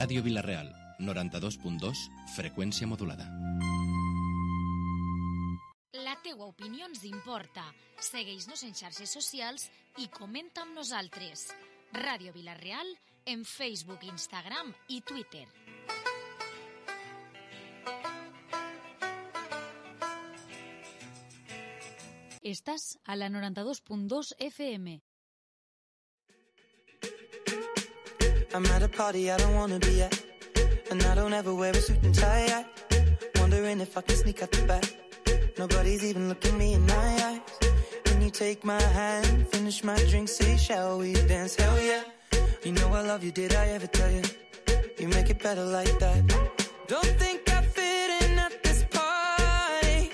Ràdio Vila-real, 92.2, freqüència modulada. La teua opinió ens importa. Segueix-nos en xarxes socials i comenta amb nosaltres. Ràdio Vila-real en Facebook, Instagram i Twitter. Estàs a la 92.2 FM. I'm at a party I don't wanna be at, and I don't ever wear a suit and tie. Wondering if I can sneak out the back. Nobody's even looking me in my eyes. Can you take my hand, finish my drink, say shall we dance? Hell yeah. You know I love you, did I ever tell you? You make it better like that. Don't think I fit in at this party.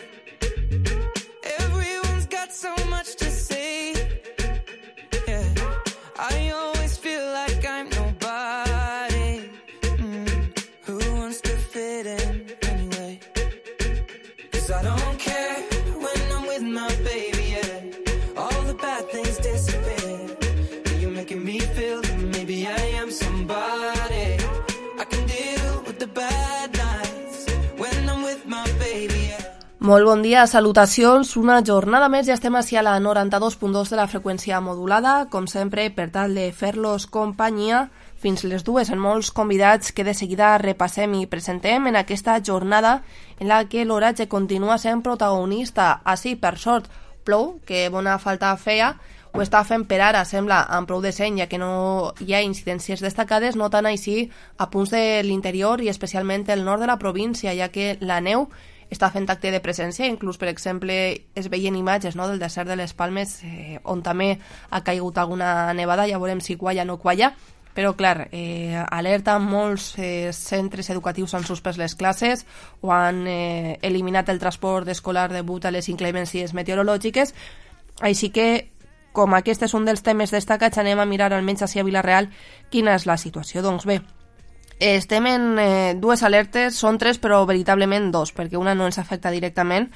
Everyone's got so much to say. Yeah, I always feel like I'm nobody. Who wants to fit in anyway? 'Cause I don't care when I'm with my baby, yeah. All the bad things disappear. You're making me feel that maybe I am somebody. I can deal with the bad nights when I'm with my baby, yeah. Molt bon dia, salutacions, una jornada més, ja estem ací a la 92.2 de la freqüència modulada, com sempre, per tal de fer-los companyia fins les 2 en molts convidats que de seguida repassem i presentem en aquesta jornada en la que l'oratge continua sent protagonista. Així, per sort, plou, que bona falta feia, ho està fent per ara, sembla, amb prou de seny, ja que no hi ha incidències destacades, no tant així a punts de l'interior i especialment el nord de la província, ja que la neu està fent acte de presència, inclús, per exemple, es veien imatges, no?, del desert de les Palmes, on també ha caigut alguna nevada, ja veurem si qualla o no qualla, però, clar, alerta, molts centres educatius han suspès les classes o han eliminat el transport escolar degut a les inclemències meteorològiques, així que, com aquest és un dels temes destacats, anem a mirar almenys a Vila-real quina és la situació. Doncs bé, estem en dues alertes, són tres però veritablement dos, perquè una no ens afecta directament.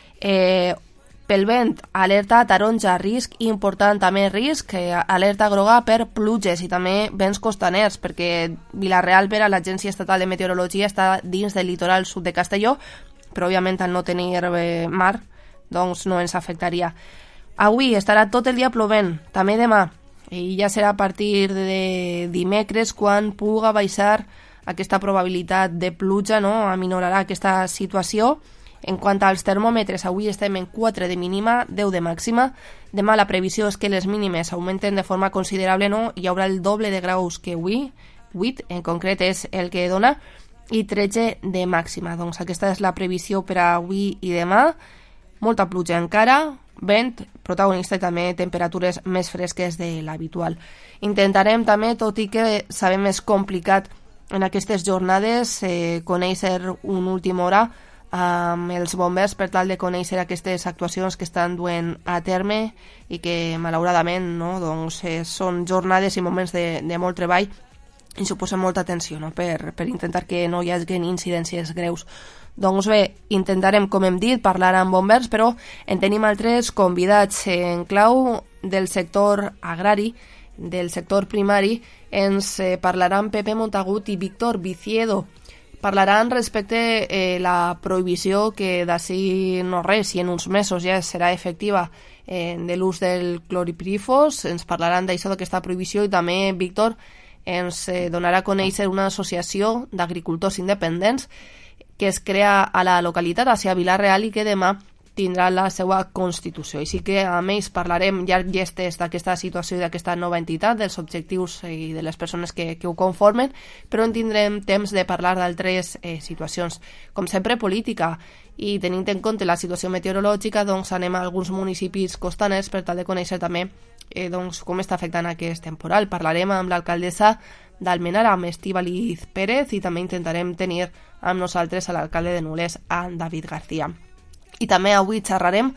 Pel vent, alerta taronja, risc important, també risc, alerta groga per pluges i també vents costaners, perquè Vila-real, per a l'Agència Estatal de Meteorologia, està dins del litoral sud de Castelló, però òbviament al no tenir mar, doncs no ens afectaria. Avui estarà tot el dia plovent, també demà, i ja serà a partir de dimecres quan puga baixar aquesta probabilitat de pluja, no? Aminorarà aquesta situació. En quant als termòmetres, avui estem en 4 de mínima, 10 de màxima. Demà la previsió és que les mínimes augmenten de forma considerable, no? Hi haurà el doble de graus que avui, 8 en concret és el que dona, i 13 de màxima. Doncs aquesta és la previsió per a avui i demà. Molta pluja encara, vent, protagonista i també temperatures més fresques de l'habitual. Intentarem també, tot i que sabem és complicat en aquestes jornades, conèixer una última hora amb els bombers per tal de conèixer aquestes actuacions que estan duent a terme i que malauradament, no, doncs, són jornades i moments de molt treball i suposen molta atenció, no?, per intentar que no hi hagi incidències greus. Doncs bé, intentarem, com hem dit, parlar amb bombers, però en tenim altres convidats en clau del sector agrari, del sector primari. Ens parlaran Pepe Montagut i Víctor Viciedo. Parlaran respecte la prohibició que d'ací no res i en uns mesos ja serà efectiva de l'ús del cloripirifos. Ens parlaran d'això d'aquesta prohibició i també Víctor ens donarà a conèixer una associació d'agricultors independents que es crea a la localitat, a Vila-real, i que demà tindrà la seva constitució. Així que amb ells parlarem llarg llestes d'aquesta situació i d'aquesta nova entitat, dels objectius i de les persones que ho conformen, però en tindrem temps de parlar d'altres situacions. Com sempre, política, i tenint en compte la situació meteorològica, doncs anem a alguns municipis costaners per tal de conèixer també doncs, com està afectant aquest temporal. Parlarem amb l'alcaldessa d'Almenara, amb Estíbaliz Pérez, i també intentarem tenir amb nosaltres a l'alcalde de Nules, a David García. I també avui xerrarem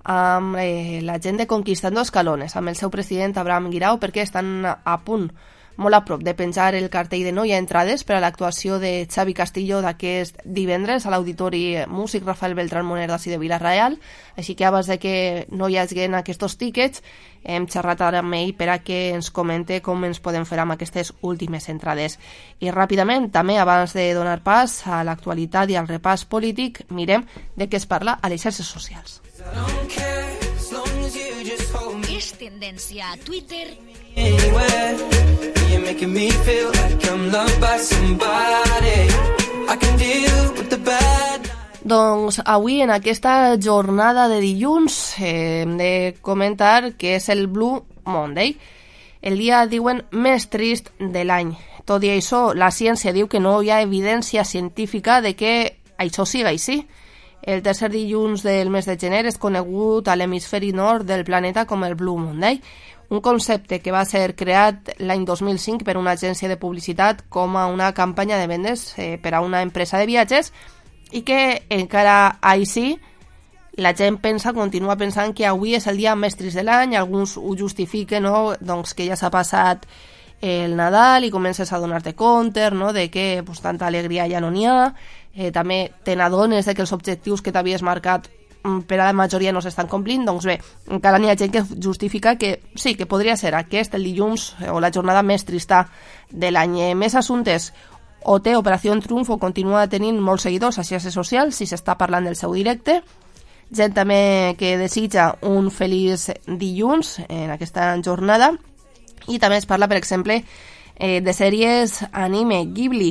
amb la gent de Conquistando Escalones, amb el seu president Abraham Guirao, perquè estan a punt molt a prop de penjar el cartell de no hi ha entrades per a l'actuació de Xavi Castillo d'aquest divendres a l'Auditori Músic Rafael Beltrán Moner d'ací de Vila-real, així que abans de que no hi hagin aquests tíquets hem xerrat ara amb ell per a que ens comente com ens podem fer amb aquestes últimes entrades. I ràpidament, també abans de donar pas a l'actualitat i al repàs polític, mirem de què es parla a les xarxes socials. És tendència a Twitter. Doncs avui, en aquesta jornada de dilluns, hem de comentar que és el Blue Monday, el dia, diuen, més trist de l'any. Tot i això, la ciència diu que no hi ha evidència científica de que això siga així. El tercer dilluns del mes de gener és conegut a l'hemisferi nord del planeta com el Blue Monday, un concepte que va ser creat l'any 2005 per una agència de publicitat com a una campanya de vendes per a una empresa de viatges i que encara així la gent continua pensant que avui és el dia més trist de l'any, alguns ho justifiquen, no? Doncs que ja s'ha passat el Nadal i comences a donar-te compte, no? De que tanta alegria ja no n'hi ha, també te n'adones de que els objectius que t'havies marcat per a la majoria no s'estan complint, doncs bé, encara n'hi ha gent que justifica que sí, que podria ser aquest el dilluns o la jornada més trista de l'any. Més assumptes, OT, Operació Triunfo, continua tenint molts seguidors a xarxes socials, si s'està parlant del seu directe, gent també que desitja un feliç dilluns en aquesta jornada, i també es parla, per exemple, de sèries anime, Ghibli.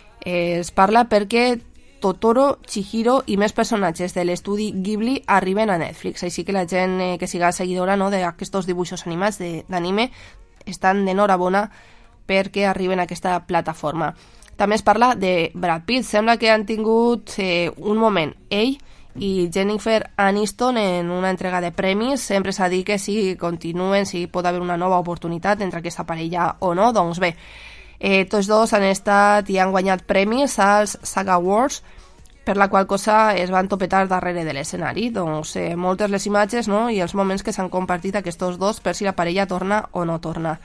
Es parla perquè Totoro, Chihiro i més personatges de l'estudi Ghibli arriben a Netflix, així que la gent que siga seguidora, no, d'aquests dibuixos animats d'anime estan d'enhorabona perquè arriben a aquesta plataforma. També es parla de Brad Pitt, sembla que han tingut un moment ell i Jennifer Aniston en una entrega de premis. Sempre s'ha dit que si continuen, si pot haver una nova oportunitat entre aquesta parella o no, doncs bé, tots dos han estat i han guanyat premis als SAG Awards, per la qual cosa es van topetar darrere de l'escenari. Doncs moltes les imatges, no? I els moments que s'han compartit aquests dos per si la parella torna o no torna.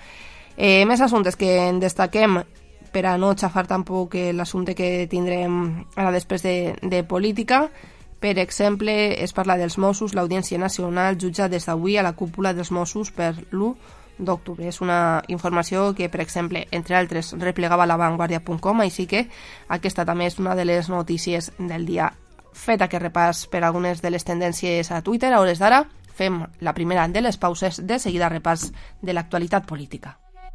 Més assumptes que en destaquem per a no xafar tampoc l'assumpte que tindrem ara després de política. Per exemple, es parla dels Mossos. L'Audiència Nacional jutja des d'avui a la cúpula dels Mossos per l'1 d'octubre. És una informació que, per exemple, entre altres, replegava lavanguardia.com, així que aquesta també és una de les notícies del dia. Fet aquest repàs per algunes de les tendències a Twitter, a hores d'ara fem la primera de les pauses, de seguida repàs de l'actualitat política.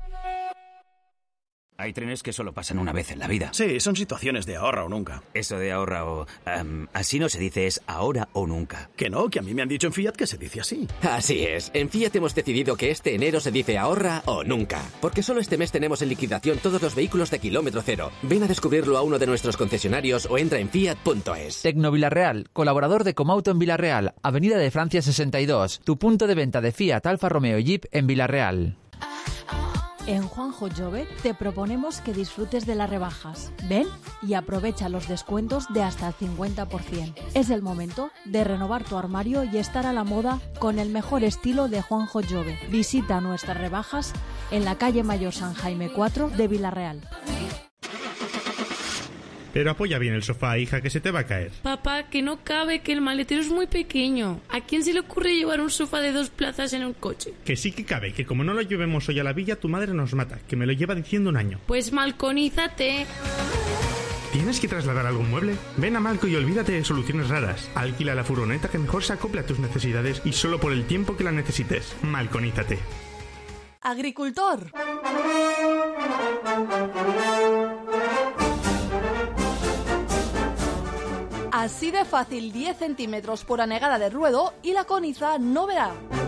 Hay trenes que solo pasan una vez en la vida. Sí, son situaciones de ahorra o nunca. Eso de ahorra o... así no se dice, es ahora o nunca. Que no, que a mí me han dicho en Fiat que se dice así. Así es. En Fiat hemos decidido que este enero se dice ahorra o nunca. Porque solo este mes tenemos en liquidación todos los vehículos de kilómetro cero. Ven a descubrirlo a uno de nuestros concesionarios o entra en fiat.es. Tecno Vilarreal, colaborador de Comauto en Vilarreal, Avenida de Francia 62. Tu punto de venta de Fiat, Alfa Romeo y Jeep en Vilarreal. En Juanjo Jove te proponemos que disfrutes de las rebajas. Ven y aprovecha los descuentos de hasta el 50%. Es el momento de renovar tu armario y estar a la moda con el mejor estilo de Juanjo Jove. Visita nuestras rebajas en la calle Mayor San Jaime 4 de Vilarreal. Pero apoya bien el sofá, hija, que se te va a caer. Papá, que no cabe, que el maletero es muy pequeño. ¿A quién se le ocurre llevar un sofá de 2 plazas en un coche? Que sí que cabe, que como no lo llevemos hoy a la villa, tu madre nos mata, que me lo lleva diciendo un año. Pues malconízate. ¿Tienes que trasladar algún mueble? Ven a Malco y olvídate de soluciones raras. Alquila la furgoneta que mejor se acople a tus necesidades y solo por el tiempo que la necesites. Malconízate. Agricultor. Así de fácil, 10 centímetros por anegada de ruedo y la coniza no verá.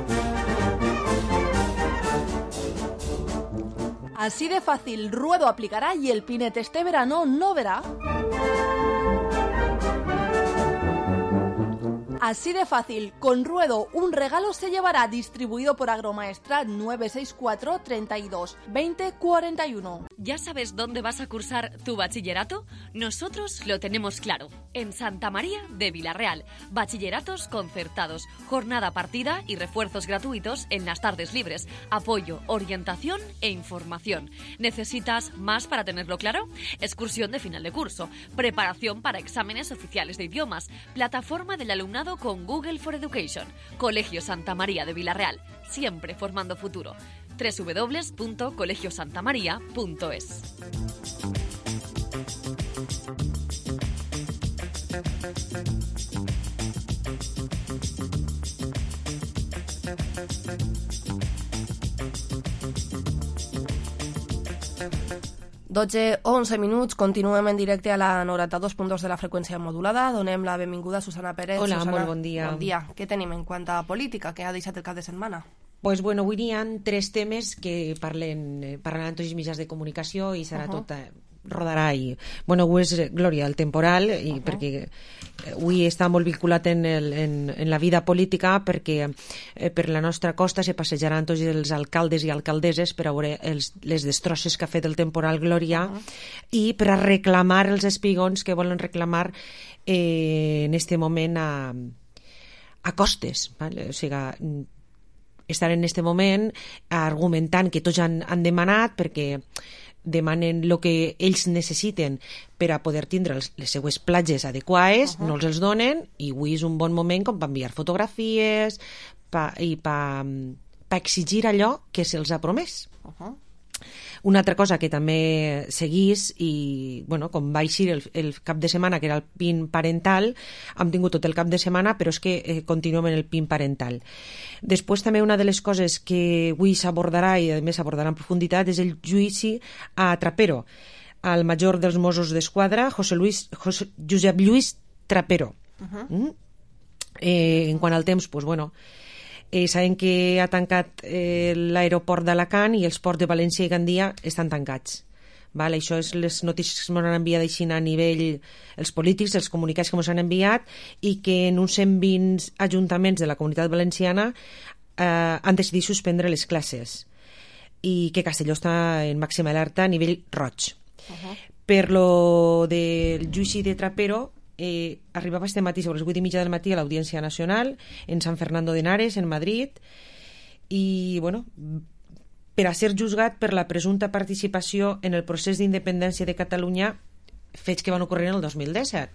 Así de fácil, ruedo aplicará y el pinete este verano no verá. Así de fácil, con Ruedo, un regalo se llevará, distribuido por Agromaestrat 964 32 20 41. ¿Ya sabes dónde vas a cursar tu bachillerato? Nosotros lo tenemos claro, en Santa María de Vilarreal. Bachilleratos concertados, jornada partida y refuerzos gratuitos en las tardes libres, apoyo, orientación e información. ¿Necesitas más para tenerlo claro? Excursión de final de curso, preparación para exámenes oficiales de idiomas, plataforma del alumnado con Google for Education. Colegio Santa María de Vilarreal, siempre formando futuro. www.colegiosantamaria.es. Dotze, 11 minuts, continuem en directe a la 92.2 de la freqüència modulada. Donem la benvinguda a Susana Pérez. Hola, Susana, molt bon dia. Bon dia. Què tenim en quant a política, que ha deixat el cap de setmana? Pues bueno, avui hi ha 3 temes que parlaran tots els mitjans de comunicació i serà tot... rodarà i... Bueno, avui és, Glòria, el temporal, i perquè avui està molt vinculat en la vida política, perquè per la nostra costa se passejaran tots els alcaldes i alcaldesses per a veure les destrosses que ha fet el temporal Glòria i per a reclamar els espigons que volen reclamar en este moment a costes, vale? O sigui, estan en este moment argumentant que tots han demanat perquè demanen el que ells necessiten per a poder tindre les seues platges adequades, no els donen, i avui és un bon moment com per enviar fotografies i per exigir allò que se'ls ha promès. Una altra cosa que també seguís, i bueno, com va eixir el cap de setmana, que era el PIN parental, hem tingut tot el cap de setmana, però és que continuem en el PIN parental. Després també una de les coses que avui s'abordarà, i a més s'abordarà en profunditat, és el judici a Trapero, al major dels Mossos d'Esquadra, Josep Lluís Trapero. En quant al temps, doncs bueno, sabem que ha tancat l'aeroport d'Alacant i els ports de València i Gandia estan tancats. Vale, això és les notícies que ens han enviat així a nivell els polítics, els comunicats que ens han enviat, i que en uns 120 ajuntaments de la Comunitat Valenciana han decidit suspendre les classes i que Castelló està en màxima alerta a nivell roig. Per lo del judici de Trapero, arribava este matí sobre les 8:30 del matí a l'Audiència Nacional en San Fernando de Henares, en Madrid, i bueno, per a ser juzgat per la presumpta participació en el procés d'independència de Catalunya, fets que van ocórrer en el 2017.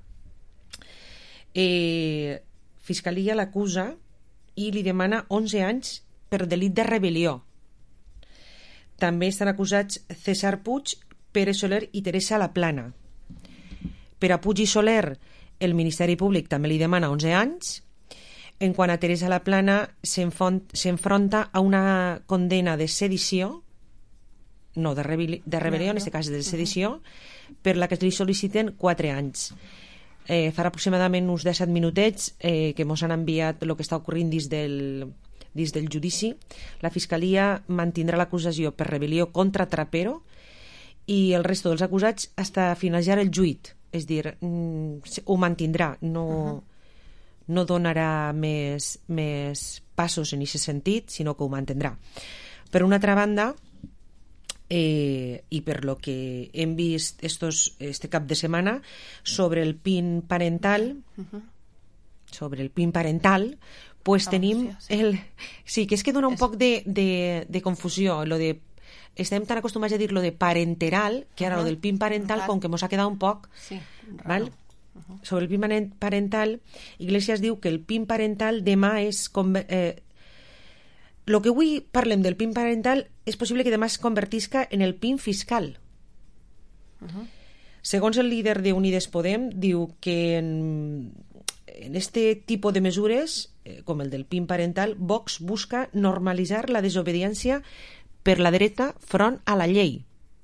Fiscalia l'acusa i li demana 11 anys per delit de rebel·lió. També estan acusats César Puig, Pere Soler i Teresa Laplana. Per a Puig i Soler, el Ministeri Públic també li demana 11 anys. En quant a Teresa Laplana, s'enfronta a una condena de sedició, no de rebel·lió, en aquest cas de sedició, per la que li sol·liciten 4 anys. Farà aproximadament uns 17 minutets que ens han enviat el que està ocorrent dins del judici. La Fiscalia mantindrà l'acusació per rebel·lió contra Trapero i el resto dels acusats fins a finalitzar el juit. És a dir, ho mantindrà, no donarà més passos en aquest sentit, sinó que ho mantindrà. Per una altra banda, i per lo que hem vist este cap de setmana, sobre el PIN parental, pues tenim sí, que és que dona un poc de confusió, lo de estem tan acostumats a dir lo de parenteral, que ara lo del PIN parental, com que ens ha quedat un poc... Sí, val? Sobre el PIN parental, Iglesias diu que el PIN parental demà és... Lo que avui parlem del PIN parental és possible que demà es convertisca en el PIN fiscal. Segons el líder d'Unides Podem, diu que en este tipus de mesures, com el del PIN parental, Vox busca normalitzar la desobediència per la dreta front a la llei.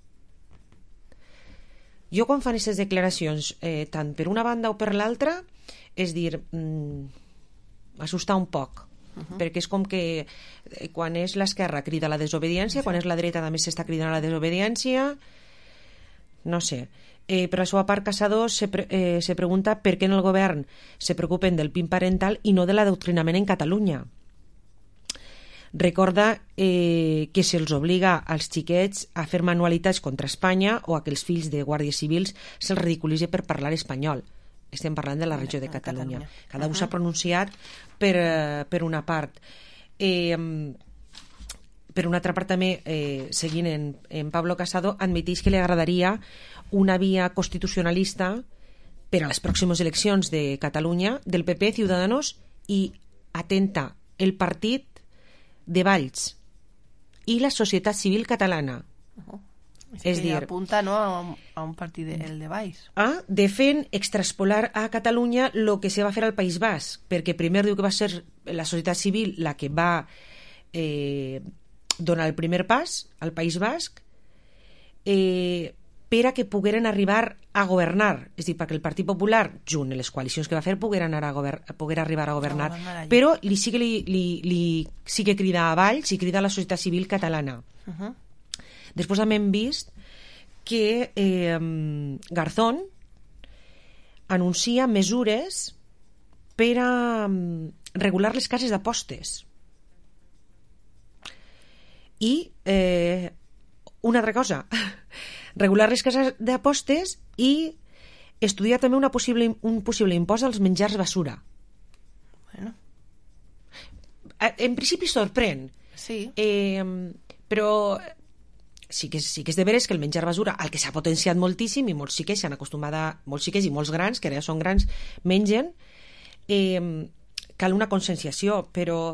Jo quan fan aquestes declaracions, tant per una banda o per l'altra, és dir, assustar un poc, perquè és com que quan és l'esquerra crida a la desobediència, quan és la dreta també s'està cridant a la desobediència, no sé. Per la seva part, Casado se pregunta per què en el govern se preocupen del PIN parental i no de l'adoctrinament en Catalunya. Recorda que se'ls obliga als xiquets a fer manualitats contra Espanya o a que els fills de guàrdies civils se'ls ridiculitzi per parlar espanyol. Estem parlant de la regió de Catalunya. Cada un s'ha pronunciat per una part. Per una altra part també, seguint en Pablo Casado, admeteix que li agradaria una via constitucionalista per a les pròximes eleccions de Catalunya del PP, Ciudadanos i, atenta, el partit de Valls i la societat civil catalana. És dir, apunta, no, a un partit el de Valls. De fent extraespolar a Catalunya el que se va fer al País Basc, perquè primer diu que va ser la societat civil la que va donar el primer pas al País Basc per a que pogueren arribar a governar, és a dir, perquè el Partit Popular, junt a les coalicions que va fer, poguer arribar a governar, però li sí que crida a Valls i crida a la societat civil catalana. Després també hem vist que Garzón anuncia mesures per a regular les cases d'apostes. I una altra cosa, regular les cases d'apostes i estudiar també un possible impost als menjars basura. Bueno. En principi sorprèn. Sí. Però sí que és de veres que el menjar basura, al que s'ha potenciat moltíssim i molts xiquets s'han acostumat molts xiquets i molts grans, que ara ja són grans, mengen, cal una conscienciació, però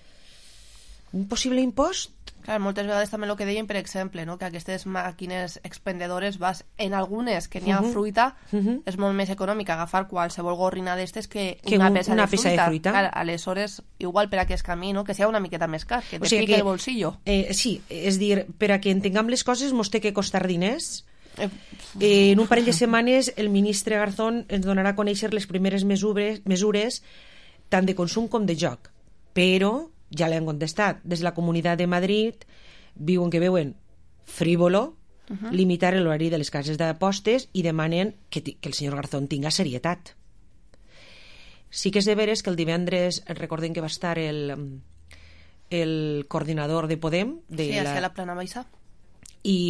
un possible impost. Clar, moltes vegades també el que deien, per exemple, no? Que aquestes màquines expendedores, en algunes que n'hi ha fruita, és molt més econòmic agafar qualsevol gorrina d'estes que una peça de fruita. Clar, aleshores, igual per aquest camí, no? Que sigui una miqueta més car, que te pique el bolsillo. Sí, és dir, per a que entenguem les coses mos té que costar diners. En un parell de setmanes el ministre Garzón ens donarà a conèixer les primeres mesures tant de consum com de joc, però ja li han contestat. Des de la Comunitat de Madrid viuen que veuen frívolo limitar l'horari de les cases d'apostes i demanen que el senyor Garzón tinga serietat. Sí que és de veres que el divendres, recordem que va estar el coordinador de Podem sí, a la plana baixa, i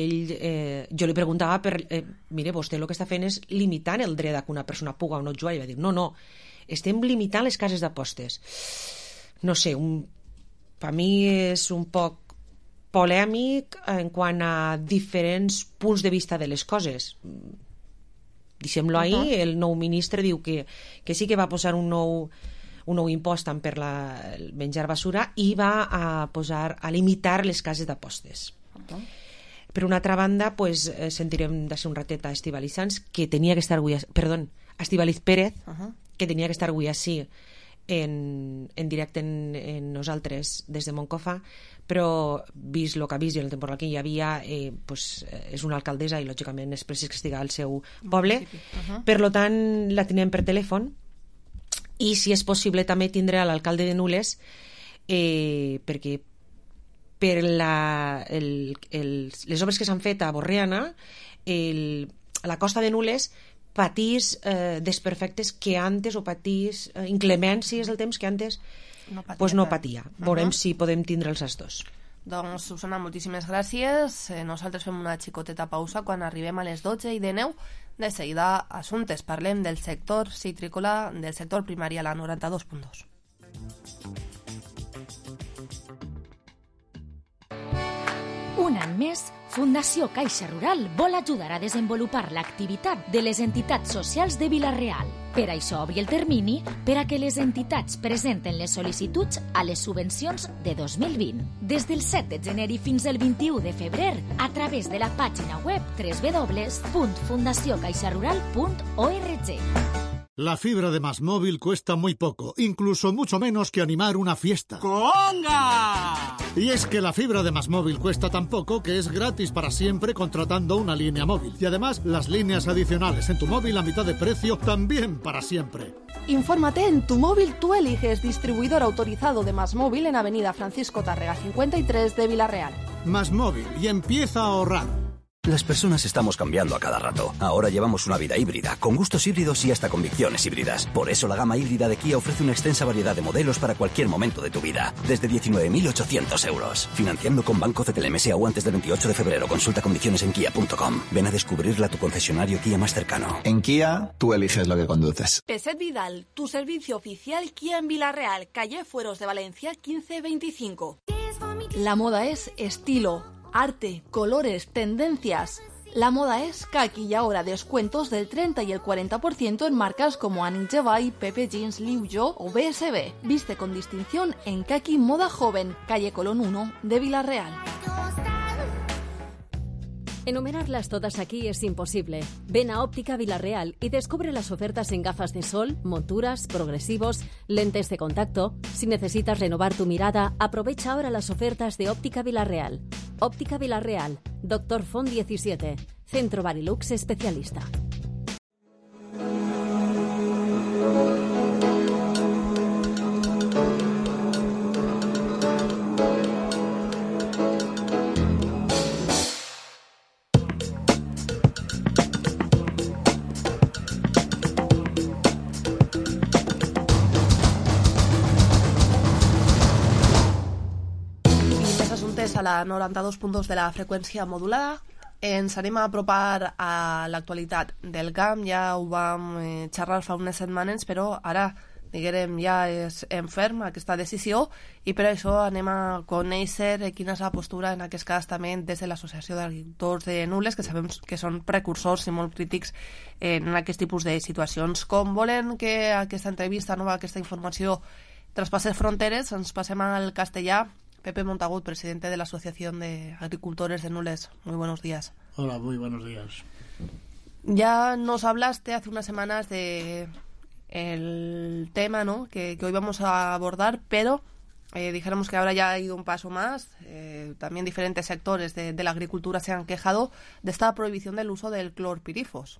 jo li preguntava mire, vostè el que està fent és limitant el dret a que una persona puga o no jugar, i va dir, no, estem limitant les cases d'apostes. No sé, per mi és un poc polèmic en quant a diferents punts de vista de les coses. Deixem-lo ahí. El nou ministre diu que sí que va posar un nou impost tant per el menjar basura i va a limitar les cases d'apostes. Per una altra banda, pues, sentirem d'això un ratet a Estíbaliz Sanz, que tenia que estar avui... Perdó, a Estíbaliz Pérez, que tenia que estar avui així en directe en nosaltres des de Moncofa, però vist el que ha vist i el temporal que hi havia, és una alcaldessa i lògicament és precís que estigui al seu poble. Per tant, la tenim per telèfon i si és possible també tindré a l'alcalde de Nules, perquè per les obres que s'han fet a Borriana, la costa de Nules patís desperfectes que antes, o patís inclemències del temps que antes no patia. Veurem si podem tindre els dos. Doncs, Susana, moltíssimes gràcies. Nosaltres fem una xicoteta pausa. Quan arribem a les 12:09, de seguida assumptes. Parlem del sector citrícola, del sector primari a la 92.2. Un any més, Fundació Caixa Rural vol ajudar a desenvolupar l'activitat de les entitats socials de Vila-real. Per això obri el termini per a que les entitats presenten les sol·licituds a les subvencions de 2020. Des del 7 de gener i fins al 21 de febrer, a través de la pàgina web www.fundaciocaixarural.org. La fibra de MásMóvil cuesta muy poco, incluso mucho menos que animar una fiesta. ¡Conga! Y es que la fibra de MásMóvil cuesta tan poco que es gratis para siempre contratando una línea móvil. Y además, las líneas adicionales en tu móvil a mitad de precio también para siempre. Infórmate en Tu Móvil Tú Eliges, distribuidor autorizado de MásMóvil en Avenida Francisco Tárrega 53 de Vila-real. MásMóvil, y empieza a ahorrar. Las personas estamos cambiando a cada rato. Ahora llevamos una vida híbrida, con gustos híbridos y hasta convicciones híbridas. Por eso la gama híbrida de Kia ofrece una extensa variedad de modelos para cualquier momento de tu vida. Desde 19.800 euros. Financiando con Banco CTLM o antes del 28 de febrero. Consulta condiciones en kia.com. Ven a descubrirla a tu concesionario Kia más cercano. En Kia, tú eliges lo que conduces. Peset Vidal, tu servicio oficial Kia en Villarreal, calle Fueros de Valencia 1525. La moda es estilo, arte, colores, tendencias. La moda es Kaki y ahora descuentos del 30 y el 40% en marcas como Annie Jevay, Pepe Jeans, Liu Yo o BSB. Viste con distinción en Kaki Moda Joven, calle Colón 1 de Villarreal. Enumerarlas todas aquí es imposible. Ven a Óptica Villarreal y descubre las ofertas en gafas de sol, monturas, progresivos, lentes de contacto. Si necesitas renovar tu mirada, aprovecha ahora las ofertas de Óptica Villarreal. Óptica Villarreal, Dr. Font 17, Centro Barilux Especialista. A la 92.2 de la freqüència modulada. Ens anem a apropar a l'actualitat del camp. Ja ho vam xerrar fa unes setmanes, però ara, diguem, ja és en ferm aquesta decisió i per això anem a conèixer quina és la postura en aquest cas també des de l'Associació d'Agricultors de Nules, que sabem que són precursors i molt crítics en aquest tipus de situacions. Com volen que aquesta entrevista, aquesta informació traspasse fronteres, ens passem al castellà. Pepe Montagut, presidente de la Asociación de Agricultores de Nules. Muy buenos días. Hola, muy buenos días. Ya nos hablaste hace unas semanas de el tema, ¿no?, que hoy vamos a abordar, pero dijéramos que ahora ya ha ido un paso más. También diferentes sectores de la agricultura se han quejado de esta prohibición del uso del clorpirifos.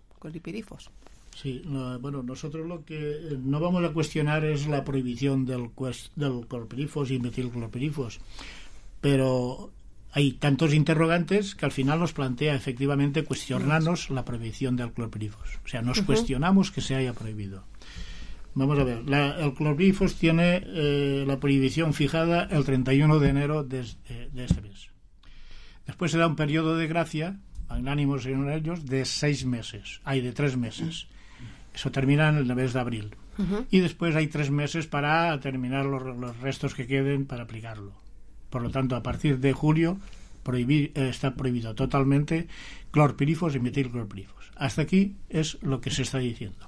Sí, bueno, nosotros lo que no vamos a cuestionar es la prohibición del clorpirifos y metilclorpirifos, pero hay tantos interrogantes que al final nos plantea efectivamente cuestionarnos la prohibición del clorpirifos. O sea, nos cuestionamos que se haya prohibido. Vamos a ver, el clorpirifos tiene la prohibición fijada el 31 de enero de este mes. Después se da un periodo de gracia, magnánimos en ellos, de 3 meses. Eso termina en el mes de abril. Y después hay 3 meses para terminar los restos que queden para aplicarlo. Por lo tanto, a partir de julio está prohibido totalmente clorpirifos y metilclorpirifos. Hasta aquí es lo que se está diciendo.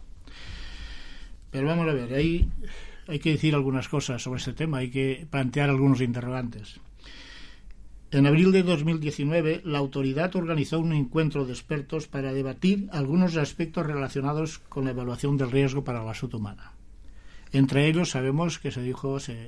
Pero vamos a ver, hay que decir algunas cosas sobre este tema, hay que plantear algunos interrogantes. En abril de 2019, la autoridad organizó un encuentro de expertos para debatir algunos aspectos relacionados con la evaluación del riesgo para la salud humana. Entre ellos sabemos que se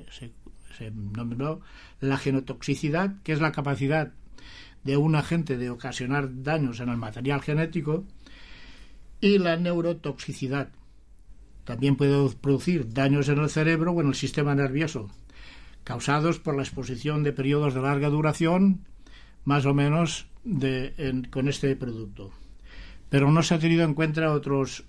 nombró la genotoxicidad, que es la capacidad de un agente de ocasionar daños en el material genético, y la neurotoxicidad. También puede producir daños en el cerebro o en el sistema nervioso, causados por la exposición de periodos de larga duración, más o menos con este producto. Pero no se ha tenido en cuenta otros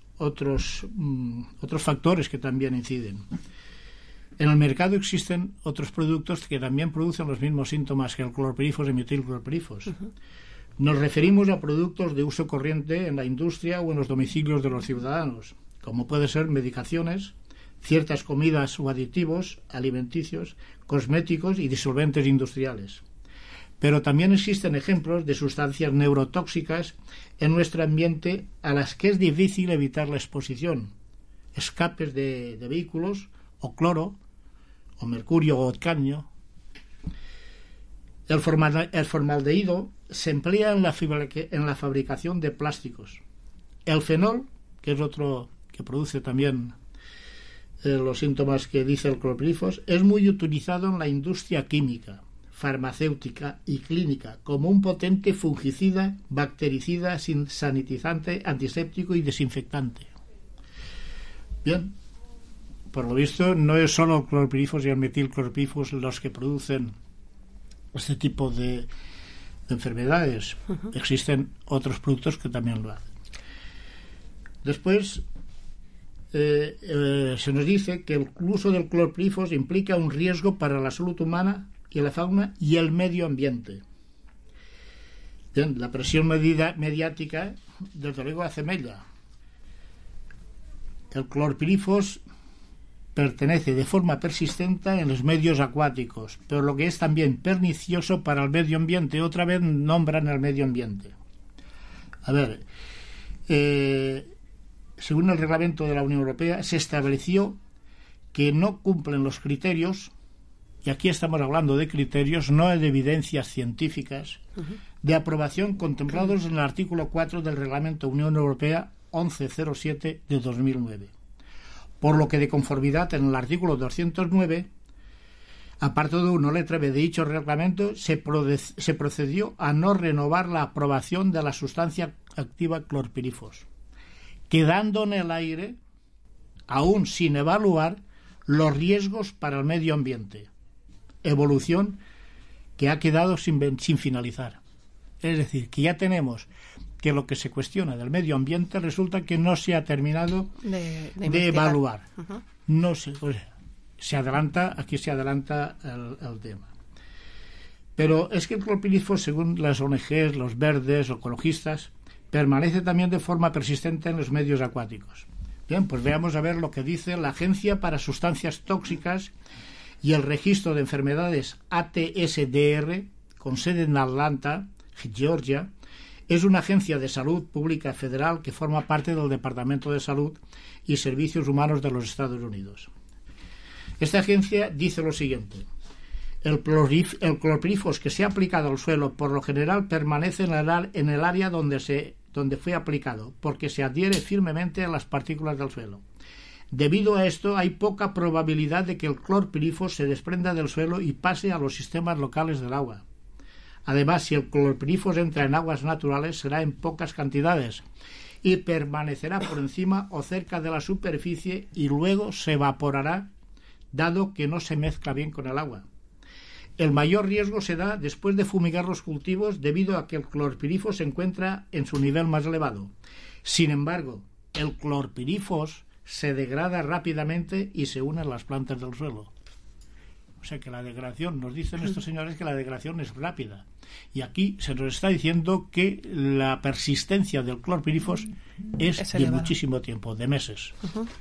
factores que también inciden. En el mercado existen otros productos que también producen los mismos síntomas que el clorpirifos y metilclorpirifos. Nos referimos a productos de uso corriente en la industria o en los domicilios de los ciudadanos, como puede ser medicaciones, ciertas comidas o aditivos alimenticios, cosméticos y disolventes industriales. Pero también existen ejemplos de sustancias neurotóxicas en nuestro ambiente a las que es difícil evitar la exposición. Escapes de vehículos, o cloro, o mercurio o cadmio. El formaldehído se emplea en la fabricación de plásticos. El fenol, que es otro que produce también los síntomas que dice el clorpirifos, es muy utilizado en la industria química, farmacéutica y clínica como un potente fungicida, bactericida, sanitizante, antiséptico y desinfectante. Bien, por lo visto no es solo el clorpirifos y el metilclorpirifos los que producen este tipo de enfermedades. Existen otros productos que también lo hacen. Después se nos dice que el uso del clorpirifos implica un riesgo para la salud humana y la fauna y el medio ambiente. Bien, la presión mediática desde luego hace mella. El clorpirifos pertenece de forma persistente en los medios acuáticos, pero lo que es también pernicioso para el medio ambiente. Otra vez nombran el medio ambiente. A ver, según el reglamento de la Unión Europea, se estableció que no cumplen los criterios, y aquí estamos hablando de criterios, no de evidencias científicas, de aprobación contemplados en el artículo 4 del reglamento Unión Europea 1107 de 2009. Por lo que, de conformidad en el artículo 209, apartado 1, letra B de dicho reglamento, se procedió a no renovar la aprobación de la sustancia activa clorpirifos, quedando en el aire, aún sin evaluar, los riesgos para el medio ambiente. Evolución que ha quedado sin finalizar. Es decir, que ya tenemos que lo que se cuestiona del medio ambiente resulta que no se ha terminado de evaluar. No se adelanta, aquí se adelanta el tema. Pero es que el clorpirifos, según las ONGs, los verdes, los ecologistas, permanece también de forma persistente en los medios acuáticos. Bien, pues veamos a ver lo que dice la Agencia para Sustancias Tóxicas y el Registro de Enfermedades ATSDR, con sede en Atlanta, Georgia. Es una agencia de salud pública federal que forma parte del Departamento de Salud y Servicios Humanos de los Estados Unidos. Esta agencia dice lo siguiente: el clorpirifos que se ha aplicado al suelo por lo general permanece en el área donde fue aplicado, porque se adhiere firmemente a las partículas del suelo. Debido a esto, hay poca probabilidad de que el clorpirifos se desprenda del suelo y pase a los sistemas locales del agua. Además, si el clorpirifos entra en aguas naturales, será en pocas cantidades y permanecerá por encima o cerca de la superficie y luego se evaporará, dado que no se mezcla bien con el agua. El mayor riesgo se da después de fumigar los cultivos, debido a que el clorpirifos se encuentra en su nivel más elevado. Sin embargo, el clorpirifos se degrada rápidamente y se une a las plantas del suelo. O sea que la degradación, nos dicen estos señores que la degradación es rápida. Y aquí se nos está diciendo que la persistencia del clorpirifos es de muchísimo tiempo, de meses.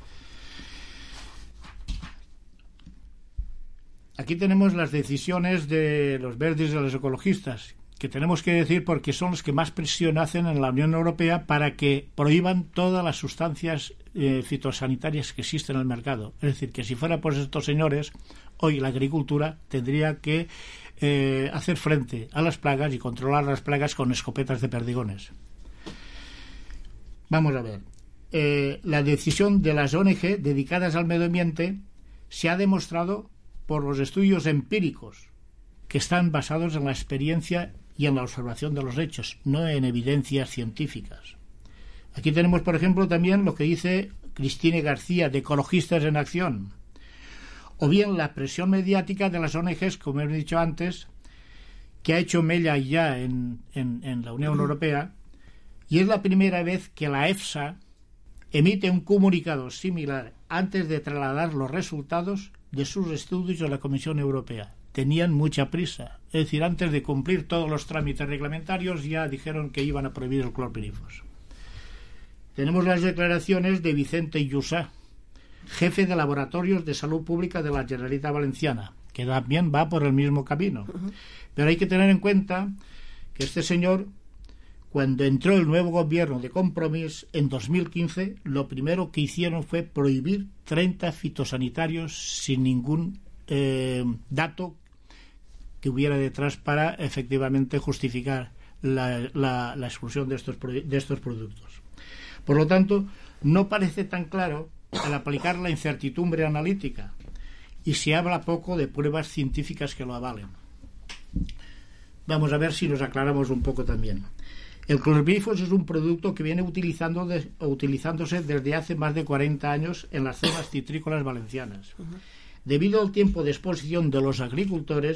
Aquí tenemos las decisiones de los verdes y de los ecologistas, que tenemos que decir porque son los que más presión hacen en la Unión Europea para que prohíban todas las sustancias fitosanitarias que existen en el mercado. Es decir, que si fuera por estos señores, hoy la agricultura tendría que hacer frente a las plagas y controlar las plagas con escopetas de perdigones. Vamos a ver. La decisión de las ONG dedicadas al medio ambiente se ha demostrado por los estudios empíricos que están basados en la experiencia y en la observación de los hechos, no en evidencias científicas. Aquí tenemos, por ejemplo, también lo que dice Cristine García, de Ecologistas en Acción, o bien la presión mediática de las ONGs, como he dicho antes, que ha hecho mella ya en la Unión Europea, y es la primera vez que la EFSA emite un comunicado similar antes de trasladar los resultados de sus estudios a la Comisión Europea. Tenían mucha prisa, es decir, antes de cumplir todos los trámites reglamentarios ya dijeron que iban a prohibir el clorpirifos. Tenemos las declaraciones de Vicente Llussà, jefe de Laboratorios de Salud Pública de la Generalitat Valenciana, que también va por el mismo camino. Pero hay que tener en cuenta que este señor, cuando entró el nuevo gobierno de Compromís en 2015, lo primero que hicieron fue prohibir 30 fitosanitarios sin ningún dato que hubiera detrás para efectivamente justificar la exclusión de estos productos. Por lo tanto, no parece tan claro al aplicar la incertidumbre analítica y se habla poco de pruebas científicas que lo avalen. Vamos a ver si nos aclaramos un poco también. El clorpirifos es un producto que viene utilizándose desde hace más de 40 años en las zonas citrícolas valencianas. Debido al tiempo de exposición de los agricultores,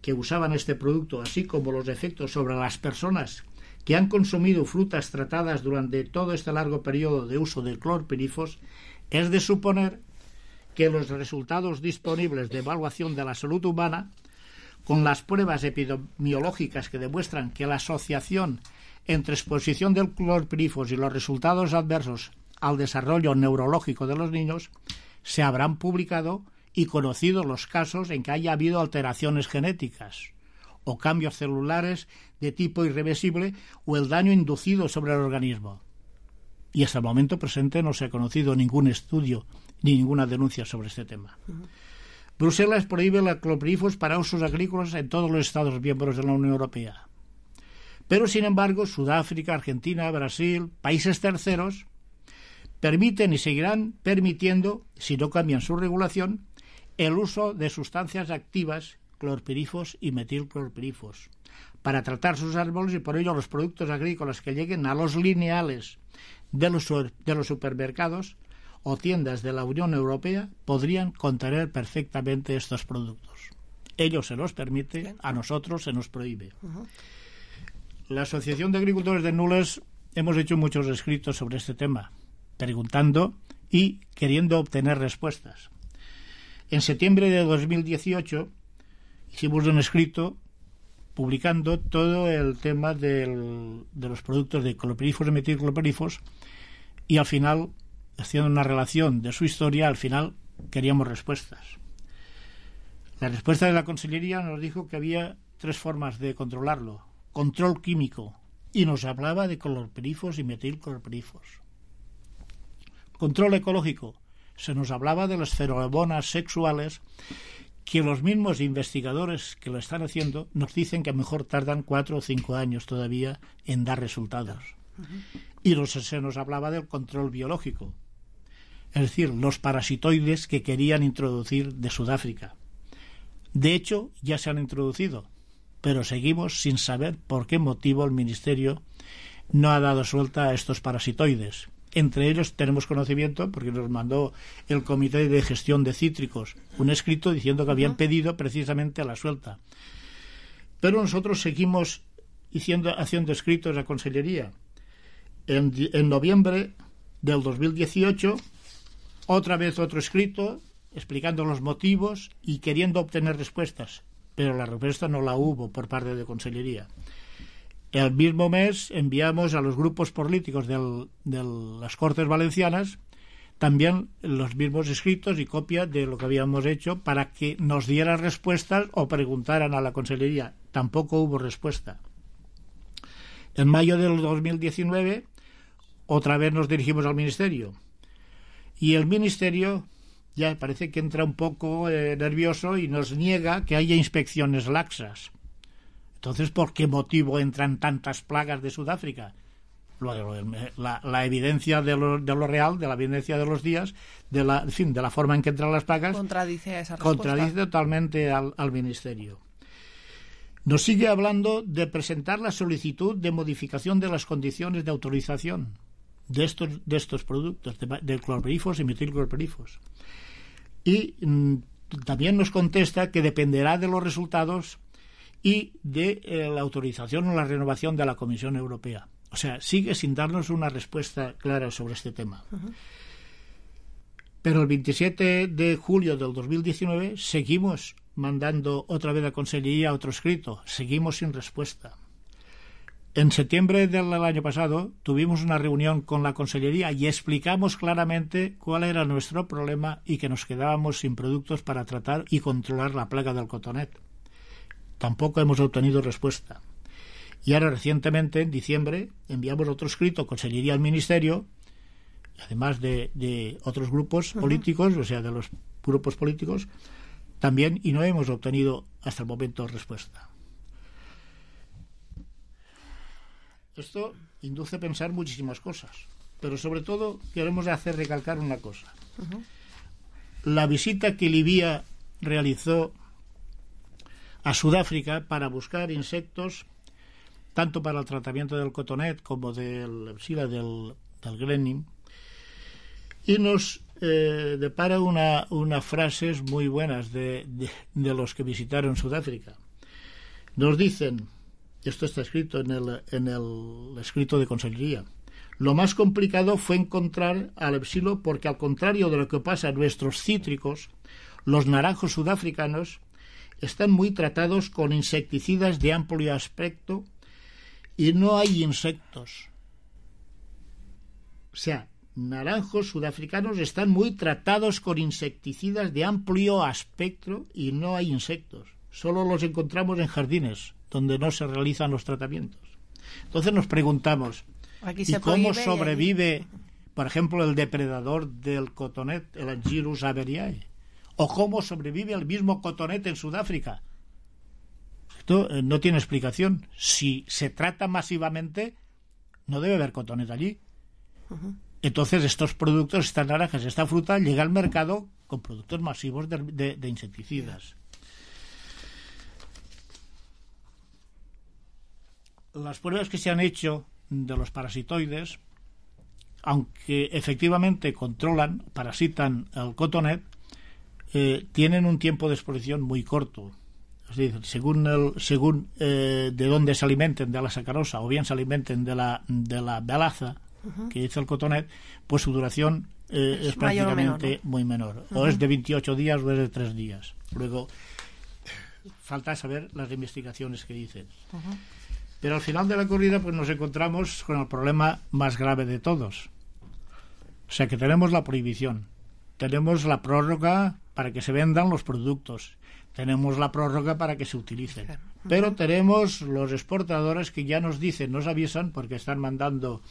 que usaban este producto, así como los efectos sobre las personas que han consumido frutas tratadas durante todo este largo periodo de uso de clorpirifos, es de suponer que los resultados disponibles de evaluación de la salud humana, con las pruebas epidemiológicas que demuestran que la asociación entre exposición del clorpirifos y los resultados adversos al desarrollo neurológico de los niños, se habrán publicado y conocido los casos en que haya habido alteraciones genéticas o cambios celulares de tipo irreversible o el daño inducido sobre el organismo. Y hasta el momento presente no se ha conocido ningún estudio ni ninguna denuncia sobre este tema. Bruselas prohíbe los clorpirifos para usos agrícolas en todos los Estados miembros de la Unión Europea. Pero, sin embargo, Sudáfrica, Argentina, Brasil, países terceros, permiten y seguirán permitiendo, si no cambian su regulación, el uso de sustancias activas, clorpirifos y metilclorpirifos, para tratar sus árboles, y por ello los productos agrícolas que lleguen a los lineales de los supermercados o tiendas de la Unión Europea podrían contener perfectamente estos productos. Ellos se los permite, a nosotros se nos prohíbe. La Asociación de Agricultores de Nules hemos hecho muchos escritos sobre este tema, preguntando y queriendo obtener respuestas. En septiembre de 2018 hicimos un escrito publicando todo el tema de los productos de clorpirifos y metilclorpirifos, y al final, haciendo una relación de su historia, al final queríamos respuestas. La respuesta de la Consellería nos dijo que había 3 formas de controlarlo. Control químico, y nos hablaba de clorpirifos y metilclorpirifos. Control ecológico, se nos hablaba de las feromonas sexuales, que los mismos investigadores que lo están haciendo nos dicen que a lo mejor tardan 4 o 5 años todavía en dar resultados. Y se nos hablaba del control biológico, es decir, los parasitoides que querían introducir de Sudáfrica. De hecho, ya se han introducido, pero seguimos sin saber por qué motivo el Ministerio no ha dado suelta a estos parasitoides. Entre ellos tenemos conocimiento, porque nos mandó el Comité de Gestión de Cítricos un escrito diciendo que habían pedido precisamente la suelta. Pero nosotros seguimos haciendo escritos a la Consellería. En noviembre del 2018, otra vez otro escrito explicando los motivos y queriendo obtener respuestas, pero la respuesta no la hubo por parte de Consellería. El mismo mes enviamos a los grupos políticos de las Cortes Valencianas también los mismos escritos y copia de lo que habíamos hecho para que nos dieran respuestas o preguntaran a la Consellería. Tampoco hubo respuesta. En mayo del 2019 otra vez nos dirigimos al Ministerio, y el Ministerio ya parece que entra un poco nervioso y nos niega que haya inspecciones laxas. Entonces, ¿por qué motivo entran tantas plagas de Sudáfrica? La evidencia de lo real, de la evidencia de los días, de la forma en que entran las plagas, contradice esa respuesta. Contradice totalmente al Ministerio. Nos sigue hablando de presentar la solicitud de modificación de las condiciones de autorización de estos productos, de clorpirifos y metilclorpirifos. Y también nos contesta que dependerá de los resultados y de la autorización o la renovación de la Comisión Europea. O sea, sigue sin darnos una respuesta clara sobre este tema. Pero el 27 de julio del 2019 seguimos mandando otra vez a Consellería otro escrito. Seguimos sin respuesta. En septiembre del año pasado tuvimos una reunión con la Consellería y explicamos claramente cuál era nuestro problema y que nos quedábamos sin productos para tratar y controlar la plaga del cotonet. Tampoco hemos obtenido respuesta. Y ahora recientemente, en diciembre, enviamos otro escrito a Consellería al Ministerio, además de otros grupos políticos, o sea, de los grupos políticos, también, y no hemos obtenido hasta el momento respuesta. Esto induce a pensar muchísimas cosas, pero sobre todo queremos recalcar una cosa. La visita que Libia realizó a Sudáfrica para buscar insectos, tanto para el tratamiento del cotonet como del grenin, y nos depara unas frases muy buenas de los que visitaron Sudáfrica. Nos dicen, esto está escrito en el escrito de Consellería, lo más complicado fue encontrar al epsilo porque, al contrario de lo que pasa en nuestros cítricos, los naranjos sudafricanos están muy tratados con insecticidas de amplio aspecto y no hay insectos. O sea, naranjos sudafricanos están muy tratados con insecticidas de amplio aspecto y no hay insectos. Solo los encontramos en jardines, donde no se realizan los tratamientos. Entonces nos preguntamos, ¿y cómo sobrevive, por ejemplo, el depredador del cotonet, el Anguirus averiae? ¿O cómo sobrevive el mismo cotonet en Sudáfrica? Esto no tiene explicación. Si se trata masivamente, no debe haber cotonet allí. Entonces estos productos, estas naranjas, esta fruta, llega al mercado con productos masivos de insecticidas. Las pruebas que se han hecho de los parasitoides, aunque efectivamente parasitan el cotonet, tienen un tiempo de exposición muy corto. Es decir, según de dónde se alimenten, de la sacarosa, o bien se alimenten de la belaza, que dice el cotonet, pues su duración es prácticamente menor, ¿no? Muy menor. O es de 28 días o es de 3 días. Luego, falta saber las investigaciones que dicen. Pero al final de la corrida pues nos encontramos con el problema más grave de todos. O sea, que tenemos la prohibición, tenemos la prórroga para que se vendan los productos, tenemos la prórroga para que se utilicen, pero tenemos los exportadores que ya nos dicen, nos avisan, porque están mandando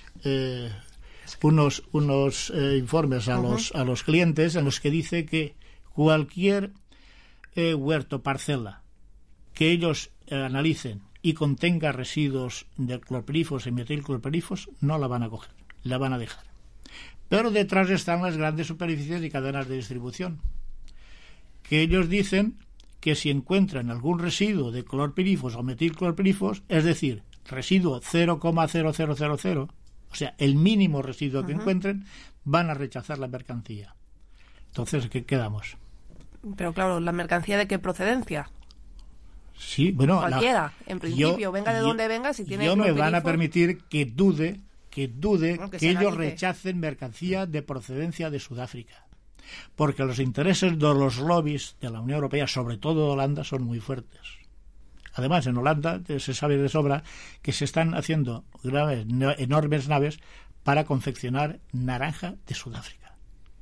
unos informes a los clientes en los que dice que cualquier huerto, parcela que ellos analicen y contenga residuos de clorpirifos y metilclorpirifos, no la van a coger, la van a dejar. Pero detrás están las grandes superficies y cadenas de distribución, que ellos dicen que si encuentran algún residuo de clorpirifos o metilclorpirifos, es decir, residuo 0,0000, o sea, el mínimo residuo que encuentren, van a rechazar la mercancía. Entonces, ¿qué quedamos? Pero claro, ¿la mercancía de qué procedencia? Sí, bueno, cualquiera, en principio, venga de donde venga, si tiene me van a permitir que dude que ellos rechacen mercancía de procedencia de Sudáfrica, porque los intereses de los lobbies de la Unión Europea, sobre todo de Holanda, son muy fuertes. Además, en Holanda se sabe de sobra que se están haciendo enormes naves para confeccionar naranja de Sudáfrica.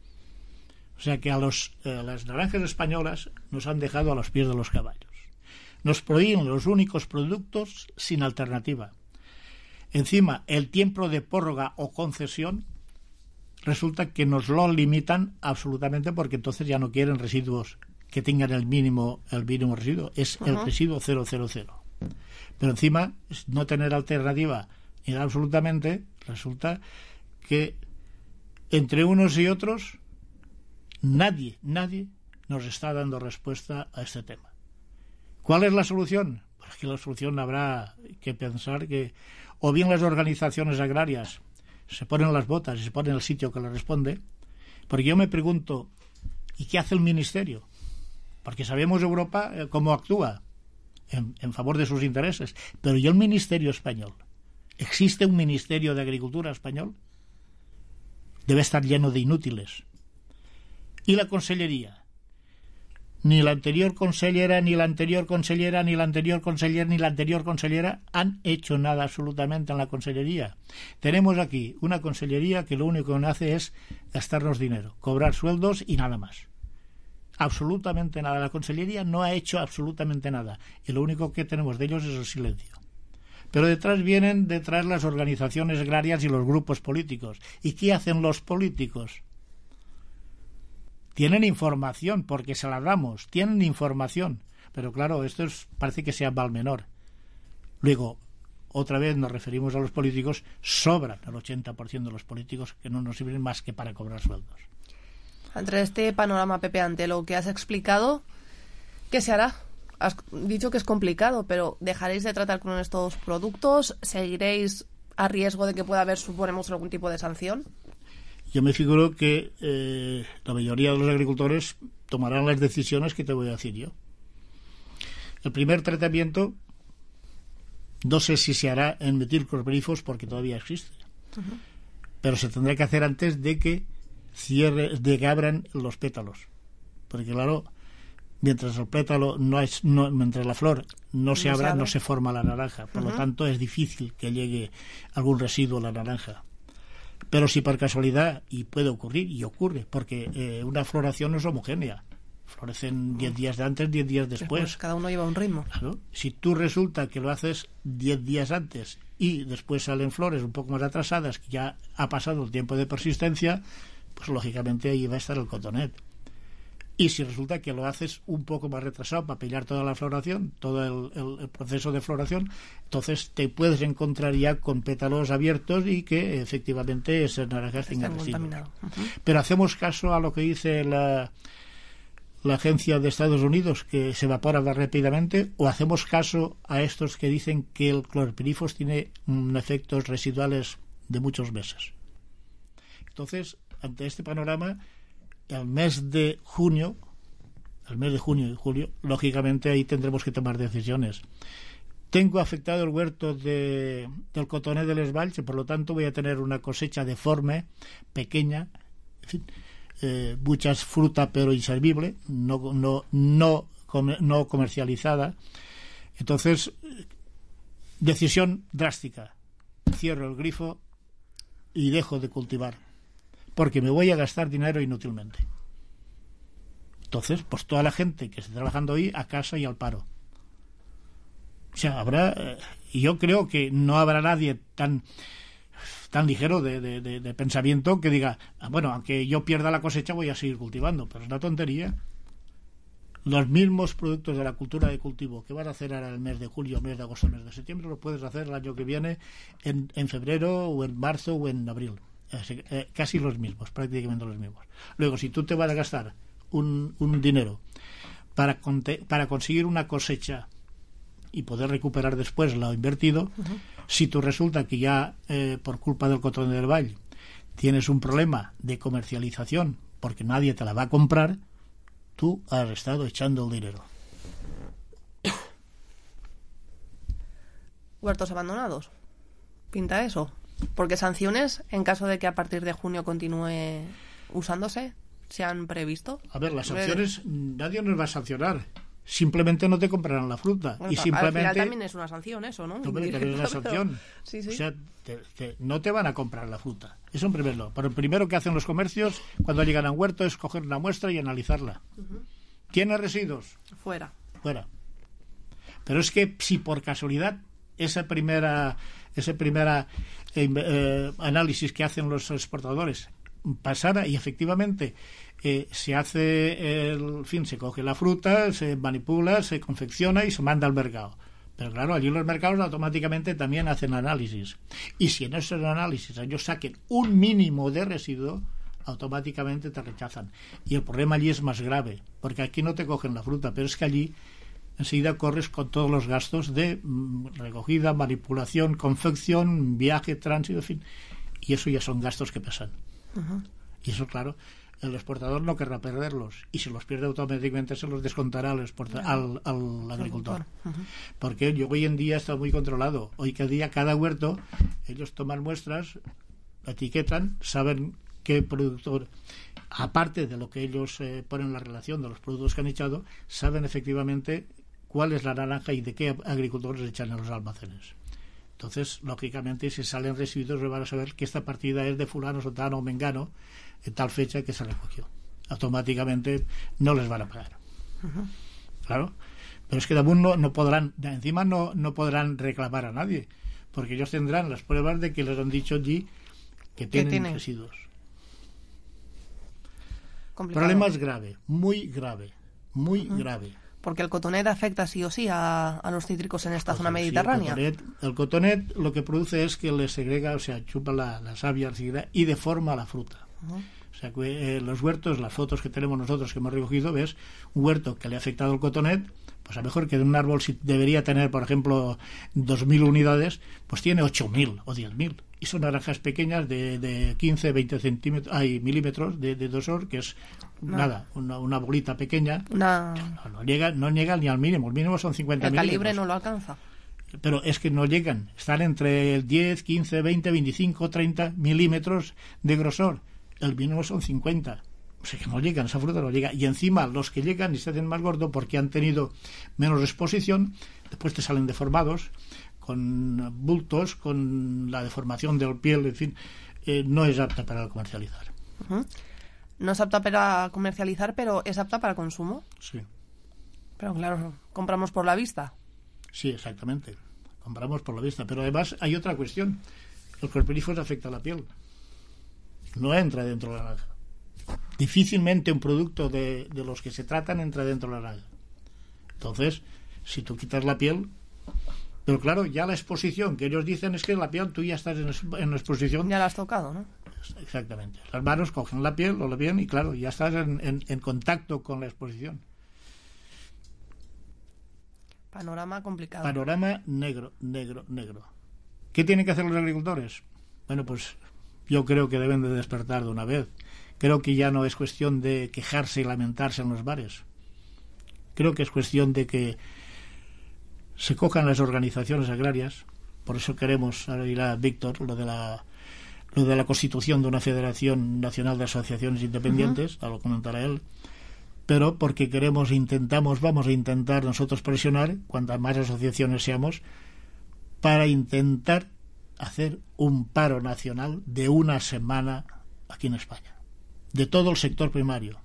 O sea que las naranjas españolas nos han dejado a los pies de los caballos. Nos prohíben los únicos productos sin alternativa. Encima, el tiempo de prórroga o concesión resulta que nos lo limitan absolutamente, porque entonces ya no quieren residuos que tengan el mínimo residuo, es el residuo 000. Pero encima, no tener alternativa ni absolutamente, resulta que entre unos y otros nadie nos está dando respuesta a este tema. ¿Cuál es la solución? Pues que la solución habrá que pensar que o bien las organizaciones agrarias se ponen las botas y se ponen el sitio que les responde, porque yo me pregunto, ¿y qué hace el Ministerio? Porque sabemos Europa cómo actúa en favor de sus intereses, pero ¿y el Ministerio español? ¿Existe un Ministerio de Agricultura español? Debe estar lleno de inútiles. ¿Y la Consellería? Ni la anterior consellera, ni la anterior consellera, ni la anterior consellera, ni la anterior consellera han hecho nada absolutamente en la consellería. Tenemos aquí una consellería que lo único que hace es gastarnos dinero, cobrar sueldos y nada más. Absolutamente nada. La consellería no ha hecho absolutamente nada. Y lo único que tenemos de ellos es el silencio. Pero vienen detrás las organizaciones agrarias y los grupos políticos. ¿Y qué hacen los políticos? Tienen información, porque se la damos, tienen información. Pero claro, esto parece que sea mal menor. Luego, otra vez nos referimos a los políticos, sobran el 80% de los políticos que no nos sirven más que para cobrar sueldos. Entre este panorama, Pepe, ante lo que has explicado, ¿qué se hará? Has dicho que es complicado, pero ¿dejaréis de tratar con estos productos? ¿Seguiréis a riesgo de que pueda haber, suponemos, algún tipo de sanción? Yo me figuro que la mayoría de los agricultores tomarán las decisiones que te voy a decir yo. El primer tratamiento no sé si se hará en metilclorpirifos porque todavía existe, pero se tendrá que hacer antes de que abran los pétalos, porque claro, mientras el pétalo mientras la flor no se abra, no se forma la naranja, por lo tanto es difícil que llegue algún residuo a la naranja. Pero si por casualidad, y puede ocurrir, y ocurre, porque una floración no es homogénea, florecen 10 días de antes, 10 días después. Cada uno lleva un ritmo. Claro. Si tú resulta que lo haces 10 días antes y después salen flores un poco más atrasadas, que ya ha pasado el tiempo de persistencia, pues lógicamente ahí va a estar el cotonet. Y si resulta que lo haces un poco más retrasado para pillar toda la floración, todo el proceso de floración, entonces te puedes encontrar ya con pétalos abiertos y que efectivamente esas naranjas tengan residuos. Pero hacemos caso a lo que dice la agencia de Estados Unidos, que se evapora rápidamente, o hacemos caso a estos que dicen que el clorpirifos tiene efectos residuales de muchos meses. Entonces, ante este panorama, el mes de junio y julio, lógicamente ahí tendremos que tomar decisiones. Tengo afectado el huerto del cotonet de Les Valls, por lo tanto voy a tener una cosecha deforme, pequeña, en fin, mucha fruta pero inservible, no comercializada. Entonces, decisión drástica: cierro el grifo y dejo de cultivar, porque me voy a gastar dinero inútilmente. Entonces, pues toda la gente que esté trabajando ahí, a casa y al paro. O sea, habrá, y yo creo que no habrá nadie tan ligero de pensamiento que diga, bueno, aunque yo pierda la cosecha voy a seguir cultivando, pero es una tontería. Los mismos productos de la cultura de cultivo que vas a hacer ahora el mes de julio, mes de agosto, mes de septiembre, lo puedes hacer el año que viene en febrero o en marzo o en abril. Casi los mismos, prácticamente los mismos. Luego, si tú te vas a gastar un dinero para conseguir una cosecha y poder recuperar después lo invertido, si tú resulta que ya por culpa del cotonet del Vall tienes un problema de comercialización porque nadie te la va a comprar, tú has estado echando el dinero. Huertos abandonados, ¿pinta eso? Porque sanciones, en caso de que a partir de junio continúe usándose, ¿se han previsto? A ver, las sanciones, nadie nos va a sancionar. Simplemente no te comprarán la fruta. Bueno, y simplemente, al final también es una sanción eso, ¿no? Pero es una sanción. Sí. O sea, no te van a comprar la fruta. Eso en primer lugar. Pero lo primero que hacen los comercios cuando llegan a un huerto es coger una muestra y analizarla. ¿Tiene residuos? Fuera. Pero es que si por casualidad ese primera análisis que hacen los exportadores pasara y efectivamente se hace se coge la fruta, se manipula, se confecciona y se manda al mercado. Pero claro, allí los mercados automáticamente también hacen análisis. Y si en esos análisis ellos saquen un mínimo de residuo, automáticamente te rechazan. Y el problema allí es más grave, porque aquí no te cogen la fruta, pero es que allí enseguida corres con todos los gastos de recogida, manipulación, confección, viaje, tránsito, en fin. Y eso ya son gastos que pesan. Y eso, claro, el exportador no querrá perderlos. Y si los pierde automáticamente se los descontará al agricultor. Porque hoy en día está muy controlado. Hoy que día cada huerto, ellos toman muestras, etiquetan, saben qué productor, aparte de lo que ellos ponen en la relación de los productos que han echado, saben efectivamente cuál es la naranja y de qué agricultores echan en los almacenes. Entonces, lógicamente, si salen residuos, van a saber que esta partida es de fulano, sotano o mengano en tal fecha que se recogió. Automáticamente no les van a pagar. Claro. Pero es que aún no podrán, encima no podrán reclamar a nadie, porque ellos tendrán las pruebas de que les han dicho allí que tienen residuos. Complicado. El problema es grave, muy grave. Porque el cotonet afecta sí o sí a los cítricos en esta zona mediterránea. El cotonet lo que produce es que le segrega, o sea, chupa la savia y deforma la fruta. O sea, que los huertos, las fotos que tenemos nosotros que hemos recogido, ves un huerto que le ha afectado el cotonet, pues a lo mejor que de un árbol si debería tener, por ejemplo, 2.000 unidades, pues tiene 8.000 o 10.000. Y son naranjas pequeñas de 15, 20 milímetros de dosor, que es nada, una bolita pequeña, no llega ni al mínimo. El mínimo son 50 milímetros. El calibre no lo alcanza. Pero es que no llegan, están entre 10, 15, 20, 25, 30 milímetros de grosor. El mínimo son 50. O sea que no llegan, esa fruta no llega. Y encima los que llegan y se hacen más gordo porque han tenido menos exposición, después te salen deformados, con bultos, con la deformación del piel, en fin, no es apta para comercializar. No es apta para comercializar, pero es apta para consumo. Sí. Pero claro, compramos por la vista. Sí, exactamente. Compramos por la vista. Pero además hay otra cuestión. El clorpirifos afecta a la piel. No entra dentro de la naranja. Difícilmente un producto de los que se tratan entra dentro de la naranja. Entonces, si tú quitas la piel... Pero claro, ya la exposición que ellos dicen es que la piel, tú ya estás en la exposición. Ya la has tocado, ¿no? Exactamente. Las manos cogen la piel, lo ven y claro, ya estás en contacto con la exposición. Panorama complicado. Panorama negro. ¿Qué tienen que hacer los agricultores? Bueno, pues yo creo que deben de despertar de una vez. Creo que ya no es cuestión de quejarse y lamentarse en los bares. Creo que es cuestión de que se cojan las organizaciones agrarias. Por eso queremos, ahora dirá Víctor, lo de la constitución de una Federación Nacional de Asociaciones Independientes, lo comentará él, pero porque vamos a intentar nosotros presionar, cuantas más asociaciones seamos, para intentar hacer un paro nacional de una semana aquí en España, de todo el sector primario,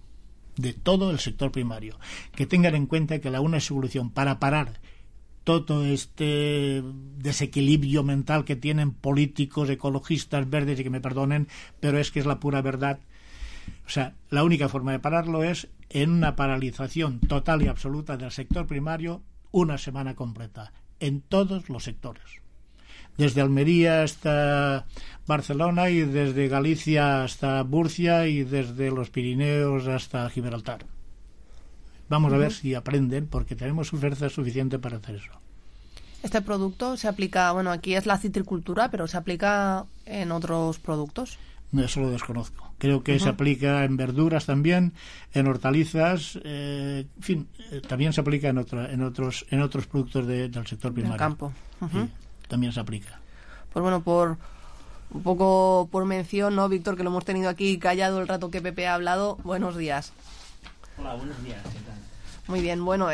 que tengan en cuenta que la única solución para parar todo este desequilibrio mental que tienen políticos, ecologistas, verdes, y que me perdonen, pero es que es la pura verdad. O sea, la única forma de pararlo es en una paralización total y absoluta del sector primario una semana completa, en todos los sectores. Desde Almería hasta Barcelona y desde Galicia hasta Murcia y desde los Pirineos hasta Gibraltar. Vamos a ver si aprenden, porque tenemos fuerza suficiente para hacer eso. Este producto se aplica, bueno, aquí es la citricultura, pero ¿se aplica en otros productos? No, eso lo desconozco. Creo que se aplica en verduras también, en hortalizas, en fin, también se aplica en otros productos del sector primario. Del campo. Sí, también se aplica. Pues bueno, un poco por mención, ¿no, Víctor, que lo hemos tenido aquí callado el rato que Pepe ha hablado? Buenos días. Hola, buenos días, ¿qué tal? Muy bien, bueno,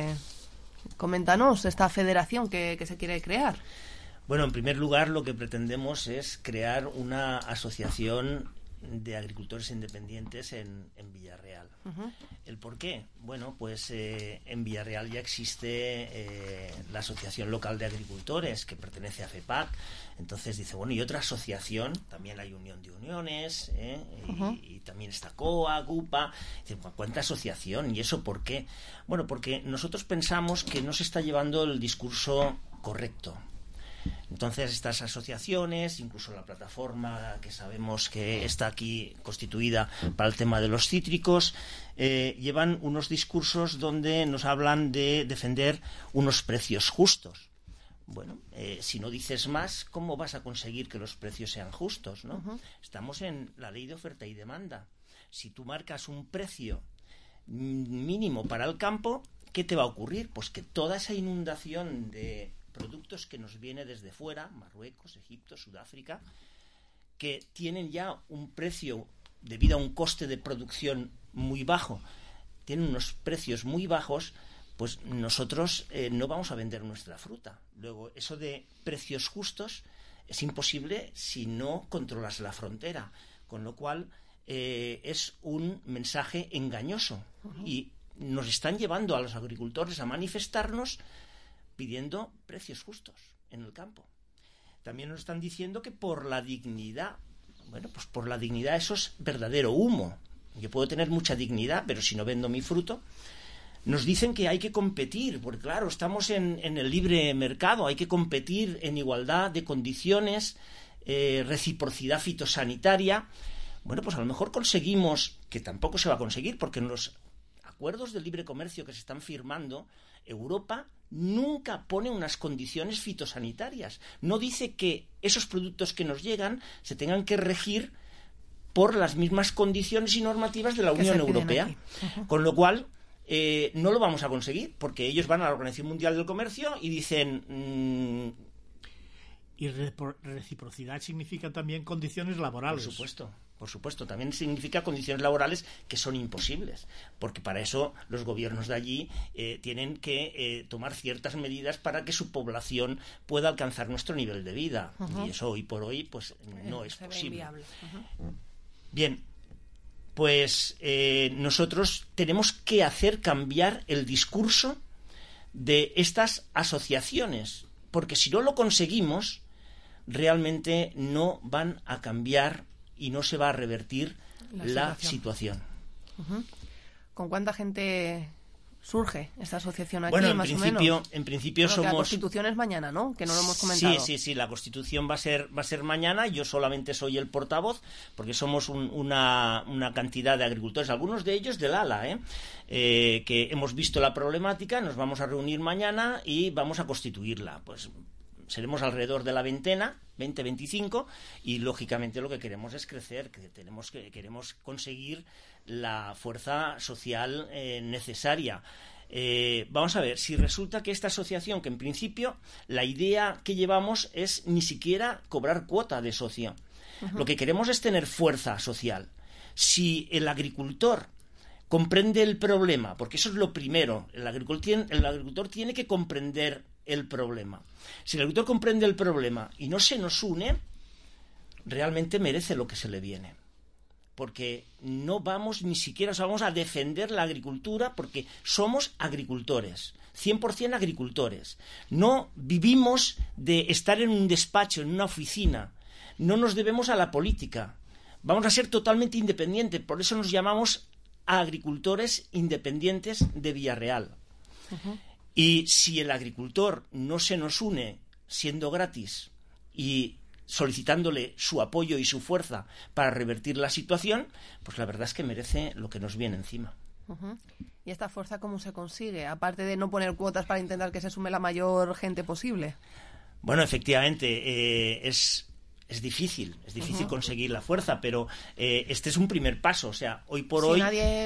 coméntanos esta federación que se quiere crear. Bueno, en primer lugar, lo que pretendemos es crear una asociación de agricultores independientes en Villarreal. ¿El por qué? Bueno, pues en Villarreal ya existe la Asociación Local de Agricultores, que pertenece a FEPAC. Entonces dice, bueno, y otra asociación, también hay Unión de Uniones, y también está COA, GUPA. Dice, ¿cuánta asociación? ¿Y eso por qué? Bueno, porque nosotros pensamos que no se está llevando el discurso correcto. Entonces estas asociaciones, incluso la plataforma que sabemos que está aquí constituida para el tema de los cítricos, llevan unos discursos donde nos hablan de defender unos precios justos. Bueno, si no dices más, ¿cómo vas a conseguir que los precios sean justos, ¿no? Estamos en la ley de oferta y demanda. Si tú marcas un precio mínimo para el campo, ¿qué te va a ocurrir? Pues que toda esa inundación de productos que nos viene desde fuera, Marruecos, Egipto, Sudáfrica, que tienen ya un precio debido a un coste de producción muy bajo, tienen unos precios muy bajos, pues nosotros no vamos a vender nuestra fruta. Luego, eso de precios justos es imposible si no controlas la frontera, con lo cual es un mensaje engañoso y nos están llevando a los agricultores a manifestarnos pidiendo precios justos en el campo. También nos están diciendo que por la dignidad, bueno, pues por la dignidad eso es verdadero humo. Yo puedo tener mucha dignidad, pero si no vendo mi fruto. Nos dicen que hay que competir, porque claro, estamos en el libre mercado, hay que competir en igualdad de condiciones, reciprocidad fitosanitaria. Bueno, pues a lo mejor conseguimos, que tampoco se va a conseguir, porque en los acuerdos de libre comercio que se están firmando, Europa nunca pone unas condiciones fitosanitarias. No dice que esos productos que nos llegan se tengan que regir por las mismas condiciones y normativas de la Unión Europea. Con lo cual, no lo vamos a conseguir, porque ellos van a la Organización Mundial del Comercio y dicen... Y reciprocidad significa también condiciones laborales. Por supuesto, también significa condiciones laborales que son imposibles, porque para eso los gobiernos de allí tienen que tomar ciertas medidas para que su población pueda alcanzar nuestro nivel de vida, y eso hoy por hoy pues no es posible. Bien, pues nosotros tenemos que hacer cambiar el discurso de estas asociaciones, porque si no lo conseguimos, realmente no van a cambiar y no se va a revertir la situación. ¿Con cuánta gente surge esta asociación aquí, bueno, más o menos? En principio somos... La Constitución es mañana, ¿no? Que no lo hemos comentado. Sí, la Constitución va a ser mañana. Yo solamente soy el portavoz, porque somos una cantidad de agricultores, algunos de ellos del ALA, que hemos visto la problemática, nos vamos a reunir mañana y vamos a constituirla. Pues seremos alrededor de la veintena, 20-25, y lógicamente lo que queremos es crecer, queremos conseguir la fuerza social necesaria. Vamos a ver, si resulta que esta asociación, que en principio la idea que llevamos es ni siquiera cobrar cuota de socio, lo que queremos es tener fuerza social. Si el agricultor comprende el problema, porque eso es lo primero, el agricultor tiene que comprender el problema. Si el agricultor comprende el problema y no se nos une, realmente merece lo que se le viene. Porque no vamos ni siquiera, vamos a defender la agricultura, porque somos agricultores, 100% agricultores. No vivimos de estar en un despacho, en una oficina. No nos debemos a la política. Vamos a ser totalmente independientes. Por eso nos llamamos agricultores independientes de Villarreal. Y si el agricultor no se nos une siendo gratis y solicitándole su apoyo y su fuerza para revertir la situación, pues la verdad es que merece lo que nos viene encima. ¿Y esta fuerza cómo se consigue? Aparte de no poner cuotas para intentar que se sume la mayor gente posible. Bueno, efectivamente, es difícil conseguir la fuerza, pero este es un primer paso. O sea, hoy por hoy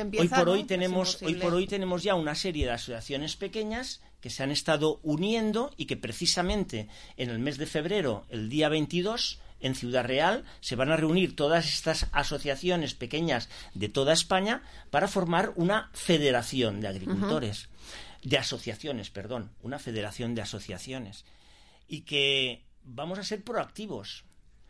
tenemos ya una serie de asociaciones pequeñas que se han estado uniendo y que precisamente en el mes de febrero, el día 22, en Ciudad Real, se van a reunir todas estas asociaciones pequeñas de toda España para formar una federación de agricultores, una federación de asociaciones, y que vamos a ser proactivos.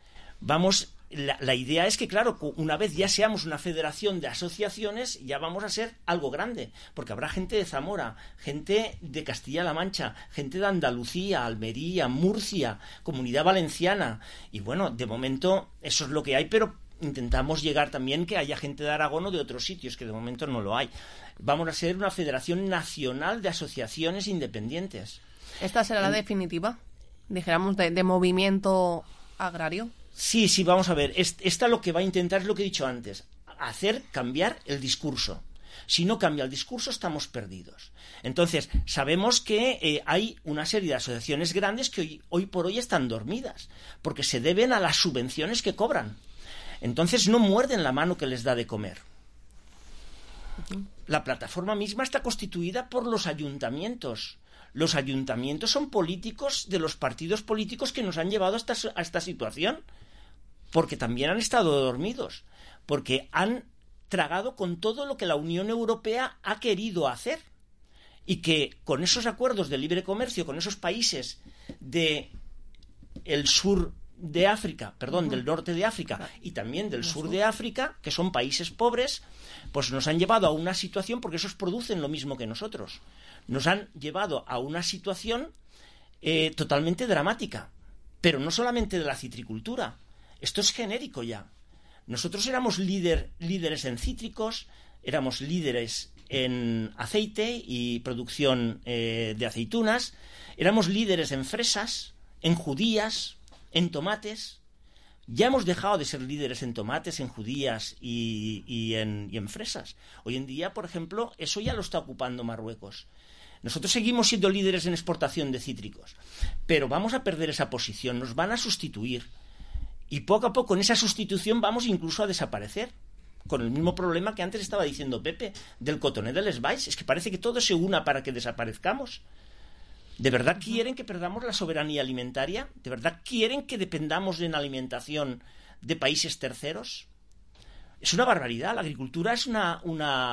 La idea es que, claro, una vez ya seamos una federación de asociaciones, ya vamos a ser algo grande, porque habrá gente de Zamora, gente de Castilla-La Mancha, gente de Andalucía, Almería, Murcia, Comunidad Valenciana, y bueno, de momento eso es lo que hay, pero intentamos llegar también que haya gente de Aragón o de otros sitios, que de momento no lo hay. Vamos a ser una federación nacional de asociaciones independientes. ¿Esta será la definitiva, dijéramos, de movimiento agrario? Sí, vamos a ver. Esta lo que va a intentar es lo que he dicho antes, hacer cambiar el discurso. Si no cambia el discurso, estamos perdidos. Entonces, sabemos que hay una serie de asociaciones grandes que hoy por hoy están dormidas, porque se deben a las subvenciones que cobran. Entonces, no muerden la mano que les da de comer. La plataforma misma está constituida por los ayuntamientos. Los ayuntamientos son políticos de los partidos políticos que nos han llevado a esta situación, porque también han estado dormidos, porque han tragado con todo lo que la Unión Europea ha querido hacer, y que con esos acuerdos de libre comercio con esos países del norte de África y también del sur de África, que son países pobres, pues nos han llevado a una situación, porque esos producen lo mismo que nosotros, nos han llevado a una situación totalmente dramática, pero no solamente de la citricultura, esto es genérico ya. Nosotros éramos líderes en cítricos, éramos líderes en aceite y producción de aceitunas, éramos líderes en fresas, en judías, en tomates. Ya hemos dejado de ser líderes en tomates, en judías y en fresas. Hoy en día, por ejemplo, eso ya lo está ocupando Marruecos. Nosotros seguimos siendo líderes en exportación de cítricos, pero vamos a perder esa posición, nos van a sustituir. Y poco a poco en esa sustitución vamos incluso a desaparecer. Con el mismo problema que antes estaba diciendo Pepe, del cotoné del Esbaix. Es que parece que todo se una para que desaparezcamos. ¿De verdad quieren que perdamos la soberanía alimentaria? ¿De verdad quieren que dependamos en alimentación de países terceros? Es una barbaridad. La agricultura es una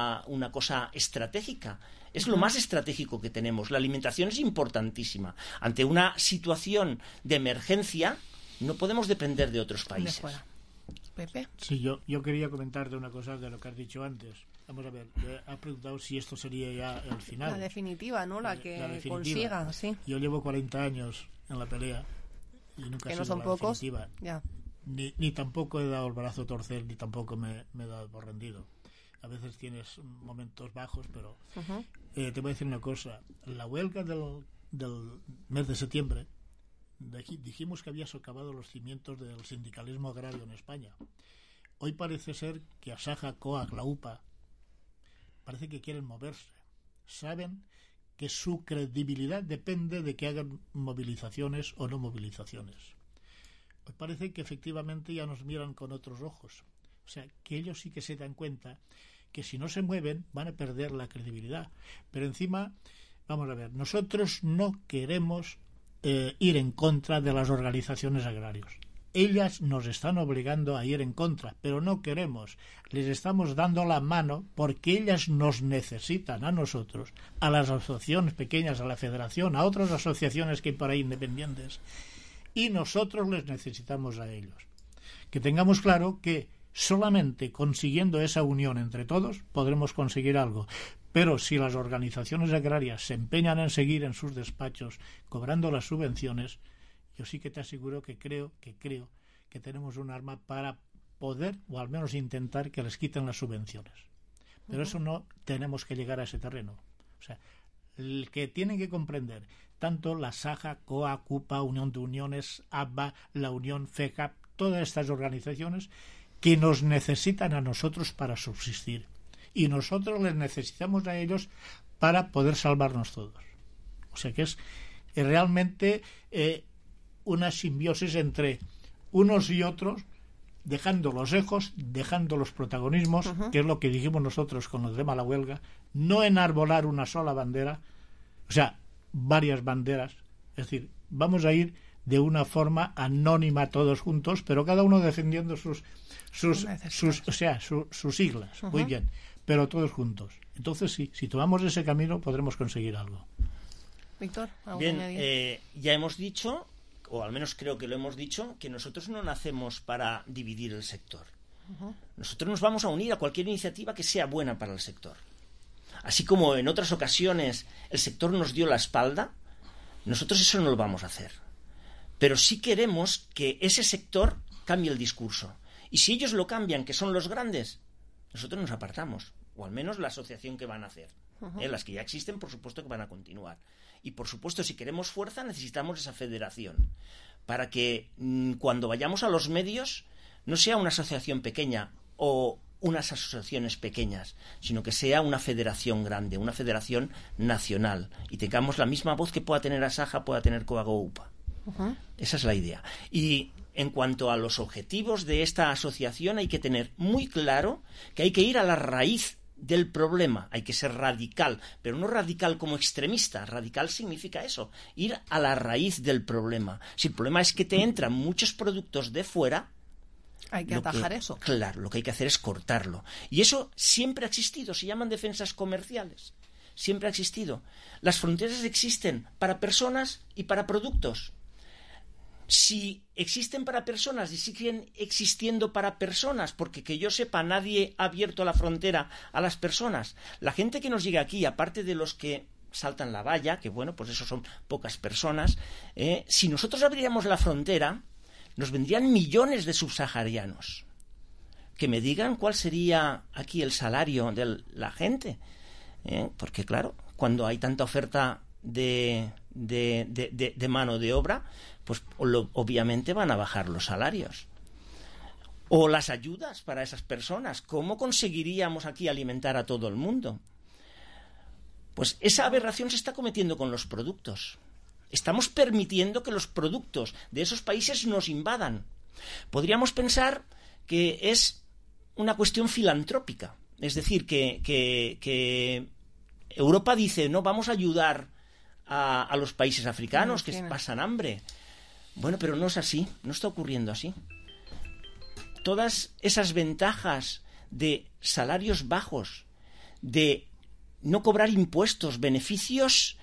cosa estratégica. Es lo más estratégico que tenemos. La alimentación es importantísima. Ante una situación de emergencia, no podemos depender de otros países. Pepe. Sí, yo quería comentarte una cosa de lo que has dicho antes. Vamos a ver, ha preguntado si esto sería ya el final. La definitiva, ¿no? La que definitiva. consiga, sí. Yo llevo 40 años en la pelea y nunca que ha no sido son la pocos. definitiva. Ya. Ni tampoco he dado el brazo a torcer, ni tampoco me he dado por rendido. A veces tienes momentos bajos, pero te voy a decir una cosa. La huelga del mes de septiembre, dijimos que había socavado los cimientos del sindicalismo agrario en España. Hoy parece ser que Asaja, COAG, la UPA, parece que quieren moverse. Saben que su credibilidad depende de que hagan movilizaciones o no movilizaciones. Hoy parece que efectivamente ya nos miran con otros ojos. O sea, que ellos sí que se dan cuenta que si no se mueven van a perder la credibilidad. Pero encima, vamos a ver, nosotros no queremos ir en contra de las organizaciones agrarias. Ellas nos están obligando a ir en contra, pero no queremos. Les estamos dando la mano porque ellas nos necesitan a nosotros, a las asociaciones pequeñas, a la federación, a otras asociaciones que hay por ahí independientes, y nosotros les necesitamos a ellos. Que tengamos claro que solamente consiguiendo esa unión entre todos podremos conseguir algo. Pero si las organizaciones agrarias se empeñan en seguir en sus despachos cobrando las subvenciones, yo sí que te aseguro que creo que tenemos un arma para poder, o al menos intentar, que les quiten las subvenciones. Pero eso no tenemos que llegar a ese terreno. O sea, el que tienen que comprender tanto la SAJA, COA, CUPA, Unión de Uniones, ABBA, la Unión, FECAP, todas estas organizaciones que nos necesitan a nosotros para subsistir. Y nosotros les necesitamos a ellos para poder salvarnos todos. O sea que es realmente una simbiosis entre unos y otros, dejando los ejos, dejando los protagonismos, que es lo que dijimos nosotros con el tema de la huelga, no enarbolar una sola bandera, o sea, varias banderas, es decir, vamos a ir de una forma anónima todos juntos, pero cada uno defendiendo sus siglas, muy bien, pero todos juntos. Entonces sí, si tomamos ese camino podremos conseguir algo. Víctor, bien, ya hemos dicho, o al menos creo que lo hemos dicho, que nosotros no nacemos para dividir el sector. Nosotros nos vamos a unir a cualquier iniciativa que sea buena para el sector. Así como en otras ocasiones el sector nos dio la espalda, nosotros eso no lo vamos a hacer. Pero sí queremos que ese sector cambie el discurso. Y si ellos lo cambian, que son los grandes, nosotros nos apartamos. O al menos la asociación que van a hacer. Las que ya existen, por supuesto que van a continuar. Y por supuesto, si queremos fuerza, necesitamos esa federación. Para que cuando vayamos a los medios, no sea una asociación pequeña o unas asociaciones pequeñas, sino que sea una federación grande, una federación nacional. Y tengamos la misma voz que pueda tener Asaja, pueda tener COAG-UPA. Esa es la idea. Y en cuanto a los objetivos de esta asociación, hay que tener muy claro que hay que ir a la raíz del problema. Hay que ser radical, pero no radical como extremista. Radical significa eso, ir a la raíz del problema. Si el problema es que te entran muchos productos de fuera, hay que atajar eso. Claro, lo que hay que hacer es cortarlo. Y eso siempre ha existido, se llaman defensas comerciales. Siempre ha existido. Las fronteras existen para personas y para productos. Si existen para personas y siguen existiendo para personas, porque que yo sepa nadie ha abierto la frontera a las personas. La gente que nos llega aquí, aparte de los que saltan la valla, que bueno, pues eso son pocas personas, si nosotros abriéramos la frontera, nos vendrían millones de subsaharianos. Que me digan cuál sería aquí el salario de la gente. Porque claro, cuando hay tanta oferta de mano de obra, pues obviamente van a bajar los salarios. O las ayudas para esas personas. ¿Cómo conseguiríamos aquí alimentar a todo el mundo? Pues esa aberración se está cometiendo con los productos. Estamos permitiendo que los productos de esos países nos invadan. Podríamos pensar que es una cuestión filantrópica, es decir, que Europa dice, no, vamos a ayudar a los países africanos que pasan hambre. Bueno, pero no es así, no está ocurriendo así. Todas esas ventajas de salarios bajos, de no cobrar impuestos, beneficios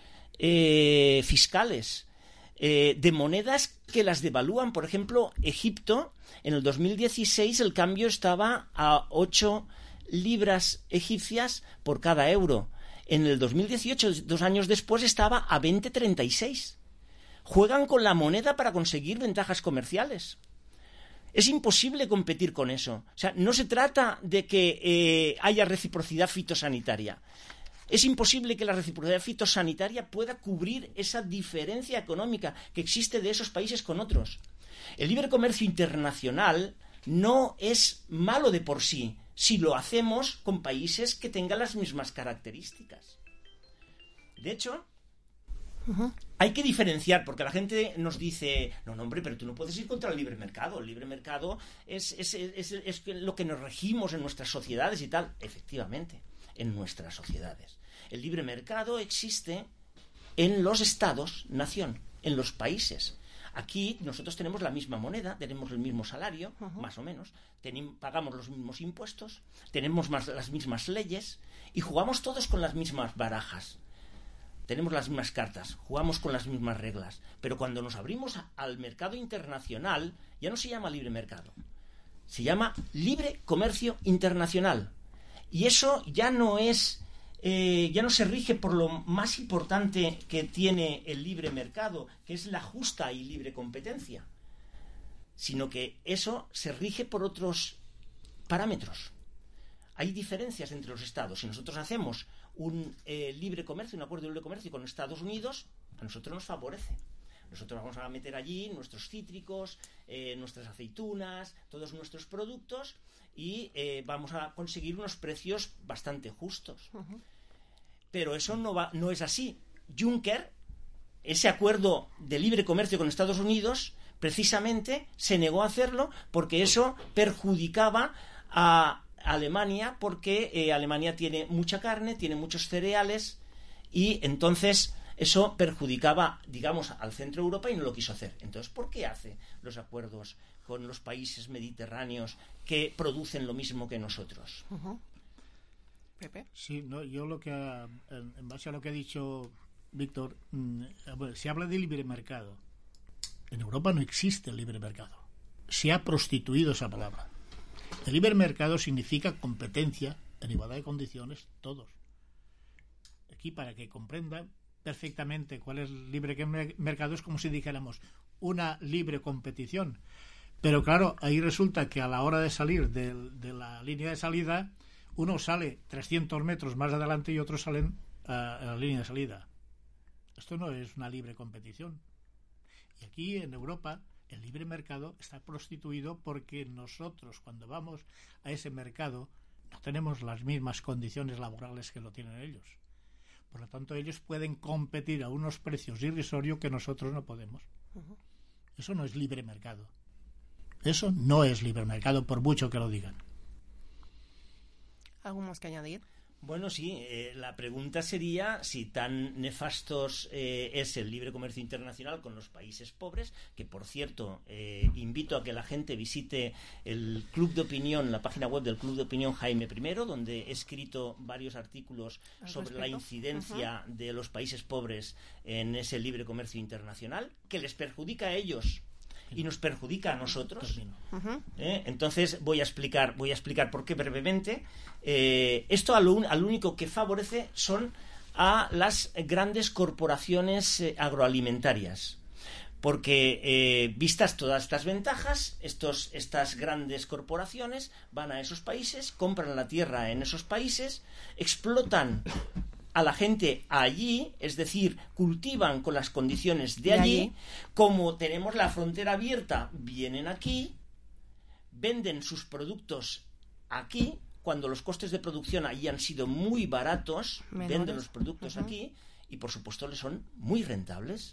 fiscales, de monedas que las devalúan. Por ejemplo, Egipto, en el 2016 el cambio estaba a 8 libras egipcias por cada euro. En el 2018, 2 años después, estaba a 20,36. Juegan con la moneda para conseguir ventajas comerciales. Es imposible competir con eso. O sea, no se trata de que haya reciprocidad fitosanitaria. Es imposible que la reciprocidad fitosanitaria pueda cubrir esa diferencia económica que existe de esos países con otros. El libre comercio internacional no es malo de por sí, si lo hacemos con países que tengan las mismas características. De hecho, hay que diferenciar, porque la gente nos dice, no, hombre, pero tú no puedes ir contra el libre mercado. El libre mercado es lo que nos regimos en nuestras sociedades y tal. Efectivamente, en nuestras sociedades. El libre mercado existe en los estados-nación, en los países. Aquí nosotros tenemos la misma moneda, tenemos el mismo salario, más o menos, pagamos los mismos impuestos, tenemos las mismas leyes y jugamos todos con las mismas barajas. Tenemos las mismas cartas, jugamos con las mismas reglas. Pero cuando nos abrimos al mercado internacional, ya no se llama libre mercado, se llama libre comercio internacional. Y eso ya no se rige por lo más importante que tiene el libre mercado, que es la justa y libre competencia, sino que eso se rige por otros parámetros. Hay diferencias entre los estados. Si nosotros hacemos un libre comercio, un acuerdo de libre comercio con Estados Unidos, a nosotros nos favorece. Nosotros vamos a meter allí nuestros cítricos, nuestras aceitunas, todos nuestros productos y vamos a conseguir unos precios bastante justos. Pero eso no es así. Juncker, ese acuerdo de libre comercio con Estados Unidos, precisamente se negó a hacerlo porque eso perjudicaba a Alemania, porque Alemania tiene mucha carne, tiene muchos cereales y entonces eso perjudicaba, digamos, al centro de Europa y no lo quiso hacer. Entonces, ¿por qué hace los acuerdos con los países mediterráneos que producen lo mismo que nosotros? Pepe. Sí, no, yo en base a lo que ha dicho Víctor, se habla de libre mercado. En Europa no existe el libre mercado. Se ha prostituido esa palabra. El libre mercado significa competencia en igualdad de condiciones, todos. Aquí, para que comprendan perfectamente cuál es el libre mercado, es como si dijéramos una libre competición. Pero claro, ahí resulta que a la hora de salir de la línea de salida, uno sale 300 metros más adelante y otros salen a la línea de salida. Esto no es una libre competición. Y aquí en Europa el libre mercado está prostituido porque nosotros, cuando vamos a ese mercado, no tenemos las mismas condiciones laborales que lo tienen ellos. Por lo tanto, ellos pueden competir a unos precios irrisorios que nosotros no podemos. Eso no es libre mercado. Eso no es libre mercado, por mucho que lo digan. ¿Algo más que añadir? Bueno, sí, la pregunta sería si tan nefastos es el libre comercio internacional con los países pobres, que por cierto, invito a que la gente visite el Club de Opinión, la página web del Club de Opinión Jaime I, donde he escrito varios artículos sobre la incidencia de los países pobres en ese libre comercio internacional, que les perjudica a ellos y nos perjudica a nosotros. Entonces voy a explicar por qué brevemente. Esto al único que favorece son a las grandes corporaciones agroalimentarias, porque vistas todas estas ventajas, estas grandes corporaciones van a esos países, compran la tierra en esos países, explotan a la gente allí, es decir, cultivan con las condiciones de allí. Como tenemos la frontera abierta, vienen aquí, venden sus productos aquí, cuando los costes de producción allí han sido muy baratos, venden los productos aquí y por supuesto les son muy rentables.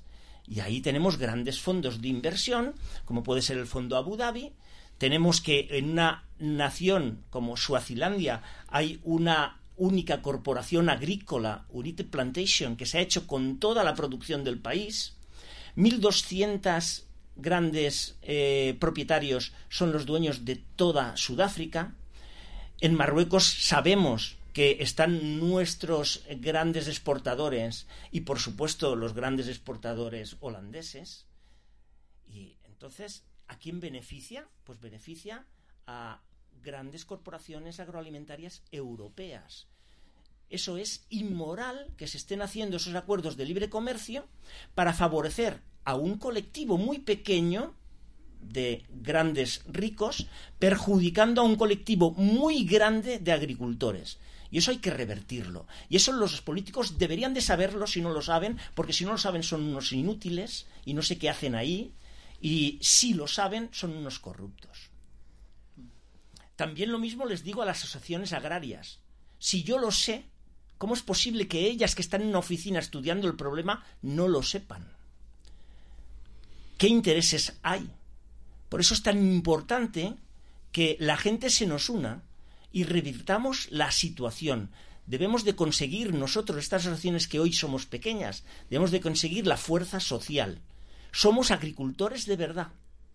Y ahí tenemos grandes fondos de inversión, como puede ser el Fondo Abu Dhabi. Tenemos que en una nación como Suazilandia hay una única corporación agrícola, United Plantation, que se ha hecho con toda la producción del país. 1.200 grandes propietarios son los dueños de toda Sudáfrica. En Marruecos sabemos que están nuestros grandes exportadores y, por supuesto, los grandes exportadores holandeses. Y entonces, ¿a quién beneficia? Pues beneficia a grandes corporaciones agroalimentarias europeas. Eso es inmoral que se estén haciendo esos acuerdos de libre comercio para favorecer a un colectivo muy pequeño de grandes ricos, perjudicando a un colectivo muy grande de agricultores. Y eso hay que revertirlo. Y eso los políticos deberían de saberlo si no lo saben, porque si no lo saben son unos inútiles y no sé qué hacen ahí, y si lo saben son unos corruptos. También lo mismo les digo a las asociaciones agrarias. Si yo lo sé, ¿cómo es posible que ellas que están en una oficina estudiando el problema no lo sepan? ¿Qué intereses hay? Por eso es tan importante que la gente se nos una y revirtamos la situación. Debemos de conseguir nosotros, estas asociaciones que hoy somos pequeñas, debemos de conseguir la fuerza social. Somos agricultores de verdad.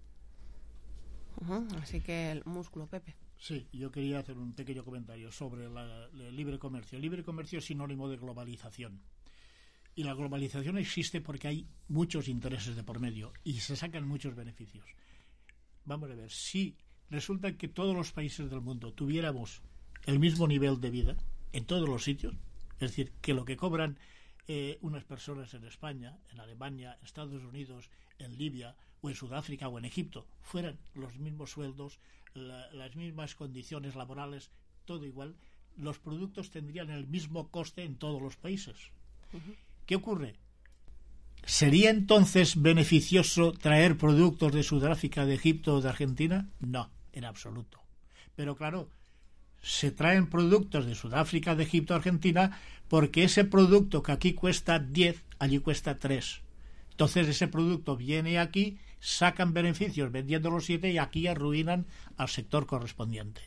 Así que el músculo, Pepe. Sí, yo quería hacer un pequeño comentario sobre el libre comercio. El libre comercio es sinónimo de globalización. Y la globalización existe porque hay muchos intereses de por medio y se sacan muchos beneficios. Vamos a ver, si resulta que todos los países del mundo tuviéramos el mismo nivel de vida en todos los sitios, es decir, que lo que cobran unas personas en España, en Alemania, en Estados Unidos, en Libia o en Sudáfrica o en Egipto fueran los mismos sueldos, las mismas condiciones laborales, todo igual, los productos tendrían el mismo coste en todos los países. ¿Qué ocurre? ¿Sería entonces beneficioso traer productos de Sudáfrica, de Egipto o de Argentina? No, en absoluto. Pero claro, se traen productos de Sudáfrica, de Egipto, Argentina, porque ese producto que aquí cuesta 10, allí cuesta 3. Entonces ese producto viene aquí, sacan beneficios vendiendo los 7 y aquí arruinan al sector correspondiente.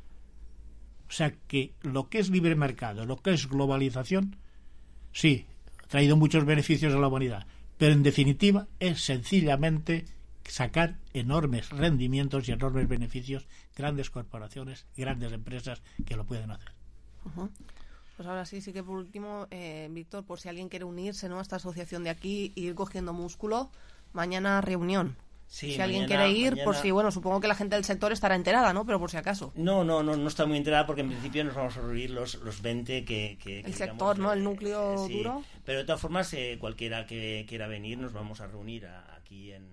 O sea que lo que es libre mercado, lo que es globalización, sí, ha traído muchos beneficios a la humanidad, pero en definitiva es sencillamente sacar enormes rendimientos y enormes beneficios, grandes corporaciones, grandes empresas que lo pueden hacer. Pues ahora sí que por último, Víctor, por si alguien quiere unirse, ¿no?, a esta asociación de aquí e ir cogiendo músculo, mañana reunión. Sí, si alguien quiere ir, por si, bueno, supongo que la gente del sector estará enterada, ¿no? Pero por si acaso. No está muy enterada porque en principio nos vamos a reunir los 20 que el sector, ¿no? El núcleo sí, duro. Pero de todas formas, cualquiera que quiera venir, nos vamos a reunir aquí en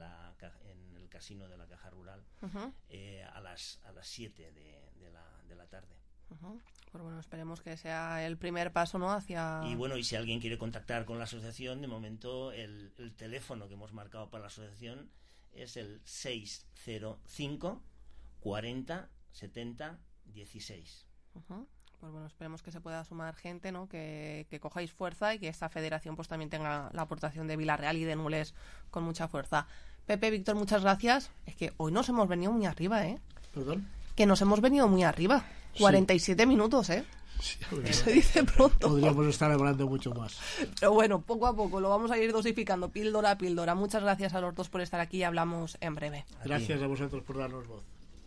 el casino de la Caja Rural a las 7 de la tarde. Pues bueno, esperemos que sea el primer paso, ¿no?, hacia... Y bueno, y si alguien quiere contactar con la asociación, de momento el teléfono que hemos marcado para la asociación es el 605 40 70 16. Pues bueno, esperemos que se pueda sumar gente, ¿no?, que cojáis fuerza y que esta federación pues también tenga la aportación de Vila-real y de Nules con mucha fuerza. Pepe, Víctor, muchas gracias. Es que hoy nos hemos venido muy arriba, ¿eh? ¿Perdón? Que nos hemos venido muy arriba. 47 minutos, ¿eh? Sí, se dice pronto. Podríamos estar hablando mucho más. Pero bueno, poco a poco lo vamos a ir dosificando, píldora a píldora. Muchas gracias a los dos por estar aquí y hablamos en breve. Gracias a vosotros por darnos voz.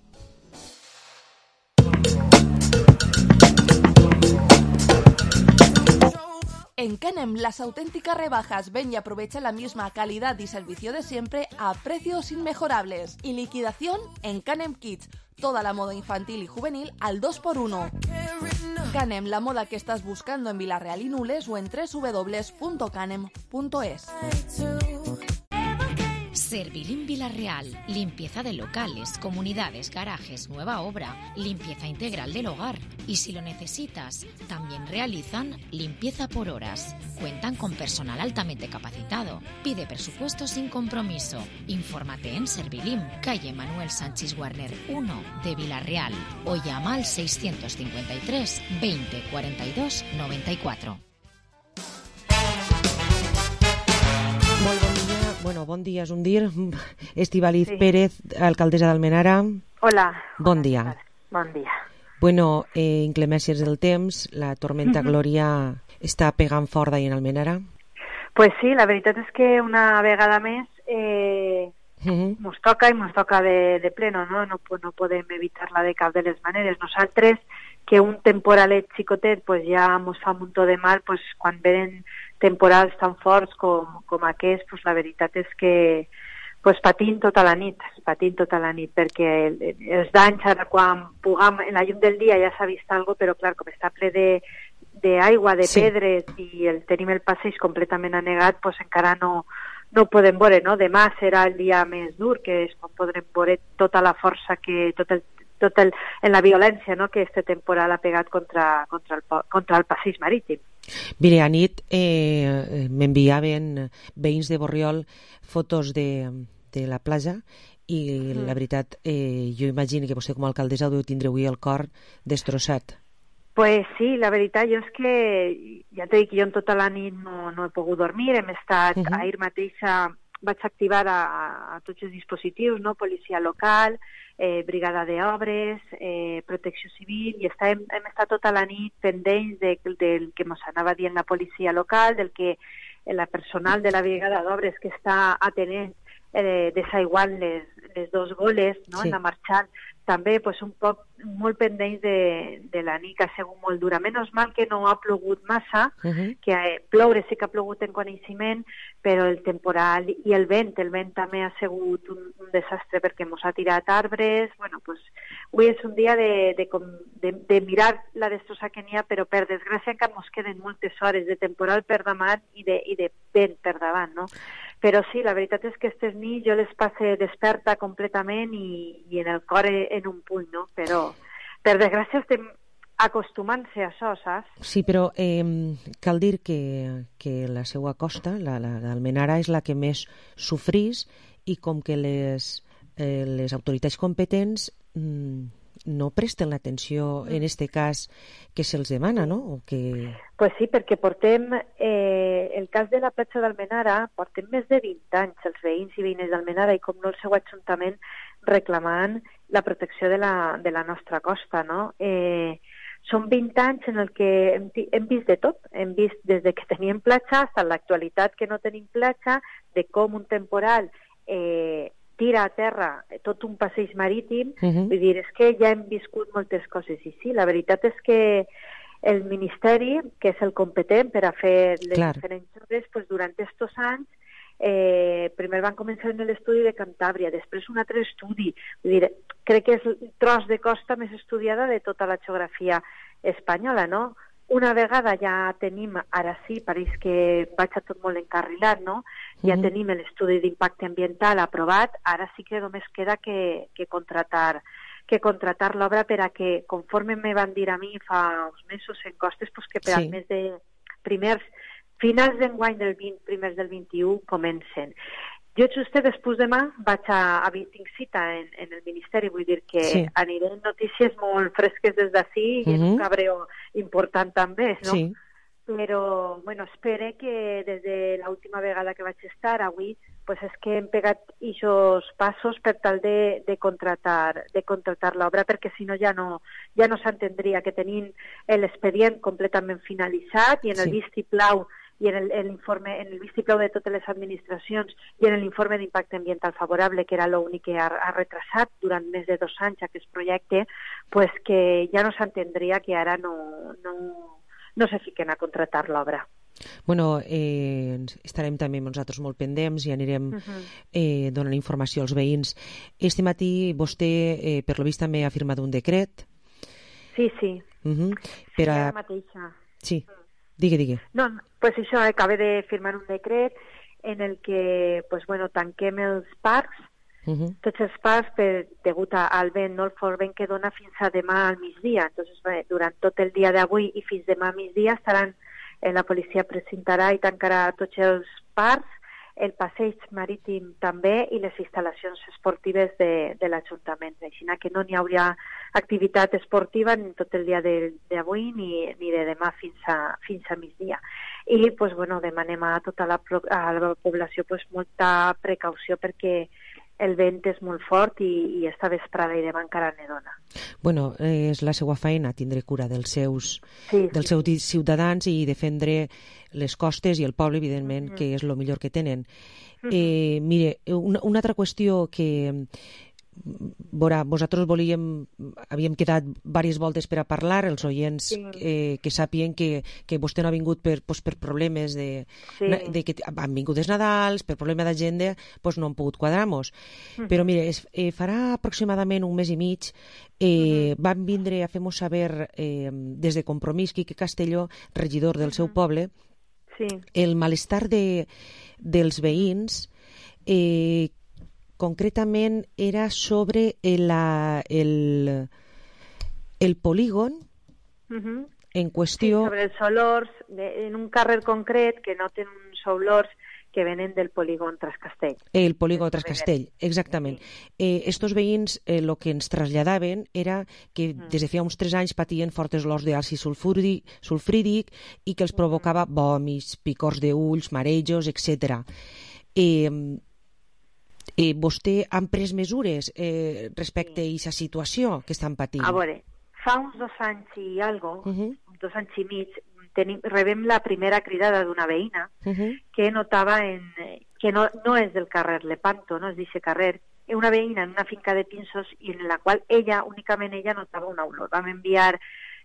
En Canem, las auténticas rebajas. Ven y aprovecha la misma calidad y servicio de siempre a precios inmejorables. Y liquidación en Canem Kids. Toda la moda infantil y juvenil al 2x1. Canem, la moda que estás buscando en Vila-real y Nules o en www.canem.es. Servilim Vila-real, limpieza de locales, comunidades, garajes, nueva obra, limpieza integral del hogar. Y si lo necesitas, también realizan limpieza por horas. Cuentan con personal altamente capacitado. Pide presupuesto sin compromiso. Infórmate en Servilim, calle Manuel Sánchez Warner 1 de Vila-real o llama al 653 20 42 94. bon dia, és un dir. Estíbaliz Pérez, alcaldessa d'Almenara. Hola. Bon dia. Bon dia. Bueno, inclemències del temps, la tormenta Glòria està pegant fort ahir en Almenara. Pues sí, la veritat és que una vegada més mos toca i mos toca de pleno, no? No podem evitar-la de cap de les maneres. Nosaltres, que un temporalet xicotet pues ja mos fa un muntó de mal, pues quan venen temporals tan forts com aquest, pues la veritat és que pues patint tota la nit, perquè els danys ara quan puguem, en la llum del dia ja s'ha vist alguna cosa, però clar, com està ple d'aigua, de pedres, i tenim el passeig completament anegat, pues encara no podem veure, no? Demà serà el dia més dur, que és quan podrem veure tota la força, en la violència, no?, que este temporal ha pegat contra el passeig marítim. Mire, a nit m'enviaven veïns de Borriol fotos de la platja i la veritat, jo imagino que vostè com a alcaldessa ho deu tindre avui el cor destrossat. Pues sí, la veritat, jo és que, ja t'he dit que jo en tota la nit no he pogut dormir, hem estat, ahir mateixa vaig activar a tots els dispositius, no?, policia local, brigada d'obres, protecció civil, i hem estat tota la nit pendents del que ens anava dient la policia local, del que la personal de la brigada d'obres que està atenent desaiguant les dos goles, no?, en la marxant, també pues, un poc molt pendents de la nit, que ha sigut molt dura. Menys mal que no ha plogut massa, que ploure sí que ha plogut en coneixement, però el temporal i el vent també ha sigut un desastre perquè ens ha tirat arbres. Bueno, pues, avui és un dia de mirar la destrossa que n'hi ha, però per desgràcia encara ens queden moltes hores de temporal per davant i de vent per davant, no? Però sí, la veritat és que aquestes nits jo les passe desperta completament i en el cor en un puny, no? Però, per desgràcia, estem acostumant-se a això, saps? Sí, però cal dir que la seva costa, l'Almenara, és la que més sofrís i com que les autoritats competents no presten l'atenció en este cas que se'ls demana, no? O que... Pues sí, perquè portem, el cas de la platja d'Almenara, portem més de 20 anys els veïns i veïnes d'Almenara i com no el seu ajuntament reclamant la protecció de la nostra costa, no? Són 20 anys en el que hem vist de tot, hem vist des que teníem platja fins a l'actualitat que no tenim platja, de com un temporal tira a terra tot un passeig marítim, vull dir, és que ja hem viscut moltes coses, i sí, la veritat és que el Ministeri, que és el competent per a fer les diferents obres, pues, durant aquests anys, primer van començar en l'estudi de Cantàbria, després un altre estudi, vull dir, crec que és el tros de costa més estudiada de tota la geografia espanyola, no? Una vegada ja tenim, ara sí, pareix que vaig a tot molt encarrilat, no? Ja tenim l'estudi d'impacte ambiental aprovat, ara sí que només queda que contratar l'obra per a que, conforme me van dir a mi fa uns mesos en costes, pues que per al mes de finals d'enguany del 20, primers del 21, comencen. Jo just després demà tinc cita en el Ministeri, vull dir que aniré notícies molt fresques des d'ací i en un cabreo important també, no? Sí. Però, bueno, espero que des de l'última vegada que vaig estar avui, pues és que hem pegat aquests passos per tal de contratar l'obra, perquè si no ja no s'entendria que tenim l'expedient completament finalitzat i en el vistiplau i en el vistiplau de totes les administracions i en l'informe d'impacte ambiental favorable, que era l'únic que ha retrasat durant més de 2 anys aquest projecte, pues que ja no s'entendria que ara no se fiquen a contratar l'obra. Bueno, estarem també nosaltres molt pendents i anirem donant informació als veïns. Este matí vostè, per lo vist, també ha firmat un decret. Sí. Per a... Sí, ara mateixa. Sí. Digui. No, pues això, acabé de firmar un decret en el que, pues bueno, tanquem els parcs, tots els parcs degut al vent, no, el fort vent que dona fins a demà al migdia. Entonces, durant tot el dia d'avui i fins demà al migdia la policia presentarà i tancarà tots els parcs, el passeig marítim també i les instal·lacions esportives de l'Ajuntament. Així que no n'hi hauria activitat esportiva ni tot el dia d'avui ni de demà fins a migdia. I demanem a tota la població molta precaució perquè el vent és molt fort i esta vesprada i demà encara ne dona. Bueno, és la seva feina tindre cura dels seus ciutadans i defendre les costes i el poble, evidentment, que és el millor que tenen. Mire, una altra qüestió que vosaltres havíem quedat diverses voltes per a parlar, els oients que sàpien que vostè no ha vingut per problemes de que han vingut els Nadals, per problema d'agenda, no han pogut quadrar-nos. Però mire, farà aproximadament un mes i mig van vindre a fer-nos saber des de Compromís, Quique Castelló, regidor del seu poble, el malestar dels veïns, concretament era sobre el polígon en qüestió... Sí, sobre els olors, en un carrer concret que no tenen uns olors que venen del polígon Trascastell. El polígon Trascastell, exactament. Estos veïns el que ens traslladaven era que des de feia uns 3 anys patien fortes olors d'àcid sulfúric i que els provocava vòmits, picors d'ulls, marejos, etc. Vostè han pres mesures respecte a aquesta situació que estan patint? A veure, fa uns 2 anys i algo, 2 anys i mig, rebem la primera cridada d'una veïna que notava que no és del carrer Lepanto, no és d'aquest carrer, una veïna en una finca de pinsos i en la qual únicament ella notava una olor. Vam enviar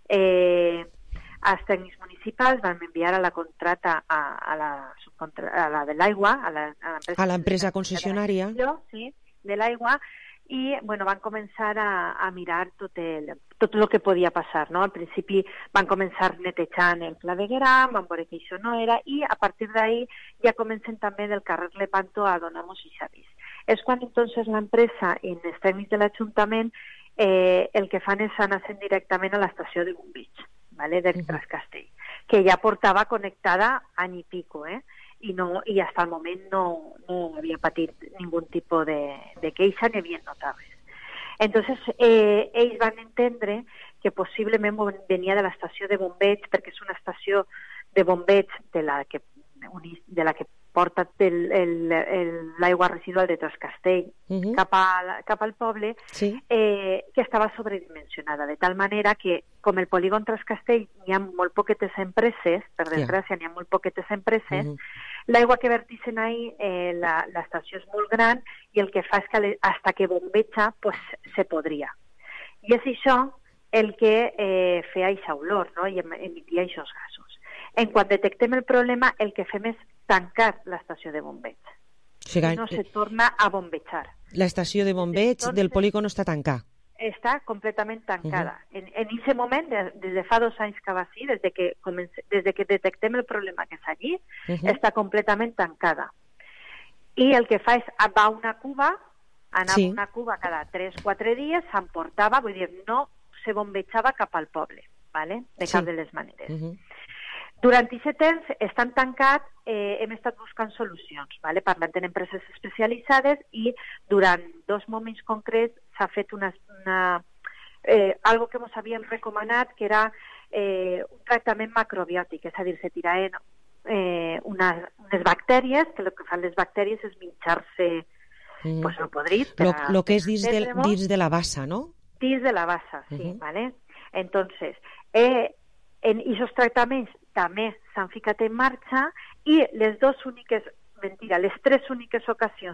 als tècnics municipals, vam enviar a la contrata a la de l'aigua, a l'empresa concessionària de l'aigua, i van començar a mirar tot el que podia passar. Al principi van començar netejant el clavegueram, van veure que això no era, i a partir d'ahí ja comencen també del carrer Lepanto a donar-nos aquest avís. És quan entonces l'empresa i els tècnics de l'Ajuntament el que fan és anar directament a l'estació de bombeig de Trascastell, que ja portava connectada any i pico, i fins al moment no havia patit ningú tipus de queixa ni havien notat res. Entonces, ells van entendre que possiblement venia de l'estació de bombeig, perquè és una estació de bombeig de la que porta l'aigua residual de Trascastell cap al poble, que estava sobredimensionada, de tal manera que, com el polígon Trascastell hi ha molt poquetes empreses, per desgràcia n'hi ha molt poquetes empreses, l'aigua que vertixen ahí, l'estació és molt gran i el que fa és que hasta que bombeja se podria. I és això el que feia aquesta olor i emitia aquests gasos. En quan detectem el problema, el que fem és tancar l'estació de bombeig. No se torna a bombejar. L'estació de bombeig del polígon està tancada. Està completament tancada. En aquest moment, des de fa 2 anys que va així, des de que detectem el problema que és allí, està completament tancada. I el que fa és va a una cuba, anava a una cuba cada 3-4 dies, s'emportava, vull dir, no se bombejava cap al poble, de cap de les maneres. Durant aquest temps, estan tancats, hem estat buscant solucions, parlant amb empreses especialitzades, i durant 2 moments concrets s'ha fet algo que ens havien recomanat, que era un tractament macrobiòtic, és a dir, se tiraven unes bactèries, que el que fan les bactèries és minxar-se el podrit. El que és dins de la bassa, no? Dins de la bassa, sí. Entonces, en aquests tractaments també s'han ficat en marxa, i les 3 úniques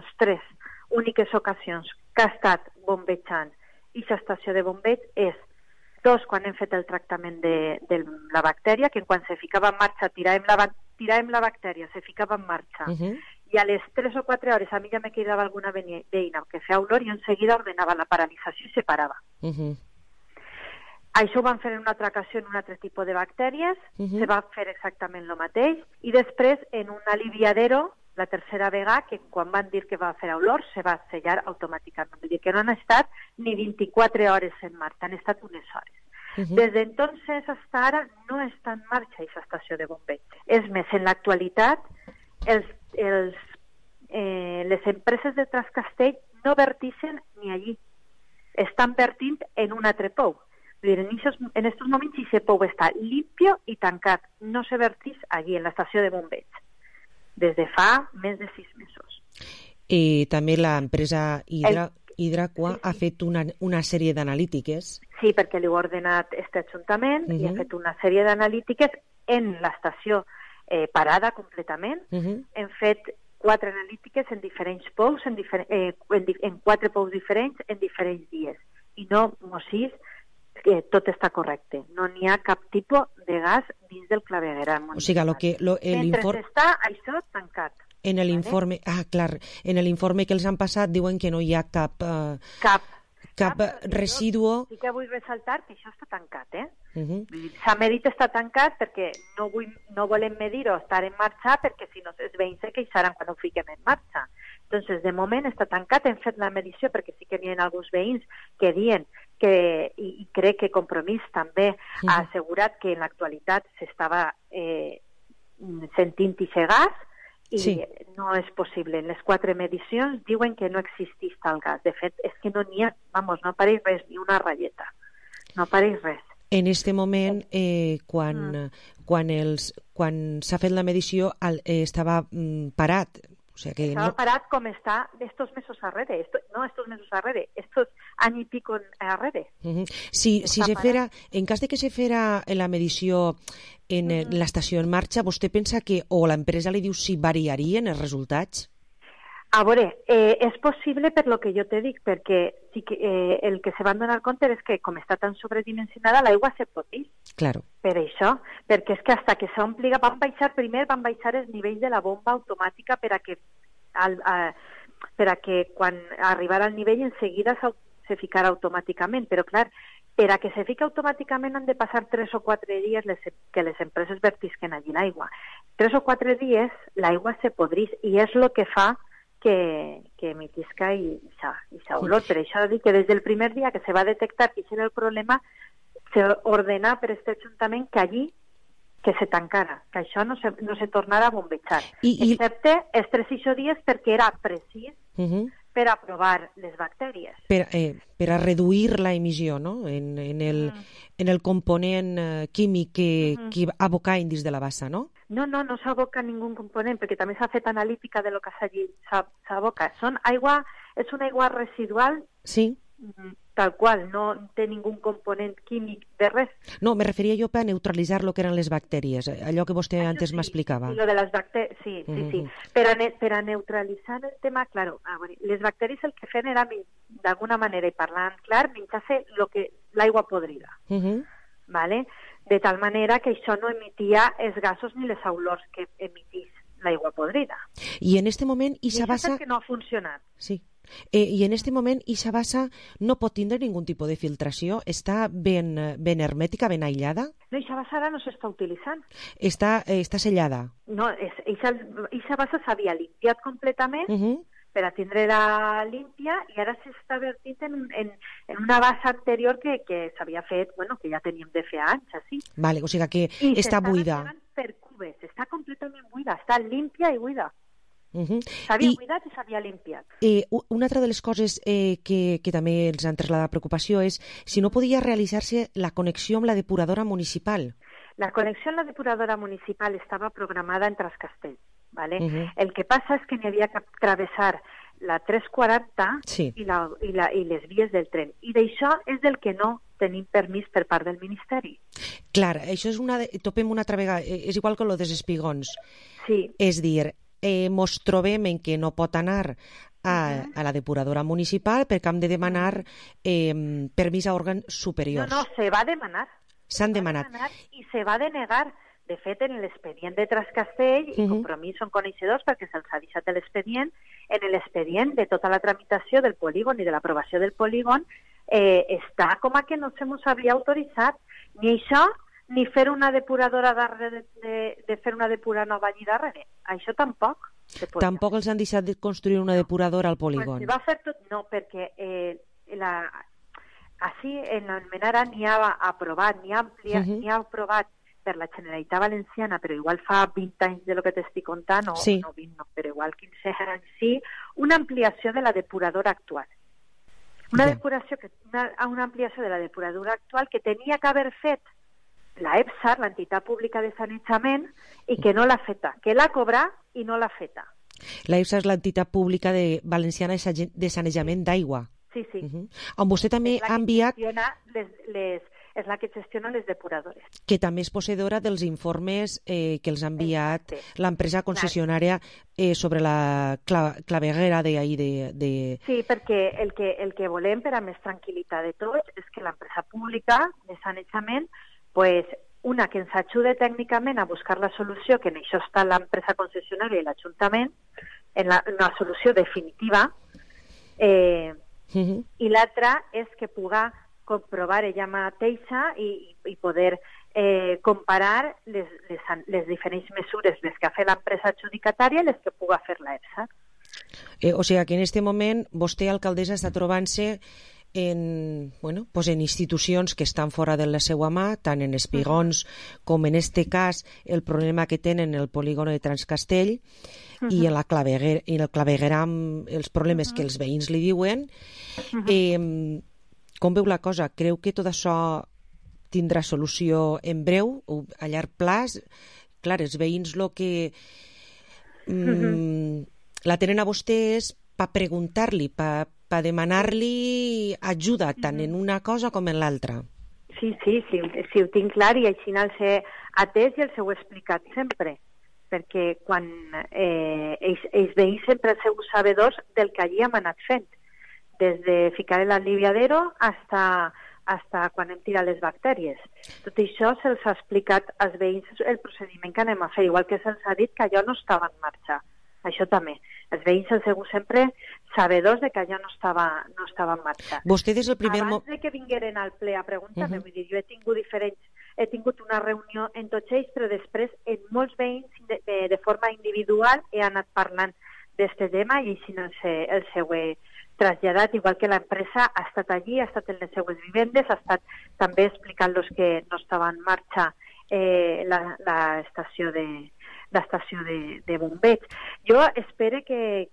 ocasions que ha estat bombejant aquesta estació de bombeig és 2 quan hem fet el tractament de la bactèria, que quan se ficava en marxa tiràvem la bactèria, se ficava en marxa, i a les 3 o 4 hores a mi ja me quedava alguna veïna que feia olor i en seguida ordenava la paralització i se parava. Això ho van fer en una altra ocasió en un altre tipus de bactèries, se va fer exactament el mateix, i després en un aliviadero, la tercera vegada, que quan van dir que va fer olor, se va sellar automàticament. Vull dir que no han estat ni 24 hores en marxa, han estat unes hores. Des d'entonces fins ara no està en marxa aquesta estació de bombeig. És més, en l'actualitat, els les empreses de Trascastell no vertixen ni allí. Estan vertint en un altre pou. En estos moments ese pou està limpio i tancat. No se vertix allí, en l'estació de bombeig. Des de fa més de 6 mesos. També l'empresa Hidraqua ha fet una sèrie d'analítiques. Sí, perquè li ho ha ordenat este Ajuntament i ha fet una sèrie d'analítiques en l'estació parada completament. Hem fet 4 analítiques en diferents pous, en 4 pous diferents, en diferents dies. I no mos·sis que tot està correcte. No n'hi ha cap tipus de gas dins del clavegueram municipal. O sigui, mentre està això tancat. En l'informe en l'informe que els han passat diuen que no hi ha cap residuo. Sí que vull ressaltar que això està tancat, S'ha medit està tancat perquè no volem medir o estar en marxa perquè si no els veïns se queixaran quan ho fiquem en marxa. Entonces, de moment està tancat, hem fet la medició perquè sí que n'hi ha alguns veïns que diuen que, i crec que Compromís també ha assegurat que en l'actualitat s'estava sentint aquest gas i no és possible. En les 4 medicions diuen que no existeix tal gas. De fet, és que no n'hi ha, no apareix res, ni una ratlleta. No apareix res. En este moment, quan s'ha fet la medició, estava parat. O sea que estava parat com està estos mesos arrere. Estos mesos arrere, estos any i pico arrere. Si se fera, en cas de que se fera la medició en l'estació en marxa, vostè pensa que o l'empresa li diu si variarien els resultats? A veure, és possible per lo que jo te dic, perquè sí que, el que se van donar compte és que com està tan sobredimensionada, l'aigua se pot dir. Claro. Per això, perquè és que hasta que s'ompliga, van baixar els nivells de la bomba automàtica per a que quan arribarà al nivell en seguida se ficarà automàticament. Però clar, per a que se fiqui automàticament han de passar 3 o 4 dies que les empreses vertisquen allí l'aigua. 3 o 4 dies l'aigua se podrís i és el que fa que emitisca i olor. Per això dic que des del primer dia que se va detectar que era el problema, se ordenà per aquest Ajuntament que allí que se tancara, que això no se tornara a bombejar. Excepte els 3 o 6 dies perquè era precís per a provar les bactèries. Per a reduir la emissió, no? En el component químic que aboca dins de la bassa, no? No s'aboca ningú component, perquè també s'ha fet analítica de lo que s'aboca. És una aigua residual, tal qual, no té ningú component químic de res. No, me referia jo per a neutralitzar lo que eren les bactèries, allò que vostè antes m'explicava. Sí, lo de les bactèries, sí. Per a neutralitzar el tema, claro, les bactèries el que feien era, d'alguna manera, i parlant clar, menjar-se l'aigua podrida. Vale? De tal manera que això no emitia els gasos ni les olors que emitís l'aigua podrida. I en este moment Ixa Bassa... I això que no ha funcionat. Sí. I en este moment Ixa Bassa no pot tindre ningun tipus de filtració? Està ben hermètica, ben aïllada? No, Ixa Bassa ara no s'està utilitzant. Està sellada? No, Ixa Bassa s'havia limpiat completament per a tindre-la límpia i ara s'està vertint en una bassa anterior que s'havia fet, que ja teníem de fer anys, així. Vale, o sigui que està buida. I s'està per cubes, està completament buida, està límpia i buida. S'havia buidat i s'havia limpiat. Una altra de les coses que també ens han traslladat preocupació és si no podia realitzar-se la connexió amb la depuradora municipal. La connexió amb la depuradora municipal estava programada en Trascastell. ¿vale? El que passa és que n'hi havia que travessar la 340 i les vies del tren. I d'això és del que no tenim permís per part del Ministeri. Clar, això és topem una altra vegada, és igual que lo dels espigons. Sí. És dir, mos trobem en que no pot anar a la depuradora municipal perquè hem de demanar permís a òrgans superiors. No, se va demanar. S'han demanat. I se va denegar. De fet, en l'expedient de Trascastell, i Compromís són coneixedors perquè se'ls ha deixat l'expedient, en l'expedient de tota la tramitació del polígon i de l'aprovació del polígon, està com a que no se mos havia autoritzat ni això, ni fer una depuradora darrere de fer una depuradora nova allí darrere. Això tampoc. Tampoc els han deixat de construir una depuradora al polígon. Pues va fer tot, no, perquè així en Almenara n'hi ha aprovat, n'hi ha aprovat per la Generalitat Valenciana, però igual fa 20 anys de lo que t'estic contant, no 20, no, però igual 15 anys sí, una ampliació de la depuradora actual. Una ampliació de la depuradora actual que tenia que haver fet la EPSAR, l'entitat pública de sanejament, i que no l'ha feta, que l'ha cobrat i no l'ha feta. La EPSAR és l'entitat pública valenciana de sanejament d'aigua. Sí. On vostè també ha enviat... És la que gestiona les depuradores. Que també és posseïdora dels informes que els ha enviat l'empresa concessionària sobre la claveguera de... Sí, perquè el que volem per a més tranquil·litat de tots és que l'empresa pública de sanejament, pues, una que ens ajude tècnicament a buscar la solució, que en això està l'empresa concessionària i l'Ajuntament, en una solució definitiva, i l'altra és que puga comprovar ella mateixa i poder comparar les diferents mesures, les que ha fet l'empresa adjudicatària i les que puga fer l'EPSA. O sigui que en aquest moment vostè, alcaldessa, està trobant-se en institucions que estan fora de la seva mà, tant en espigons com en este cas el problema que tenen el polígono de Transcastell i en la claveguera amb els problemes que els veïns li diuen. Com veu la cosa? Creu que tot això tindrà solució en breu, a llarg plaç? Clar, els veïns el que la tenen a vostès per preguntar-li, per demanar-li ajuda, tant en una cosa com en l'altra. Sí, ho tinc clar i així els he atès i els heu explicat sempre, perquè quan ells veïns sempre han sigut sabedors del que allí hem anat fent, des de ficar l'aliviadero hasta quan hem tirat les bactèries. Tot això se'ls ha explicat als veïns el procediment que anem a fer, igual que se'ls ha dit que allò no estava en marxa. Això també. Els veïns han sigut sempre sabedors de que allò no estava en marxa. Vostè des del primer Abans de que vingueren al ple a preguntar-me, vull dir, jo he tingut una reunió en tots ells, però després en molts veïns de forma individual he anat parlant d'aquest tema i així el seu traslladat, igual que l'empresa ha estat allí, ha estat en les seues vivendes, ha estat també explicant-los que no estava en marxa l'estació de bombeig. Jo espero que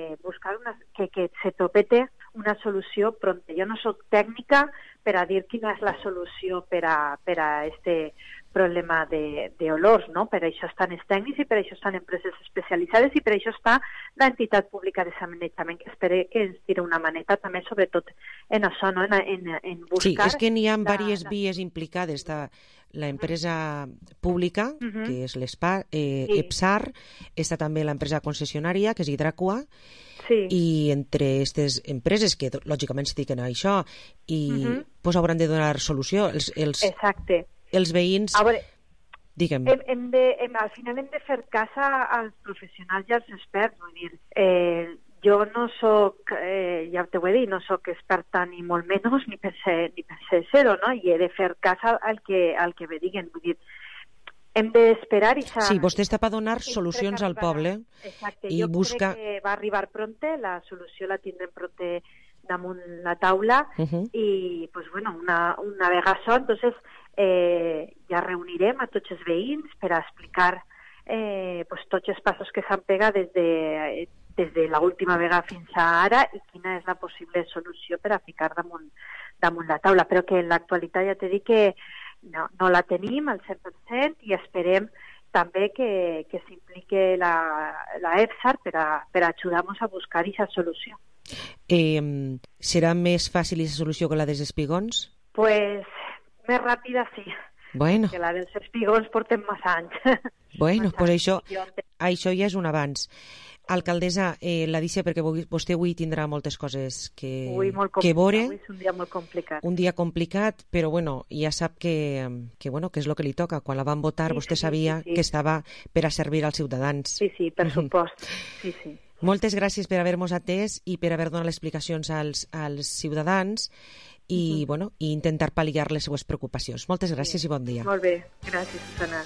se topete una solució pronta. Jo no soc tècnica per a dir quina és la solució per a este problema d'olors, no? Per això estan els tècnics i per això estan empreses especialitzades i per això està l'entitat pública de sanejament, que espero que ens tiri una maneta també, sobretot en això, no? En buscar... Sí, és que n'hi ha diverses vies implicades. L'empresa pública, que és l'EPSAR, està també l'empresa concessionària, que és Hidracua, i entre aquestes empreses que lògicament es dediquen a això i hauran de donar solució. Exacte. Els veïns... Digue'm. Al final hem de fer cas als professionals i als experts. Vull dir, jo no soc, ja t'ho he dit, no soc experta ni molt menys, ni per ser zero, no? I he de fer cas al que me diguen. Vull dir, hem d'esperar... Sí, vostè està per donar solucions al poble. Exacte, jo crec que va arribar pronte, la solució la tindrem pronte damunt la taula i, pues bueno, una vegada això, entonces ja reunirem a tots els veïns per a explicar tots els passos que s'han pegat des de l'última vegada fins a ara i quina és la possible solució per a ficar damunt la taula, però que en l'actualitat ja t'he dit que no la tenim al 100% i esperem també que s'implique la EPSAR per a ajudar-nos a buscar aquesta solució. Serà més fàcil aquesta solució que la dels espigons? Pues més ràpida sí, bueno. Que la dels espigons portem massa anys. Bueno, pues això ja és un avanç. Alcaldessa, la deixa perquè vostè avui tindrà moltes coses que veure. Avui és un dia molt complicat. Un dia complicat, però bueno, ja sap que és el que li toca. Quan la van votar vostè sabia que estava per a servir als ciutadans. Sí, per supost. Sí. Moltes gràcies per haver-nos atès i per haver donat les explicacions als ciutadans i intentar pal·liar les seues preocupacions. Moltes gràcies i bon dia. Molt bé, gràcies, Susana.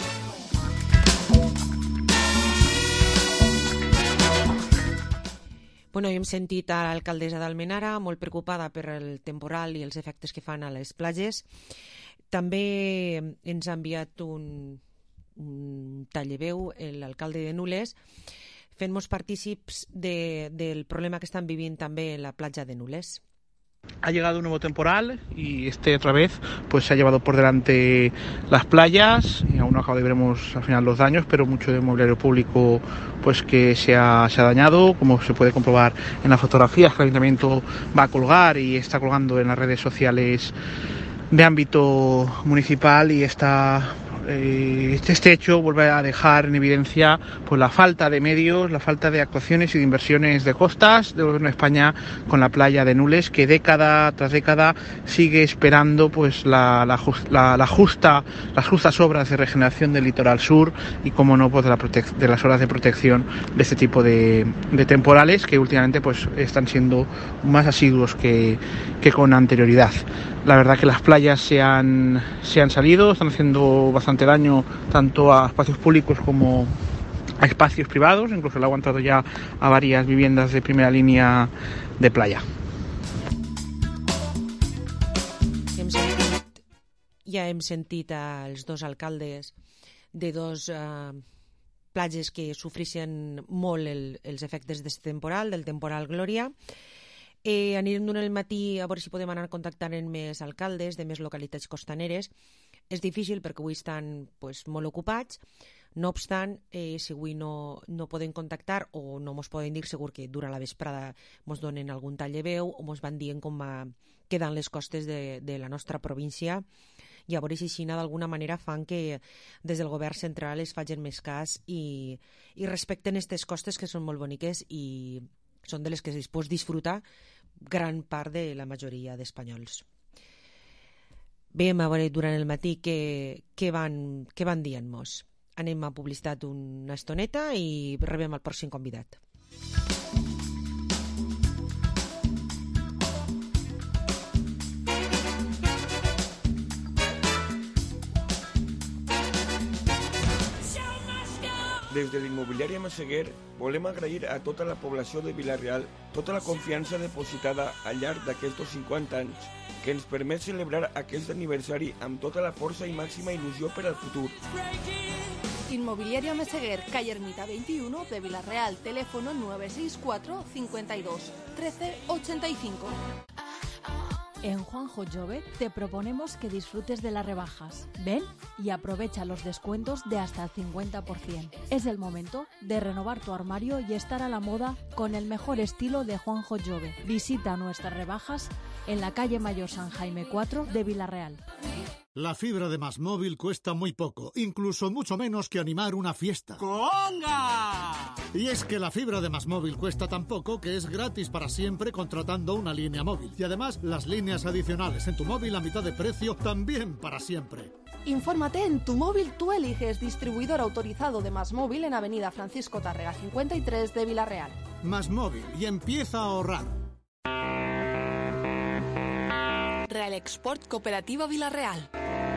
Hem sentit a l'alcaldessa d'Almenara molt preocupada per el temporal i els efectes que fan a les platges. També ens ha enviat un talleveu l'alcalde de Nules fent-nos partícips del problema que están vivint també en la platja de Nules. Ha llegado un nuevo temporal y otra vez pues se ha llevado por delante las playas y aún no veremos al final los daños, pero mucho de mobiliario público pues que se ha dañado, como se puede comprobar en las fotografías que el ayuntamiento va a colgar y está colgando en las redes sociales de ámbito municipal, y este hecho vuelve a dejar en evidencia pues la falta de medios, la falta de actuaciones y de inversiones de costas del Gobierno de España con la playa de Nules, que década tras década sigue esperando pues las justas obras de regeneración del litoral sur y, como no, pues de las obras de protección de este tipo de temporales, que últimamente pues están siendo más asiduos que con anterioridad. La verdad que las playas se han salido, están haciendo bastante daño tanto a espacios públicos como a espacios privados, incluso el agua ha entrado ya a varias viviendas de primera línea de playa. Ja hem sentit als dos alcaldes de dos platges que sofreixen molt els efectes d'aquest temporal, del temporal Glòria. Anirem durant el matí a veure si podem anar contactant amb més alcaldes de més localitats costaneres. És difícil perquè avui estan molt ocupats. No obstant, si avui no podem contactar o no ens poden dir, segur que durant la vesprada ens donen algun talleveu o ens van dient com queden les costes de la nostra província, i a veure si així d'alguna manera fan que des del govern central es facin més cas i respecten aquestes costes que són molt boniques i són de les que es pot disfrutar gran part de la majoria d'espanyols. Veiem a veure durant el matí què van dient-nos. Anem a publicitat una estoneta i rebem el pròxim convidat. Des de l'immobiliària Massaguer volem agrair a tota la població de Vila-real tota la confiança depositada al llarg d'aquests 50 anys, que ens permet celebrar aquest aniversari amb tota la força i màxima il·lusió per al futur. Inmobiliaria Meseguer, calle Ermita 21 de Vila-real, teléfono 964 52 13 85. En Juanjo Jove te proponemos que disfrutes de las rebajas. Ven y aprovecha los descuentos de hasta el 50%. Es el momento de renovar tu armario y estar a la moda con el mejor estilo de Juanjo Jove. Visita nuestras rebajas en la calle Mayor San Jaime 4 de Vila-real. La fibra de Más Móvil cuesta muy poco, incluso mucho menos que animar una fiesta. ¡Conga! Y es que la fibra de Más Móvil cuesta tan poco que es gratis para siempre contratando una línea móvil. Y además, las líneas adicionales en tu móvil a mitad de precio también para siempre. Infórmate en Tu Móvil Tú Eliges, distribuidor autorizado de Más Móvil en Avenida Francisco Tárrega 53 de Vila-real. Más Móvil, y empieza a ahorrar. Real Export Cooperativa Vila-real.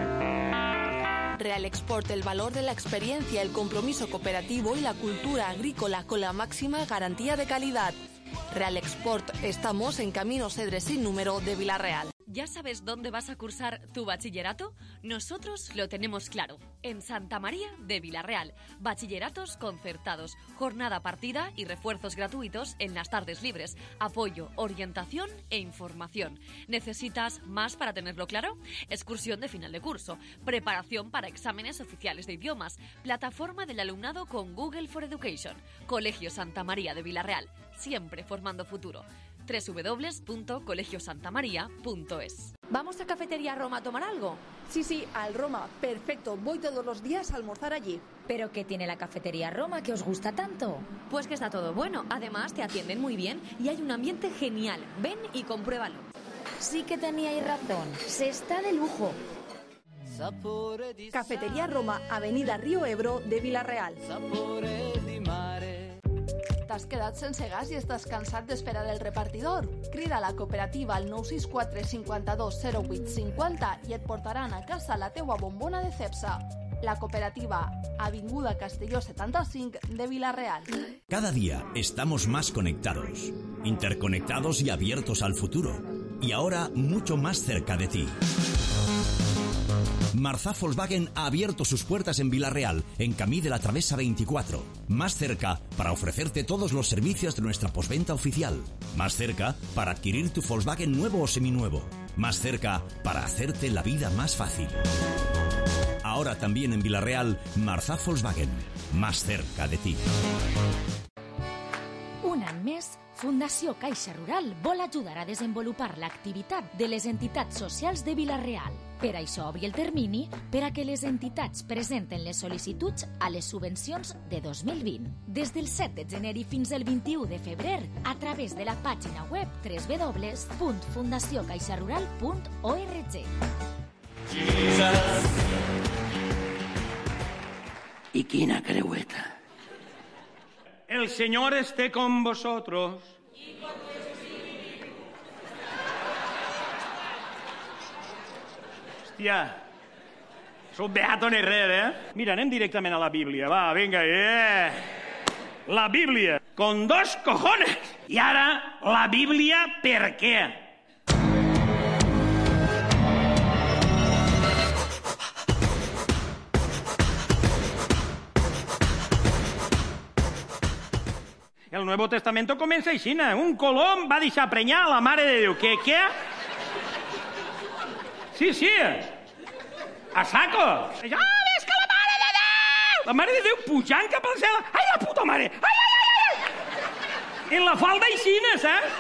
Real Export, el valor de la experiencia, el compromiso cooperativo y la cultura agrícola con la máxima garantía de calidad. Real Export, estamos en Camino Cedres sin número de Vila-real. ¿Ya sabes dónde vas a cursar tu bachillerato? Nosotros lo tenemos claro. En Santa María de Vila-real. Bachilleratos concertados, jornada partida y refuerzos gratuitos en las tardes libres. Apoyo, orientación e información. ¿Necesitas más para tenerlo claro? Excursión de final de curso, preparación para exámenes oficiales de idiomas, plataforma del alumnado con Google for Education. Colegio Santa María de Vila-real, siempre formando futuro. www.colegiosantamaria.es. ¿Vamos a Cafetería Roma a tomar algo? Sí, al Roma. Perfecto, voy todos los días a almorzar allí. ¿Pero qué tiene la Cafetería Roma que os gusta tanto? Pues que está todo bueno. Además, te atienden muy bien y hay un ambiente genial. Ven y compruébalo. Sí que teníais razón. Se está de lujo. Cafetería Roma, Avenida Río Ebro de Vila-real. T'has quedat sense gas i estàs cansat d'esperar el repartidor? Crida a la cooperativa al 964 52 08 50 i et portaran a casa la teua bombona de Cepsa. La cooperativa, Avinguda Castelló 75 de Vila-real. Cada día estamos más conectados, interconectados y abiertos al futuro. Y ahora mucho más cerca de ti. Marzá Volkswagen ha abierto sus puertas en Vila-real, en Camí de la Travesa 24. Más cerca para ofrecerte todos los servicios de nuestra postventa oficial. Más cerca para adquirir tu Volkswagen nuevo o seminuevo. Más cerca para hacerte la vida más fácil. Ahora también en Vila-real, Marzá Volkswagen. Más cerca de ti. Un any més, Fundació Caixa Rural vol ajudar a desenvolupar l'activitat de les entitats socials de Vila-real. Per això obri el termini per a que les entitats presenten les sol·licituds a les subvencions de 2020. Des del 7 de gener i fins al 21 de febrer, a través de la pàgina web www.fundaciocaixarural.org. ¿Y quina creueta? El Señor esté con vosotros. Hòstia, sou beato en res, Mira, anem directament a la Bíblia. Va, vinga, La Bíblia, con 2 cojones. I ara, la Bíblia, per què? El Nuevo Testamento comença així, un colom va deixar prenyar a la Mare de Déu. Què? Sí, a saco. Visca la Mare de Déu! La Mare de Déu pujant cap al cel. Ai, la puta mare! Ai! En la falda aixina, saps?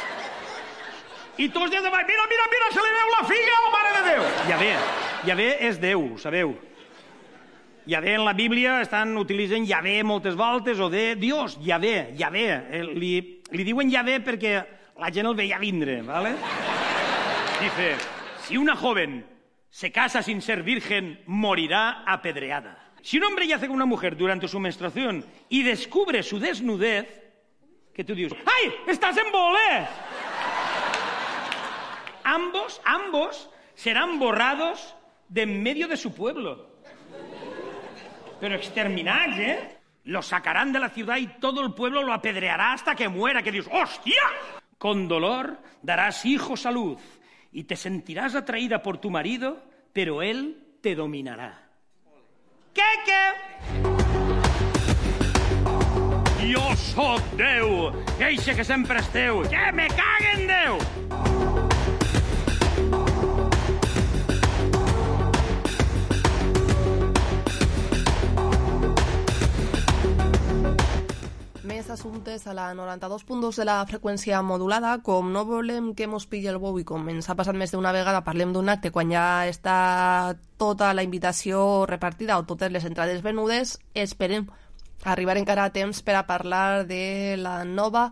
I tots des de baix, mira, se li veu la figa a la Mare de Déu. Yahvé és Déu, sabeu? Yahvé en la Bíblia utilitzen Yahvé moltes voltes, o de Dios, Yahvé. Li diuen Yahvé perquè la gent el veia vindre, ¿vale? Dice, si una joven se casa sin ser virgen, morirá apedreada. Si un hombre yace con una mujer durante su menstruación y descubre su desnudez, ¿qué tú dices? ¡Ay, estás en bolé! Ambos serán borrados de en medio de su pueblo. Pero exterminados, Lo sacarán de la ciudad y todo el pueblo lo apedreará hasta que muera. Que dios, ¡hostia! Con dolor darás hijos a luz y te sentirás atraída por tu marido, pero él te dominará. ¿Qué? Jo soc Déu, eixe que sempre esteu, que me caguen Déu! Més assumptes a la 92.2 de la freqüència modulada. Com no volem que mos pilli el bou i com ens ha passat més d'una vegada, parlem d'un acte quan ja està tota la invitació repartida o totes les entrades venudes, esperem arribar encara a temps per a parlar de la nova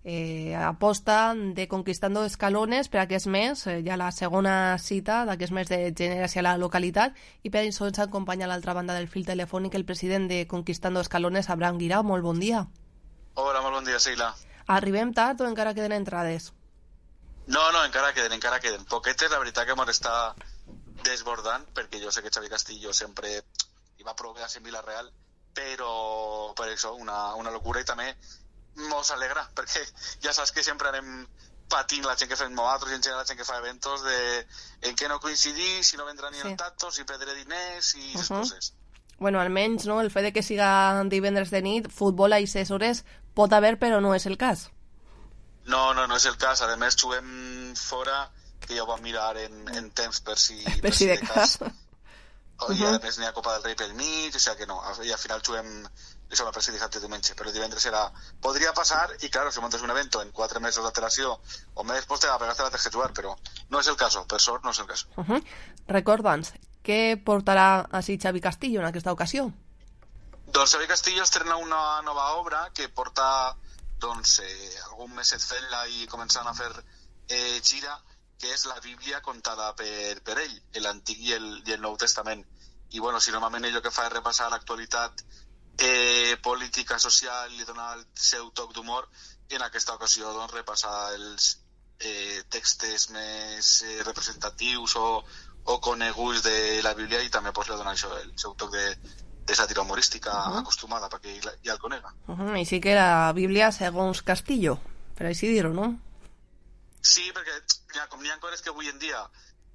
aposta de Conquistando Escalones per aquest mes, ja la segona cita d'aquest mes de gener hacia la localitat, i per això ens acompanya a l'altra banda del fil telefònic el president de Conquistando Escalones, Abraham Guirao. Molt bon dia. Hola, molt bon dia, Sheila. Arribem tard o encara queden entrades? No, encara queden. Poquetes, la veritat que ens està desbordant, perquè jo sé que Xavi Castillo sempre hi va provar en Vila-real, però per això una locura, i també mos alegra, perquè ja saps que sempre anem patint la gent que fem nosaltres i en general la gent que fa eventos en què no coincidir, si no vendrà ni el tacto, si perdré diners i les coses. Bueno, almenys, no?, el fet de que siga divendres de nit, futbol a aquestes hores pot haver, però no és el cas. No és el cas. A més, juguem fora, que ja ho vam mirar en temps per si de cas. I a més n'hi ha Copa del Rei pel mig, o sigui que no, i al final juguem això per si dissabte i diumenge, però divendres podria passar, i claro, si montes un evento en 4 mesos d'antelació o més, pues te va pegar, te la tens que jugar, però no és el cas, per sort no és el cas. Recorda'ns, què portarà així Xavi Castillo en aquesta ocasió? Doncs Xavi Castillo estrena una nova obra que porta algun meset fent-la i començant a fer gira, que és la Bíblia contada per ell, l'Antic i el Nou Testament. I bueno, si normalment ell el que fa és repassar l'actualitat política, social, i donar el seu toc d'humor, i en aquesta ocasió repassar els textos més representatius o coneguts de la Bíblia, i també li donar això, el seu toc de sàtira humorística acostumada perquè ja el conega. Així que la Bíblia segons Castillo, per així dir-ho, no? Sí, perquè com n'hi ha coses que avui en dia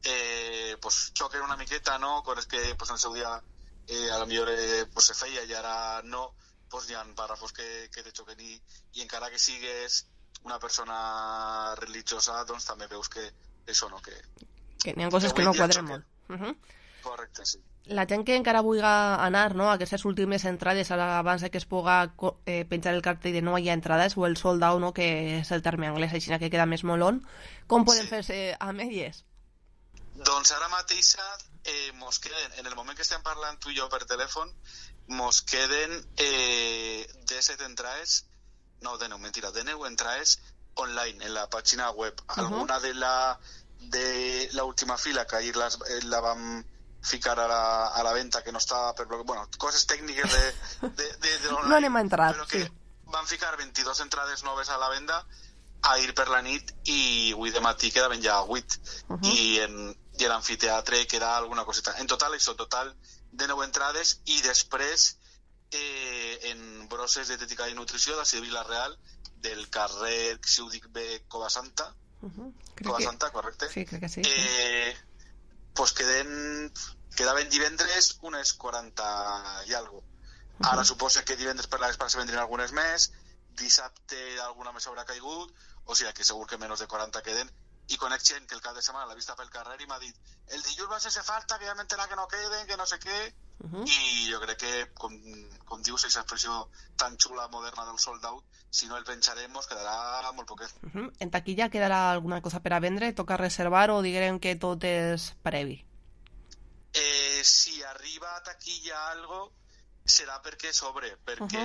pues xoquen una miqueta, no? Coses que pues, en el seu dia a lo millor pues, se feia i ara no, pues, hi ha pàrrafos que te xoquen i encara que sigues una persona religiosa, doncs també veus que això no, que n'hi ha coses que no quadren molt. Correcte, sí. La gent que encara vulgui anar, no, a aquestes últimes entrades abans que es puga penjar el cartell de no hi ha entrades o el sold out, no, que és el terme anglès, així que queda més molón, com poden fer-se a mèdies? Doncs ara mateix mos queden, en el moment que estem parlant tu i jo per telèfon, mos queden 17 entrades, no, de 9 entrades online, en la pàgina web. Alguna de la última fila, que ahir la vam ficar a la venta, que no estava per bloquear, bueno, coses tècniques de online, no anem a entrar, però que van ficar 22 entrades noves a la venda ahir per la nit i avui de matí quedaven ja 8 i en l'amfiteatre queda alguna coseta. En total, això, total de 9 entrades i després en brosses de dietética i nutrició de Vila-real, del carrer, si ho dic bé, Covasanta, Covasanta, correcte? Sí, crec que sí. Pues quedaven divendres unes 40 i algo. Ara suposa que divendres per la vesprada se vendrien algunes més, dissabte alguna més haurà caigut, o sigui que segur que menys de 40 queden, i conec gent que el cap de setmana l'ha vista pel carrer i m'ha dit el dilluns va ser falta, que ja m'entera que no queden, que no sé què, i jo crec que, com dius, aquesta expressió tan xula, moderna del sold out, si no el penjarem, ens quedarà molt poquet. En taquilla quedarà alguna cosa per a vendre? Toca reservar o diguem que tot és previ? Si arriba a taquilla algo, serà perquè sobre, perquè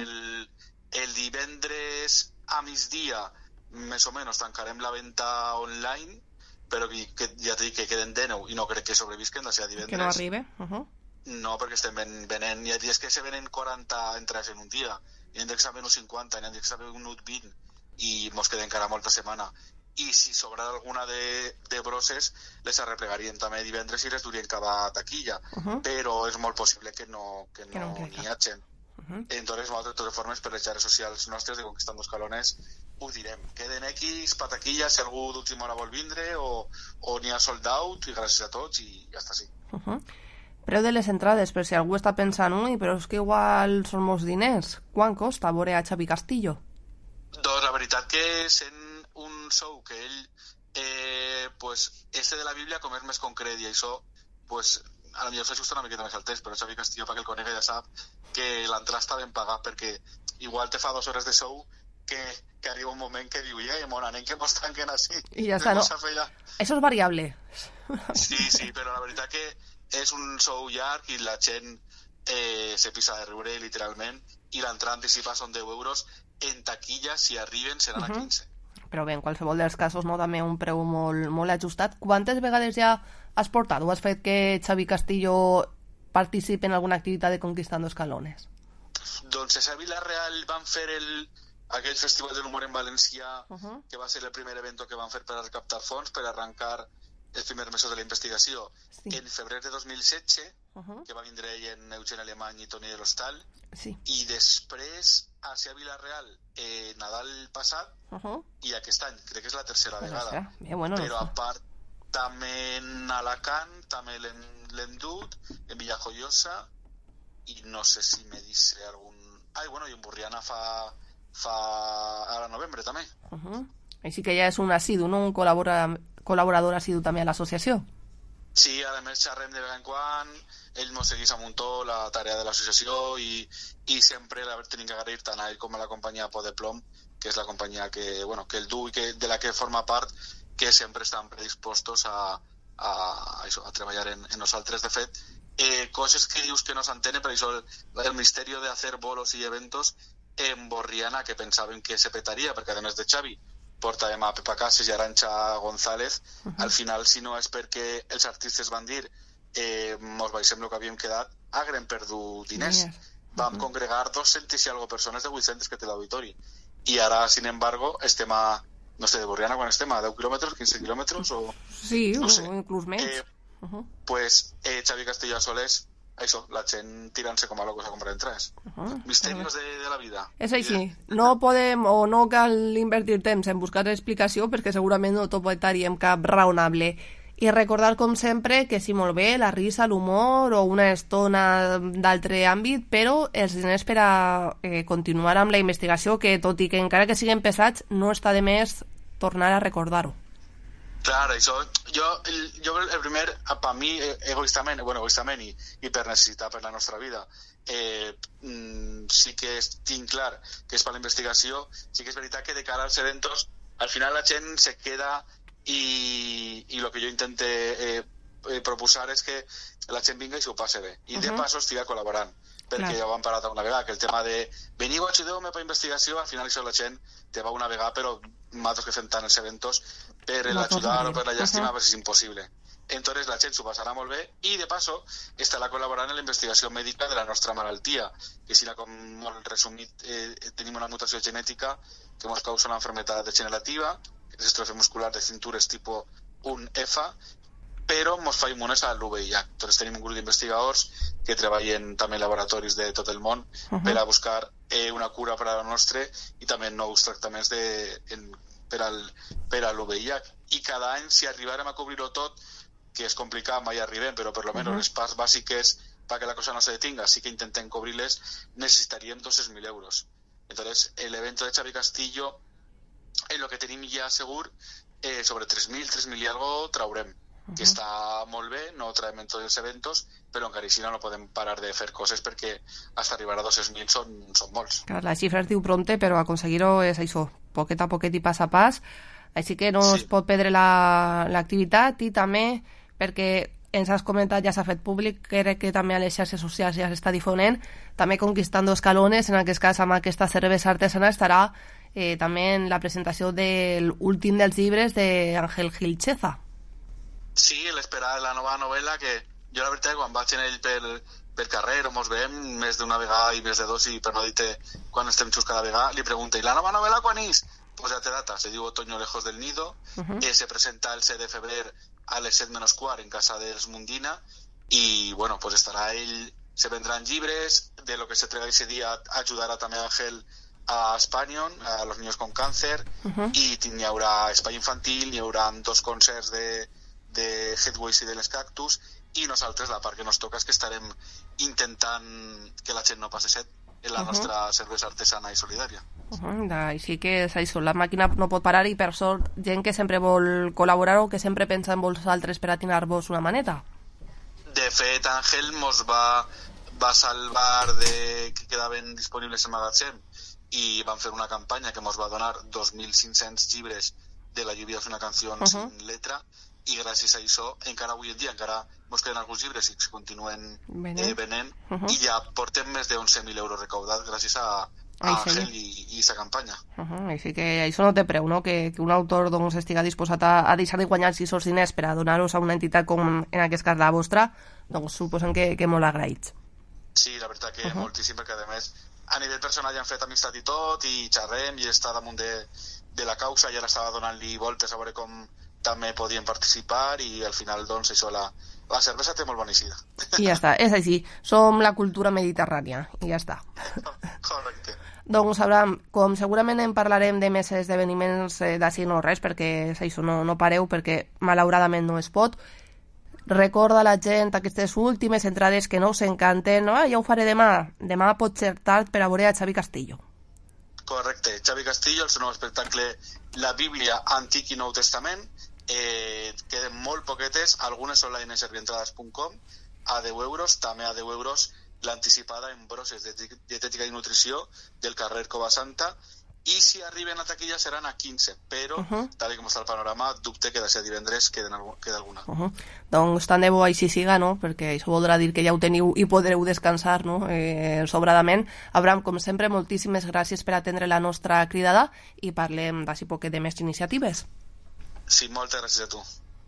el divendres a migdia més o menys tancarem la venta online, però que ja t'he dit que queden 19 i no crec que sobrevisquen de ser divendres. Que no arribe? No, perquè estem venent, hi ha dies que se venen 40 entrades en un dia, hi ha dies que s'han venut 50, hi ha dies que s'han venut 20 i mos queda encara molta setmana. I si sobrarà alguna de brosses, les arreplegarien també divendres i les durien cap a taquilla, però és molt possible que no n'hi hagin. Entonces, de totes formes, per les xarxes socials nostres de Conquistando Escalones ho direm. Queden X pa taquilla si algú d'última hora vol vindre o n'hi ha sold out i gràcies a tots i ja està, sí. Preu de les entrades, per si algú està pensant però és que igual són molts diners. Quant costa veure a Xavi Castillo? Doncs la veritat que sent un show que ell pues, este de la Bíblia com és més concret i això pues, a la millor s'ajusta una miqueta més al test, però Xavi Castillo, perquè el conega ja sap que l'entrada està ben pagat, perquè igual te fa 2 hores de show que arriba un moment que diu mon anem que mos tanquen així. I ja està, no? Això és variable. Sí, però la veritat que és un show llarg i la gent se pisa de riure literalment i l'entrada anticipa són 10 euros, en taquilla si arriben seran a 15. Però bé, en qualsevol dels casos, no, també un preu molt ajustat. Quantes vegades ja has portat o has fet que Xavi Castillo participi en alguna activitat de Conquistando Escalones? Doncs a Vila-real van fer aquell festival de l'humor en valencià, que va ser el primer evento que van fer per recaptar fons, per arrencar els primers mesos de la investigació. En febrer de 2016, que va vindre ell en Eugen Alemany i Toni de l'Hostal, i després a Vila-real Nadal passat i aquest any, crec que és la tercera vegada. Però a part també en Alacant també l'hem dut, en Villajoyosa i no sé si me dice algun... i en Borriana fa ara novembre també. Així que ja és un assidu, no? Un col·laborador assidu també a l'associació. Sí, a més xerrem de vegades en quan, ell mos seguís a muntó la tarea de l'associació i sempre tenim que agrair tant a ell com a la companyia Podeplom, que és la companyia que el du i de la que forma part, que sempre estan predispostos a treballar en nosaltres. De fet, coses que dius que no s'entenen, per això el misteri de hacer bolos i eventos en Borriana, que pensàvem que se petaria, perquè a més de Xavi portàvem a Pepa Cases i Arantxa González, al final, si no és perquè els artistes van dir mos baixem el que havíem quedat, haguem perdut diners. Vam congregar 200 i algo persones de 800 que té l'auditori. I ara, sin embargo, estem a, no sé, de Borriana, quan estem a 10 quilòmetres, 15 quilòmetres, o... Sí, no sé. O inclús més. Pues Xavi Castillo a Soles, això, la gent tirant-se com a locos a comprar entrades. Misterios de la vida. És així. No podem o no cal invertir temps en buscar explicació perquè segurament no trobaríem cap raonable. I recordar, com sempre, que sí, molt bé, la risa, l'humor o una estona d'altre àmbit, però els diners per a continuar amb la investigació, que tot i que encara que siguin pesats, no està de més tornar a recordar-ho. Clar, això, jo el primer, per mi, egoistament i per necessitat per la nostra vida, sí que tinc clar que és per la investigació. Sí que és veritat que de cara als eventos, al final la gent se queda i el que jo intento proposar és que la gent vinga i s'ho passe bé. I de passo estiga col·laborant, perquè ja ho hem parat una vegada, que el tema de veniu, ajudeu-me per investigació, al final això la gent te va una vegada, però nosaltres que fem tant els eventos, per l'ajudar o per la llàstima, pues és impossible. Entonces la gent s'ho passarà molt bé i de passo estarà col·laborant en la investigació mèdica de la nostra malaltia, que si com molt resumit tenim una mutació genètica que ens causa una enfermedad degenerativa, que és estrofia muscular de cintures tipus 1F, però ens fa immunes a l'UVIH. Entonces tenim un grup d'investigadors que treballen també en laboratoris de tot el món per a buscar una cura per a la nostra i també nous tractaments per a l'UVIH. I cada any, si arribàrem a cobrir-ho tot, que és complicat, mai arribem, però per almenys les parts bàsiques perquè la cosa no se detinga, sí que intentem cobrir-les, necessitaríem 200.000 euros. Entonces, el evento de Xavi Castillo, en lo que tenim ja segur, sobre 3.000 i algo traurem, que està molt bé, no traiem en tots els eventos, però encara així no podem parar de fer coses perquè fins arribar a 200.000 són molts. Clar, la xifra es diu prompte, però aconseguir-ho és això, poquet a poquet i pas a pas, així que no es pot perdre l'activitat i també perquè ens has comentat, ja s'ha fet públic, crec que també a les xarxes socials ja s'està difonent, també Conquistando Escalones, en aquest cas amb aquesta cervesa artesana estarà també en la presentació de l'últim dels llibres d'Àngel Gil Cheza. Sí, l'esperada de la nova novel·la, que jo la veritat quan vaig en ell per carrer o mos veiem més d'una vegada i més de dos, i per no dir-te quan estem xus cada vegada, li pregunto, i la nova novel·la quan és? Pues ja té data, se diu Otoño lejos del nido, se presenta el 7 de febrer a les 7:15 en casa dels Mundina, i bueno, pues estarà ell, se vendran llibres, de lo que se trega ese día ajudarà també a Ángel a Espanyol, a los niños con cáncer, i hi haurà espai infantil, hi haurà 2 concerts de Headways i de les Cactus, i nosaltres la part que nos toca és que estarem intentant que la gent no passi set en la nostra cervesa artesana i solidària. Així que és això, la màquina no pot parar i per sort gent que sempre vol col·laborar o que sempre pensa en vosaltres per atinar-vos una maneta. De fet, Àngel mos va salvar de que quedaven disponibles en magatzem i van fer una campanya que mos va donar 2.500 llibres de La lluvia és una canció sin letra, i gràcies a això encara avui en dia encara mos queden alguns llibres i es continuen venent, i ja portem més de 11.000 euros recaudats gràcies a Ángel i aquesta campanya. Així que això no té preu, no? Que un autor estiga disposat a deixar de guanyar els diners per a donar-los a una entitat com en aquest cas la vostra, doncs suposen que molt agraïts. Sí, la veritat que moltíssim, perquè a més a nivell personal ja han fet amistat i tot, i xerrem, i està damunt de la causa, i ara estava donant-li voltes a veure com també podien participar, i al final doncs això, la cervesa té molt bona eixida. I ja està, és així, som la cultura mediterrània, i ja està. Correcte. Doncs, Abraham, com segurament en parlarem de més esdeveniments d'ací no res, perquè és això, no pareu, perquè malauradament no es pot, recorda a la gent aquestes últimes entrades que no us encanten, no? Ja ho faré demà pot ser tard per a veure a Xavi Castillo. Correcte, Xavi Castillo, el seu nou espectacle La Bíblia, Antic i Nou Testament, queden molt poquetes, algunes online a servientrades.com, a 10 euros, també a 10 euros l'anticipada en brosses de dietètica i nutrició del carrer Cova Santa, i si arriben a taquilla seran a 15, però tal com està el panorama, dubte que de ser divendres queda alguna. Doncs tant de bo així siga, no? Perquè això voldrà dir que ja ho teniu i podreu descansar, no? Sobradament. Abraham, com sempre, moltíssimes gràcies per atendre la nostra cridada i parlem d'ací poquet de més iniciatives. Sí, moltes gràcies a tu.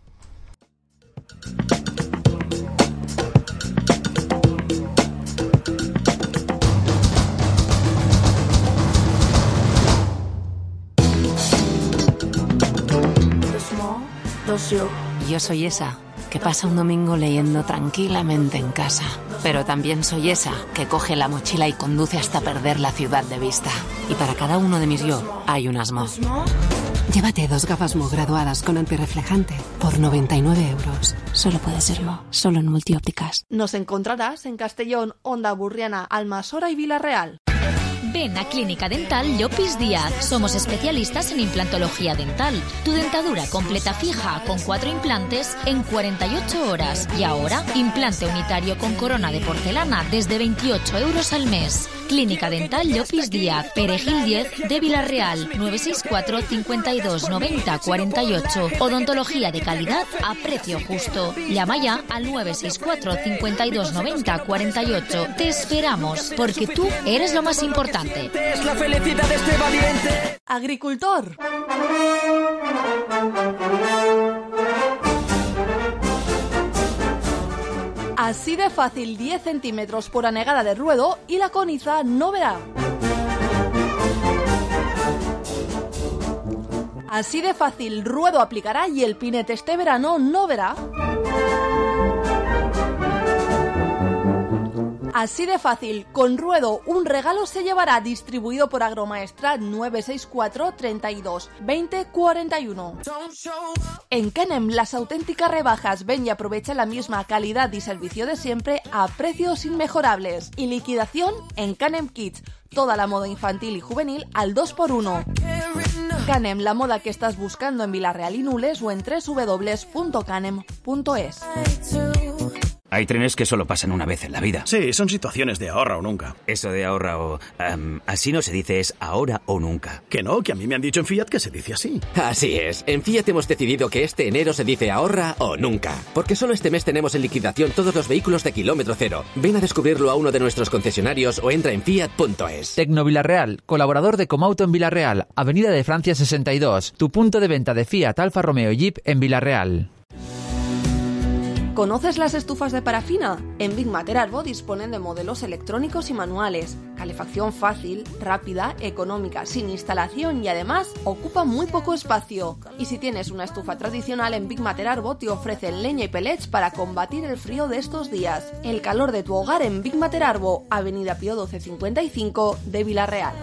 Yo soy esa que pasa un domingo leyendo tranquilamente en casa, pero también soy esa que coge la mochila y conduce hasta perder la ciudad de vista. Y para cada uno de mis yo hay un Asmo. Llévate 2 gafas Mo graduadas con antirreflejante por 99 euros. Solo puede ser Mo, solo en Multiópticas. Nos encontrarás en Castellón, Onda Burriana, Almasora y Villarreal. Ven a Clínica Dental Llopis Díaz. Somos especialistas en implantología dental. Tu dentadura completa fija con 4 implantes en 48 horas. Y ahora, implante unitario con corona de porcelana desde 28 euros al mes. Clínica Dental Llopis Díaz, Perejil 10 de Villarreal, 964 52 90 48. Odontología de calidad a precio justo. Llama ya al 964 52 90 48. Te esperamos, porque tú eres lo más importante. Es la felicidad de este valiente. Agricultor. Así de fácil, 10 centímetros por anegada de ruedo y la coniza no verá. Así de fácil, ruedo aplicará y el pinete este verano no verá. Así de fácil, con ruedo un regalo se llevará, distribuido por Agromaestrat, 964 32 20 41. En Canem, las auténticas rebajas. Ven y aprovecha la misma calidad y servicio de siempre a precios inmejorables. Y liquidación en Canem Kids. Toda la moda infantil y juvenil al 2x1. Canem, la moda que estás buscando en Villarreal y Nules o en www.canem.es. Hay trenes que solo pasan una vez en la vida. Sí, son situaciones de ahorra o nunca. Eso de ahorra o... así no se dice, es ahora o nunca. Que no, que a mí me han dicho en Fiat que se dice así. Así es. En Fiat hemos decidido que este enero se dice ahorra o nunca. Porque solo este mes tenemos en liquidación todos los vehículos de kilómetro cero. Ven a descubrirlo a uno de nuestros concesionarios o entra en fiat.es. Tecno Villarreal, colaborador de Comauto en Villarreal, Avenida de Francia 62. Tu punto de venta de Fiat, Alfa Romeo y Jeep en Villarreal. ¿Conoces las estufas de parafina? En Big Mater Arbo disponen de modelos electrónicos y manuales, calefacción fácil, rápida, económica, sin instalación y además ocupa muy poco espacio. Y si tienes una estufa tradicional, en Big Mater Arbo te ofrecen leña y pellets para combatir el frío de estos días. El calor de tu hogar en Big Mater Arbo, Avenida Pío 1255 de Villarreal.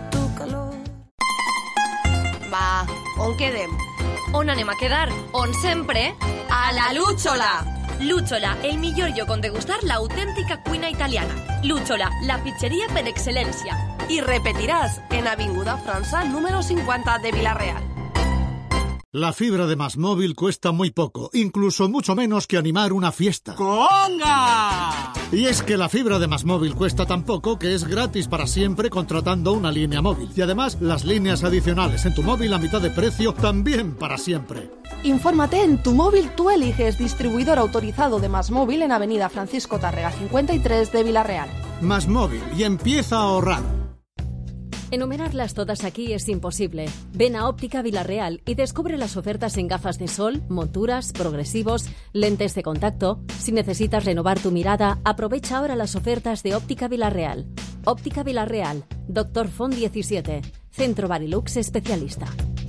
Va, on quedem? On anem a quedar? On sempre? A la Lúchola! Lúchola, el millor lloc on degustar la auténtica cuina italiana. Lúchola, la pizzeria per excel·lència. I repetiràs en Avinguda França número 50 de Villarreal. La fibra de Más Móvil cuesta muy poco, incluso mucho menos que animar una fiesta. ¡Conga! Y es que la fibra de Más Móvil cuesta tan poco que es gratis para siempre contratando una línea móvil. Y además, las líneas adicionales en tu móvil a mitad de precio también para siempre. Infórmate en Tu Móvil Tú Eliges, distribuidor autorizado de Más Móvil en Avenida Francisco Tárrega 53 de Villarreal. Más Móvil, y empieza a ahorrar. Enumerarlas todas aquí es imposible. Ven a Óptica Villarreal y descubre las ofertas en gafas de sol, monturas, progresivos, lentes de contacto. Si necesitas renovar tu mirada, aprovecha ahora las ofertas de Óptica Villarreal. Óptica Villarreal, Dr. Font 17, Centro Barilux Especialista.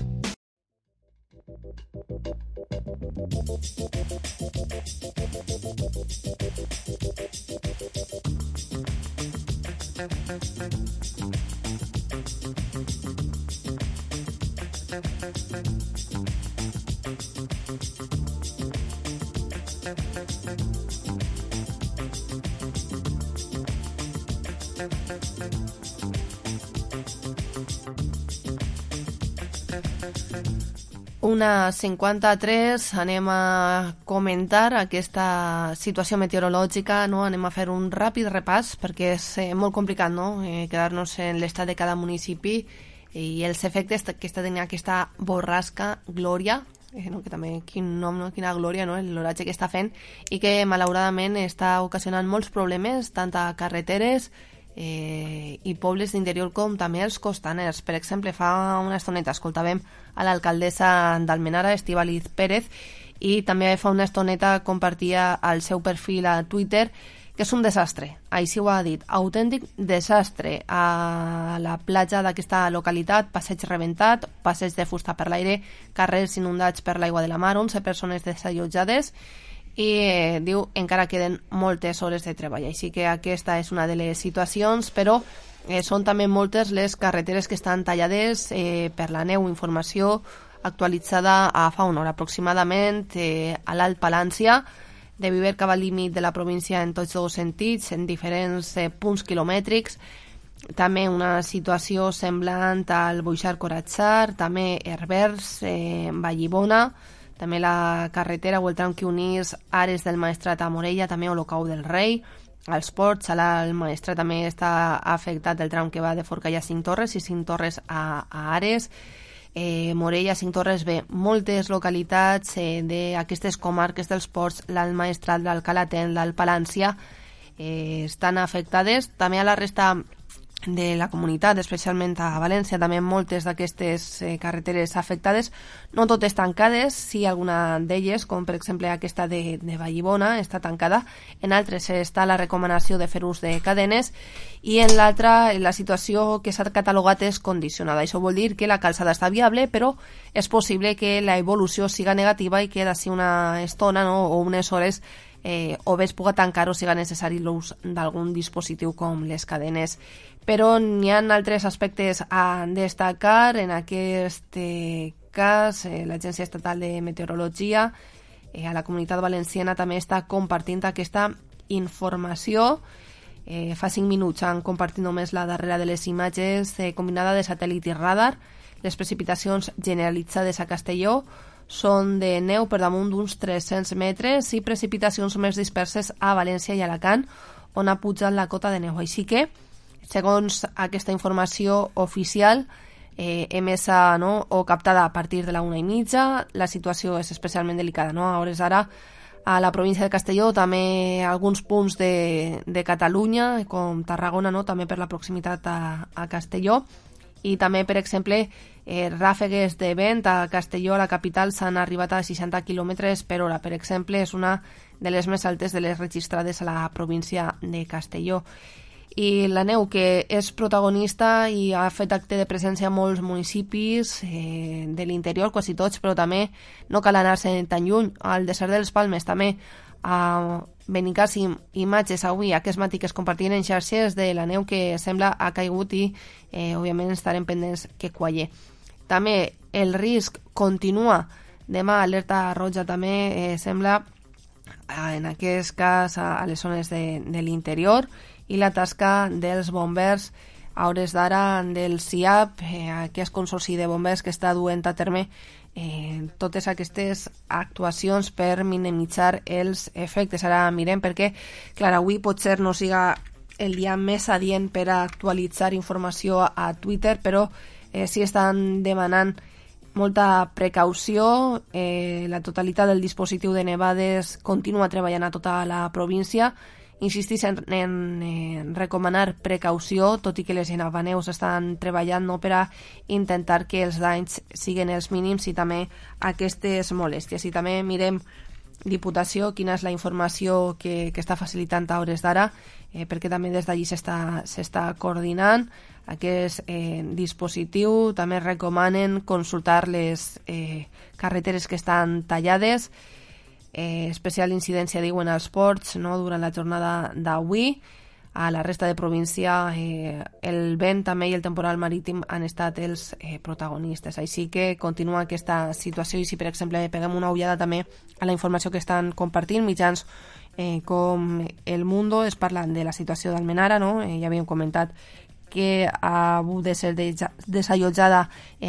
Una 53, anem a comentar aquesta situació meteorològica, no? Anem a fer un ràpid repàs perquè és molt complicat, no? Quedar-nos en l'estat de cada municipi i els efectes que està tenint aquesta borrasca Glòria, no? Que també, quin nom, no? Quina glòria, no? L'oratge que està fent i que malauradament està ocasionant molts problemes tant a carreteres i pobles d'interior com també els costaners. Per exemple, fa una estoneta escoltàvem a l'alcaldessa d'Almenara, Estíbaliz Pérez, i també fa una estoneta compartia al seu perfil a Twitter que és un desastre, així ho ha dit, autèntic desastre a la platja d'aquesta localitat, passeig rebentat, passeig de fusta per l'aire, carrers inundats per l'aigua de la mar, 11 persones desallotjades i diu encara queden moltes hores de treball, així que aquesta és una de les situacions, però Són també moltes les carreteres que estan tallades per la neu. Informació actualitzada a fa una hora aproximadament a l'Alt Palància. De viver cap al límit de la província en tots dos sentits, en diferents punts quilomètrics. També una situació semblant al Boixar-Coratxar, també Herbers, Vallibona, també la carretera o el tram que unís Ares del Maestrat a Morella, també Olocau del Rei, als Ports, el Maestrat també està afectat el tram que va de Forcall a Cinctorres i Cinctorres a Ares, Morella, Cinctorres, bé, moltes localitats d'aquestes comarques dels Ports, l'Alt Maestrat, l'Alt Calatent, l'Alt Palància, estan afectades. També a la resta de la comunitat, especialment a València, també moltes d'aquestes carreteres afectades, no totes tancades, sí alguna d'elles, com per exemple aquesta de Vallibona, està tancada, en altres està la recomanació de fer ús de cadenes, i en l'altra la situació que s'ha catalogat és condicionada. Això vol dir que la calçada està viable, però és possible que la evolució siga negativa i que d'ací una estona, no, o unes hores o bé es puga tancar o siga necessari l'ús d'algun dispositiu com les cadenes. Però n'hi ha altres aspectes a destacar. En aquest cas, l'Agència Estatal de Meteorologia a la Comunitat Valenciana també està compartint aquesta informació. Fa 5 minuts han compartit només la darrera de les imatges combinada de satèl·lit i radar. Les precipitacions generalitzades a Castelló són de neu per damunt d'uns 300 metres i precipitacions més disperses a València i Alacant, on ha pujat la cota de neu. Així que, segons aquesta informació oficial emesa, no, o captada a partir de la 1:30, la situació és especialment delicada. No? A hores d'ara, a la província de Castelló, també alguns punts de Catalunya, com Tarragona, no? També per la proximitat a Castelló. I també, per exemple, ràfegues de vent a Castelló, a la capital, s'han arribat a 60 km per hora. Per exemple, és una de les més altes de les registrades a la província de Castelló. I la neu, que és protagonista i ha fet acte de presència a molts municipis de l'interior, quasi tots, però també no cal anar-se tan lluny. Al desert dels Palmes també a Benicàssim, imatges avui aquest matí que es compartien en xarxes de la neu que sembla ha caigut i òbviament estarem pendents que qualle. També el risc continua. Demà alerta roja també sembla en aquest cas a les zones de l'interior, i la tasca dels bombers a hores d'ara del CIAP, aquest consorci de bombers que està duent a terme totes aquestes actuacions per minimitzar els efectes. Ara mirem perquè, clar, avui potser no siga el dia més adient per a actualitzar informació a Twitter, però sí estan demanant molta precaució. La totalitat del dispositiu de nevades continua treballant a tota la província. Insistís en recomanar precaució, tot i que les genavaneus estan treballant no per a intentar que els danys siguin els mínims i també aquestes molèsties. I també mirem Diputació, quina és la informació que està facilitant a hores d'ara, perquè també des d'allí s'està coordinant aquest dispositiu. També recomanen consultar les carreteres que estan tallades. Especial incidència, diuen, als ports, no?, durant la jornada d'avui. A la resta de província el vent també i el temporal marítim han estat els protagonistes. Així que continua aquesta situació, i si per exemple peguem una ullada també a la informació que estan compartint mitjans com El Mundo, es parla de la situació d'Almenara, no? Ja havíem comentat que ha hagut de ser desallotjada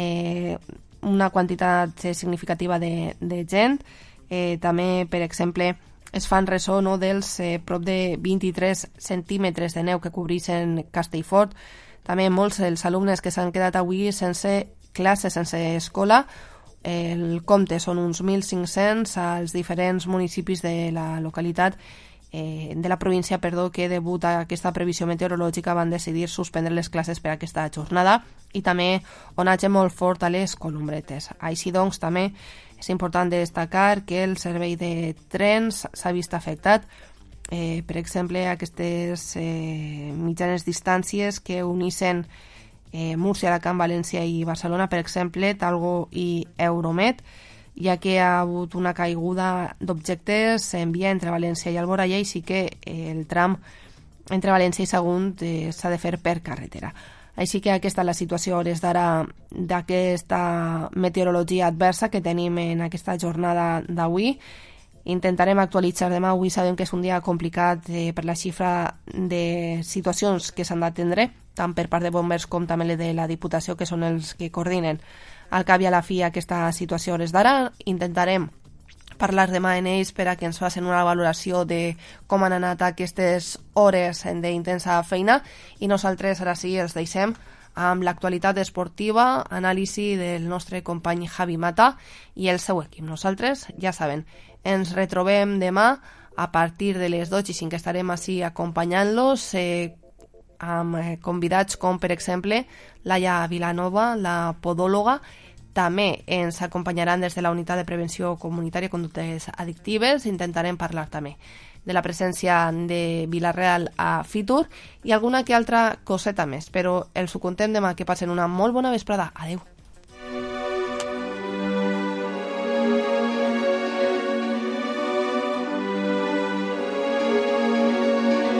una quantitat significativa de gent. També, per exemple, es fan ressò, no, dels prop de 23 centímetres de neu que cobreixen Castellfort. També molts dels alumnes que s'han quedat avui sense classes, sense escola. El compte són uns 1.500 als diferents municipis de la localitat, de la província, que degut a aquesta previsió meteorològica van decidir suspendre les classes per aquesta jornada, i també onatge molt fort a les Columbretes. Així doncs, també és important destacar que el servei de trens s'ha vist afectat. Per exemple, aquestes mitjanes distàncies que uneixen Múrcia, Alacant, València i Barcelona, per exemple, Talgo i Euromed, ja que ha hagut una caiguda d'objectes en via entre València i Alboraya, i sí que el tram entre València i Sagunt s'ha de fer per carretera. Així que aquesta és la situació a hores d'ara d'aquesta meteorologia adversa que tenim en aquesta jornada d'avui. Intentarem actualitzar demà. Avui sabem que és un dia complicat per la xifra de situacions que s'han d'atendre, tant per part de bombers com també de la Diputació, que són els que coordinen al cap i a la fi aquesta situació a hores d'ara. Intentarem parlar demà en ells per a que ens facin una valoració de com han anat aquestes hores d'intensa feina, i nosaltres ara sí els deixem amb l'actualitat esportiva, anàlisi del nostre company Javi Mata i el seu equip. Nosaltres, ja saben, ens retrobem demà a partir de les 12:05, que estarem així acompanyant-los amb convidats com, per exemple, Laia Vilanova, la podòloga. També ens acompanyaran des de la Unitat de Prevenció Comunitària de Conductes Addictives. Intentarem parlar també de la presència de Vila-real a Fitur i alguna que altra coseta més. Però els ho contem demà. Que passen una molt bona vesprada. Adeu.